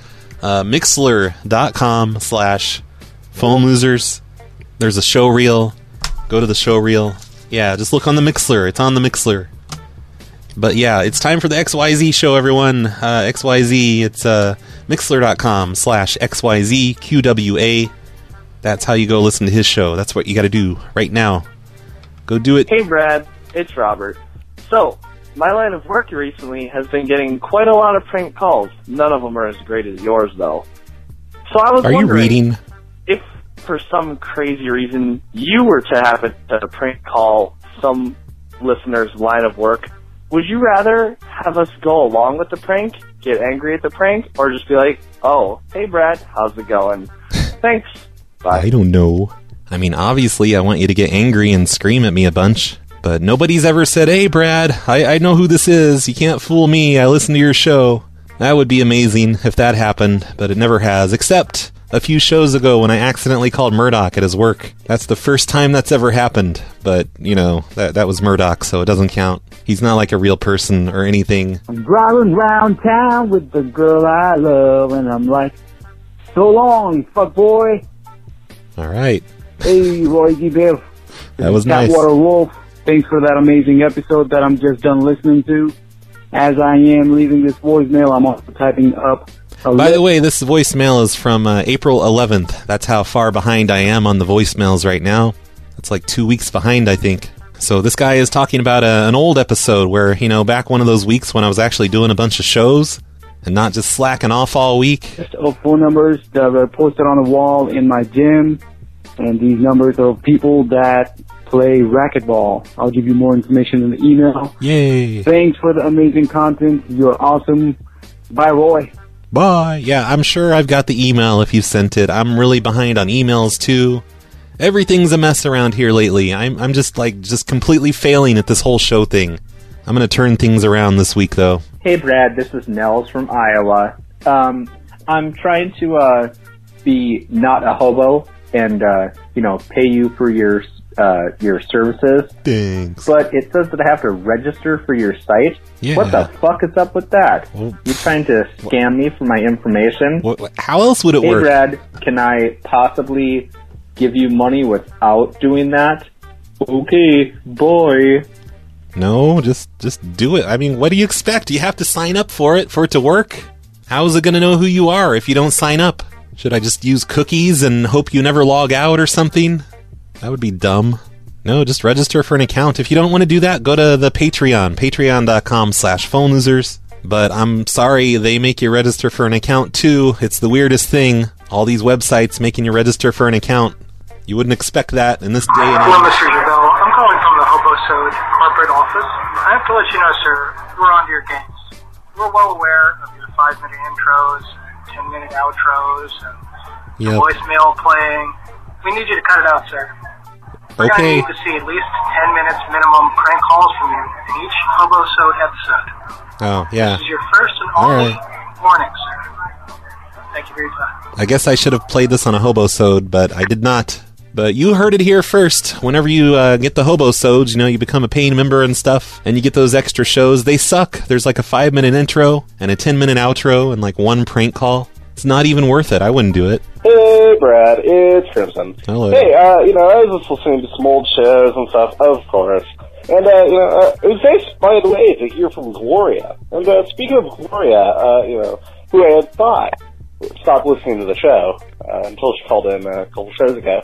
Mixlr.com/phone losers. There's a show reel. Go to the show reel. Yeah, just look on the Mixlr. It's on the Mixlr. But yeah, it's time for the XYZ show, everyone. XYZ, it's mixlr.com/XYZQWA. That's how you go listen to his show. That's what you got to do right now. Go do it. Hey, Brad. It's Robert. So, my line of work recently has been getting quite a lot of prank calls. None of them are as great as yours, though. So I was wondering, you reading? If for some crazy reason you were to happen to prank call some listener's line of work, would you rather have us go along with the prank, get angry at the prank, or just be like, oh, hey, Brad, how's it going? Thanks. Bye. I don't know. I mean, obviously, I want you to get angry and scream at me a bunch, but nobody's ever said, hey, Brad, I know who this is. You can't fool me. I listen to your show. That would be amazing if that happened, but it never has, except a few shows ago when I accidentally called Murdoch at his work. That's the first time that's ever happened, but, you know, that was Murdoch, so it doesn't count. He's not like a real person or anything. I'm driving around town with the girl I love, and I'm like, so long, fuck boy. All right. Hey, Roy G. Biff. That was nice. Catwater Wolf, thanks for that amazing episode that I'm just done listening to. As I am leaving this voicemail, I'm also typing up a By the way, this voicemail is from April 11th. That's how far behind I am on the voicemails right now. It's like 2 weeks behind, I think. So this guy is talking about an old episode where, you know, back one of those weeks when I was actually doing a bunch of shows and not just slacking off all week. Just phone numbers that are posted on the wall in my gym. And these numbers are people that play racquetball. I'll give you more information in the email. Yay. Thanks for the amazing content. You're awesome. Bye, Roy. Bye. Yeah, I'm sure I've got the email if you sent it. I'm really behind on emails, too. Everything's a mess around here lately. I'm just completely failing at this whole show thing. I'm going to turn things around this week, though. Hey, Brad. This is Nels from Iowa. I'm trying to be not a hobo and pay you for your services. Thanks. But it says that I have to register for your site. Yeah. What the fuck is up with that? You trying to scam me for my information? How else would it work? Hey, Brad, can I possibly give you money without doing that? Okay, boy. No, just do it. I mean, what do you expect? You have to sign up for it to work. How is it going to know who you are if you don't sign up? Should I just use cookies and hope you never log out or something? That would be dumb. No, just register for an account. If you don't want to do that, go to the Patreon, patreon.com/phone losers. But I'm sorry, they make you register for an account too. It's the weirdest thing. All these websites making you register for an account. You wouldn't expect that in this day and age. Hello, Mr. Jabel. I'm calling from the Hobosode corporate office. I have to let you know, sir, we're on to your games. We're well aware of your 5-minute intros, 10-minute outros, and your voicemail playing. We need you to cut it out, sir. We're going to need to see at least 10 minutes minimum prank calls from you in each Hobosode episode. Oh, yeah. This is your first and only warning, sir. Thank you for your time. I guess I should have played this on a Hobosode, but I did not. But you heard it here first. Whenever you get the Hobosodes, you become a paying member and stuff, and you get those extra shows. They suck. There's like a 5-minute intro and a 10-minute outro and like one prank call. It's not even worth it. I wouldn't do it. Hey, Brad. It's Crimson. Hello. Hey, I was just listening to some old shows and stuff, of course. And, it was nice, by the way, to hear from Gloria. And, speaking of Gloria, who I had thought stopped listening to the show. until she called in a couple shows ago.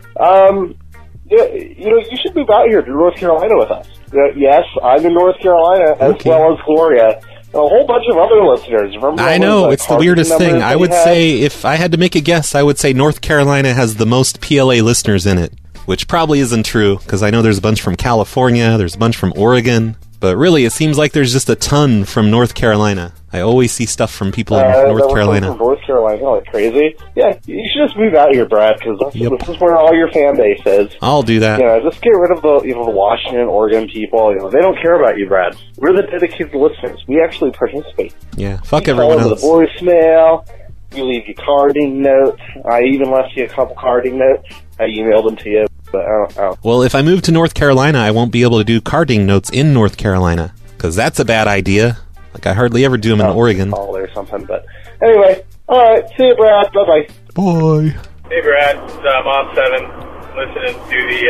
You should move out here to North Carolina with us. Yes, I'm in North Carolina, as well as Gloria. A whole bunch of other listeners. I know, it's the weirdest thing. I would say, if I had to make a guess, I would say North Carolina has the most PLA listeners in it, which probably isn't true, because I know there's a bunch from California, there's a bunch from Oregon, but really, it seems like there's just a ton from North Carolina. I always see stuff from people in North Carolina. From North Carolina, like crazy. Yeah, you should just move out here, Brad, because this is where all your fan base is. I'll do that. Just get rid of the Washington, Oregon people. They don't care about you, Brad. We're the dedicated listeners. We actually participate. Yeah, fuck everyone else. The voicemail. We leave you carding notes. I even left you a couple carding notes. I emailed them to you, but I don't. Well, if I move to North Carolina, I won't be able to do carding notes in North Carolina, because that's a bad idea. Like, I hardly ever do them in Oregon. Or something, but anyway, all right. See you, Brad. Bye-bye. Bye. Hey, Brad. It's Mom7, listening to the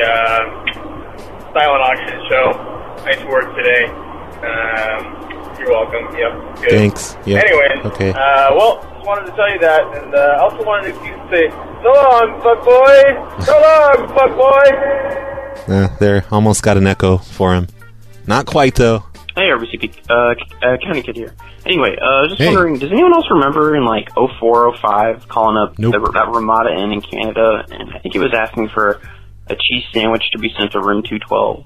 Silent Auction show. Nice work today. You're welcome. Yep. Good. Thanks. Yep. Anyway, okay. Just wanted to tell you that, and I also wanted to say, so long, fuckboy! So long, fuckboy! There, almost got an echo for him. Not quite, though. Hey, RBCP, County Kid here. Anyway, just wondering, does anyone else remember in, 04, 05, calling up that Ramada Inn in Canada, and I think he was asking for a cheese sandwich to be sent to room 212.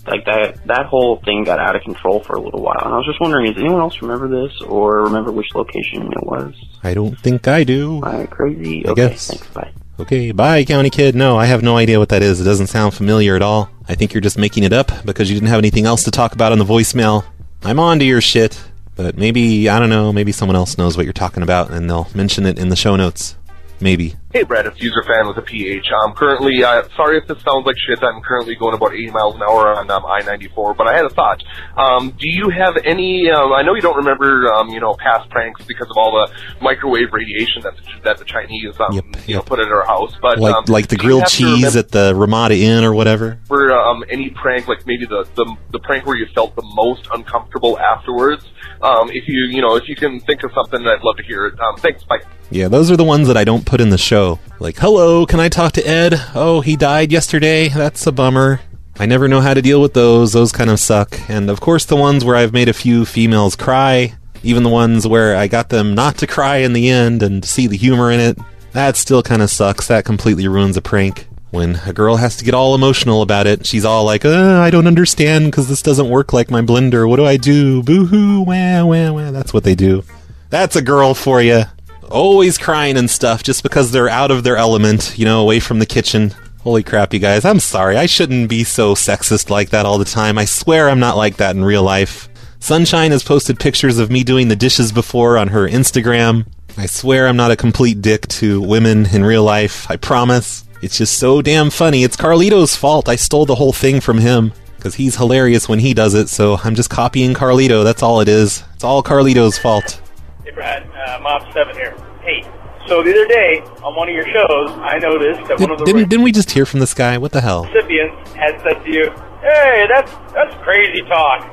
That whole thing got out of control for a little while, and I was just wondering, does anyone else remember this, or remember which location it was? I don't think I do. Crazy? I guess. Thanks, bye. Okay, bye, County Kid. No, I have no idea what that is. It doesn't sound familiar at all. I think you're just making it up because you didn't have anything else to talk about on the voicemail. I'm on to your shit, but maybe, I don't know, maybe someone else knows what you're talking about and they'll mention it in the show notes. Maybe. Hey, Brad, it's User Fan with a PH. I'm currently, sorry if this sounds like shit, I'm currently going about 80 miles an hour on I-94, but I had a thought. Do you have any, I know you don't remember, past pranks because of all the microwave radiation that the Chinese, put at our house, but... Like the grilled cheese at the Ramada Inn or whatever? For any prank, like maybe the prank where you felt the most uncomfortable afterwards, if you can think of something, I'd love to hear it. Thanks, bye. Yeah, those are the ones that I don't put in the show. Like, hello, can I talk to Ed? Oh, he died yesterday? That's a bummer. I never know how to deal with those. Those kind of suck. And of course the ones where I've made a few females cry, even the ones where I got them not to cry in the end and to see the humor in it, that still kind of sucks. That completely ruins a prank. When a girl has to get all emotional about it, she's all like, I don't understand because this doesn't work like my blender. What do I do? Boo-hoo, wah, wah, wah. That's what they do. That's a girl for you. Always crying and stuff just because they're out of their element, away from the kitchen. Holy crap, you guys. I'm sorry. I shouldn't be so sexist like that all the time. I swear I'm not like that in real life. Sunshine has posted pictures of me doing the dishes before on her Instagram. I swear I'm not a complete dick to women in real life. I promise. It's just so damn funny. It's Carlito's fault. I stole the whole thing from him because he's hilarious when he does it, so I'm just copying Carlito. That's all it is. It's all Carlito's fault. Hey, Brad, Mob7 here. Hey, so the other day, on one of your shows, I noticed that one of the didn't we just hear from this guy? What the hell? recipients had said to you, hey, that's crazy talk.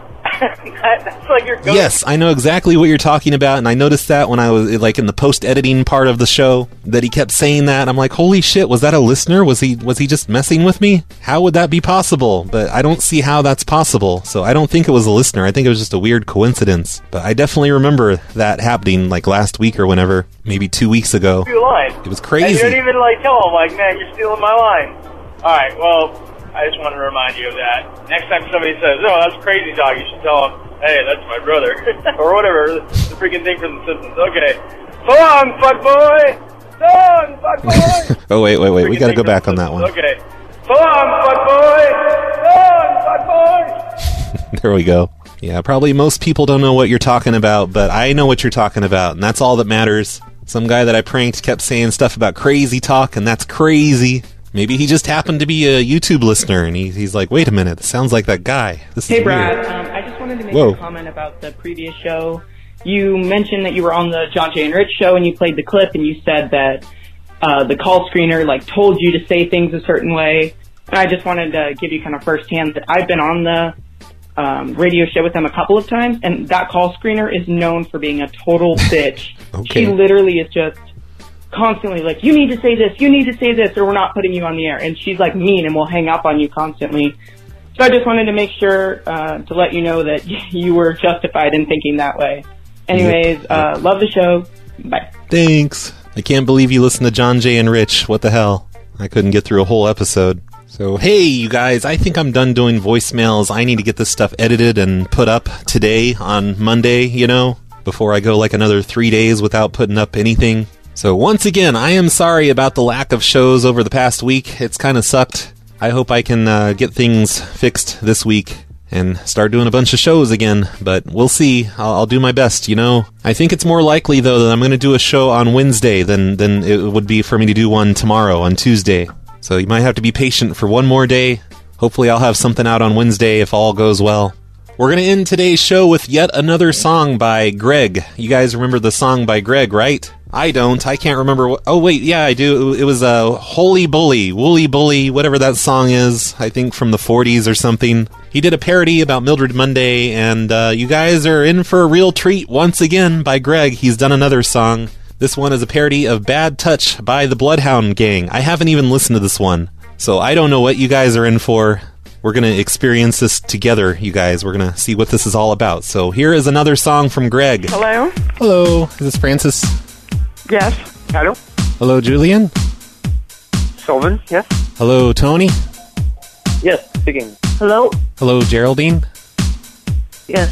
That's like your go-to. Yes, I know exactly what you're talking about, and I noticed that when I was in the post-editing part of the show, that he kept saying that. I'm like, holy shit, was that a listener? Was he just messing with me? How would that be possible? But I don't see how that's possible, so I don't think it was a listener. I think it was just a weird coincidence. But I definitely remember that happening last week or whenever, maybe 2 weeks ago. It was crazy. And you don't even tell him, man, you're stealing my line. All right, well, I just want to remind you of that. Next time somebody says, oh, that's crazy talk, you should tell them, hey, that's my brother. Or whatever, the freaking thing from The Simpsons. Okay. So long, fuckboy! So long, fuckboy! Oh, wait. We got to go back on that one. Okay. So long, fuckboy! So long, fuckboy! There we go. Yeah, probably most people don't know what you're talking about, but I know what you're talking about, and that's all that matters. Some guy that I pranked kept saying stuff about crazy talk, and that's crazy. Maybe he just happened to be a YouTube listener, and he's like, wait a minute, this sounds like that guy. This Hey, is Brad, weird. I just wanted to make a comment about the previous show. You mentioned that you were on the John Jay and Rich show, and you played the clip, and you said that the call screener told you to say things a certain way. And I just wanted to give you kind of firsthand that I've been on the radio show with them a couple of times, and that call screener is known for being a total bitch. Okay. She literally is just constantly like, you need to say this, or we're not putting you on the air. And she's like mean and will hang up on you constantly. So I just wanted to make sure to let you know that you were justified in thinking that way. Anyways, love the show. Bye. Thanks. I can't believe you listened to John Jay and Rich. What the hell? I couldn't get through a whole episode. So, hey, you guys, I think I'm done doing voicemails. I need to get this stuff edited and put up today on Monday, you know, before I go like another 3 days without putting up anything. So once again, I am sorry about the lack of shows over the past week. It's kind of sucked. I hope I can get things fixed this week and start doing a bunch of shows again, but we'll see. I'll do my best, you know. I think it's more likely, though, that I'm going to do a show on Wednesday than it would be for me to do one tomorrow on Tuesday. So you might have to be patient for one more day. Hopefully I'll have something out on Wednesday if all goes well. We're going to end today's show with yet another song by Greg. You guys remember the song by Greg, right? I don't. I can't remember what... Oh, wait, yeah, I do. It was Holy Bully, Woolly Bully, whatever that song is. I think from the 40s or something. He did a parody about Mildred Monday, and you guys are in for a real treat once again by Greg. He's done another song. This one is a parody of Bad Touch by the Bloodhound Gang. I haven't even listened to this one, so I don't know what you guys are in for. We're going to experience this together, you guys. We're going to see what this is all about. So here is another song from Greg. Hello? Hello. Is this Francis? Yes. Hello? Hello, Julian? Sylvan, yes? Hello, Tony? Yes, speaking. Hello? Hello, Geraldine? Yes.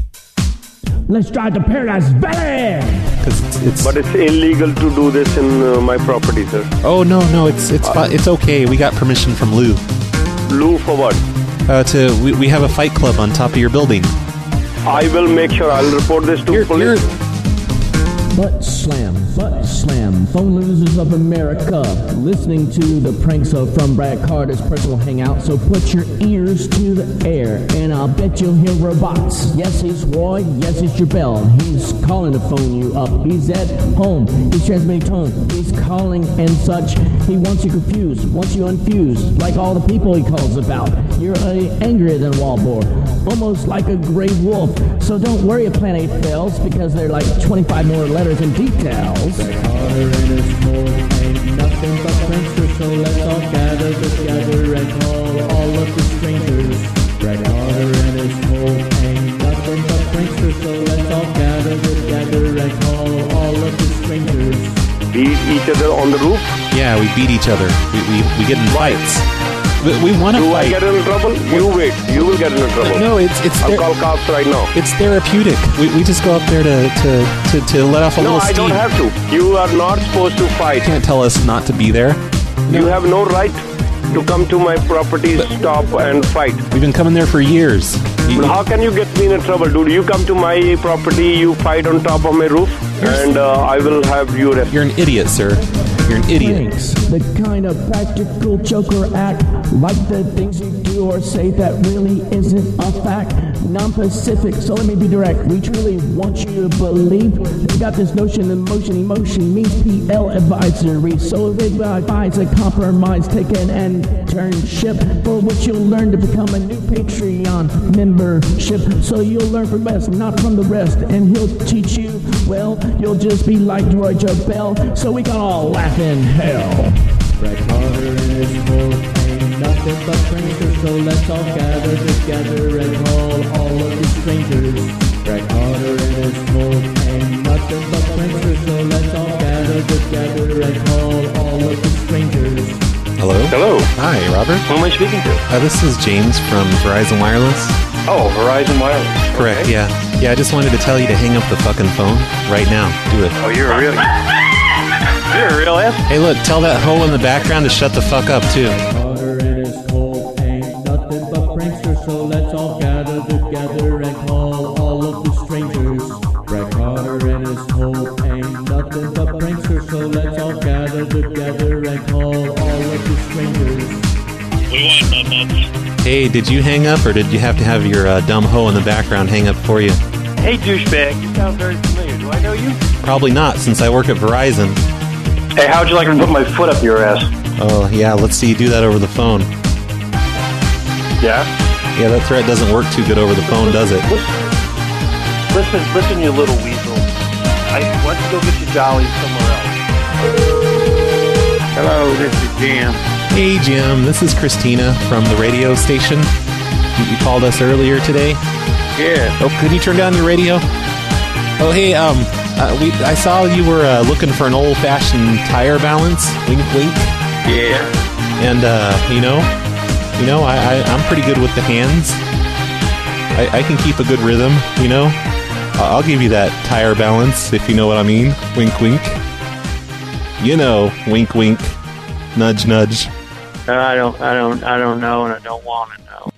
Let's drive to Paradise Valley! But it's illegal to do this in my property, sir. Oh, no, it's okay. We got permission from Lou. Lou for what? We have a fight club on top of your building. I will make sure I'll report this to police. Butt slam, phone losers of America. Listening to the pranks from Brad Carter's personal hangout. So put your ears to the air, and I'll bet you'll hear robots. Yes, it's Roy, yes, it's your bell. He's calling to phone you up. He's at home, he's transmitting tone. He's calling and such. He wants you confused, wants you unfused, like all the people he calls about. You're angrier than Walbor, almost like a gray wolf. So don't worry if Plan 8 fails, because there are like 25 more letters and details. Brad Carter and his whole ain't nothing but pranksters, so let's all gather together and call all of the strangers. Brad Carter and his whole ain't nothing but pranksters, so let's all gather together and call all of the strangers. Beat each other on the roof? Yeah, we beat each other. We get in fights. We want to fight. Do I get in trouble? You wait. You will get in trouble. No, I'll call cops right now. It's therapeutic. We just go up there to let off a little steam. No, I don't have to. You are not supposed to fight. You can't tell us not to be there. You have no right to come to my property, stop and fight. We've been coming there for years. How can you get me in trouble, dude? You come to my property, you fight on top of my roof, and I will have you arrested. You're an idiot, sir. You're an idiot. Thanks. The kind of practical joker act, like the things you do or say that really isn't a fact. Non-Pacific, so let me be direct. We truly want you to believe we got this notion in motion. Emotion means PL advisory, so they advise a compromise, take an internship, for which you'll learn to become a new Patreon membership. So you'll learn from us, not from the rest, and he'll teach you, well, you'll just be like Roy Jabell, so we can all laugh in hell. Brad Carter and his whole ain't nothing but pranksters, so let's all gather together and call all of the strangers. Brad Carter and his whole ain't nothing but pranksters, so let's all gather together and call all of the strangers. Hello? Hello. Hi, Robert. Who am I speaking to? This is James from Verizon Wireless. Oh, Verizon Wireless. Correct, okay. Yeah. Yeah, I just wanted to tell you to hang up the fucking phone right now. Do it. Oh, you're a real ass. Hey, look, tell that hoe in the background to shut the fuck up, too. Carter and his whole ain't nothing but pranksters, so let's all gather together and call all of the strangers. Brad Carter and his whole ain't nothing but pranksters, so let's all gather together and call all of the strangers. We want nuts. Hey, did you hang up, or did you have to have your dumb hoe in the background hang up for you? Hey, douchebag, you sound very familiar. Do I know you? Probably not, since I work at Verizon. Hey, how'd you like me to put my foot up your ass? Oh, yeah, let's see you do that over the phone. Yeah? Yeah, that threat doesn't work too good over the phone, does it? Listen, you little weasel. Why don't you go get your jollies somewhere else? Hello, this is Jim. Hey, Jim. This is Christina from the radio station. You called us earlier today. Yeah. Oh, could you turn down your radio? Oh, hey, I saw you were looking for an old-fashioned tire balance. Wink, wink. Yeah. And I'm pretty good with the hands. I can keep a good rhythm. I'll give you that tire balance if you know what I mean. Wink, wink. Wink, wink. Nudge, nudge. I don't know, and I don't want to know.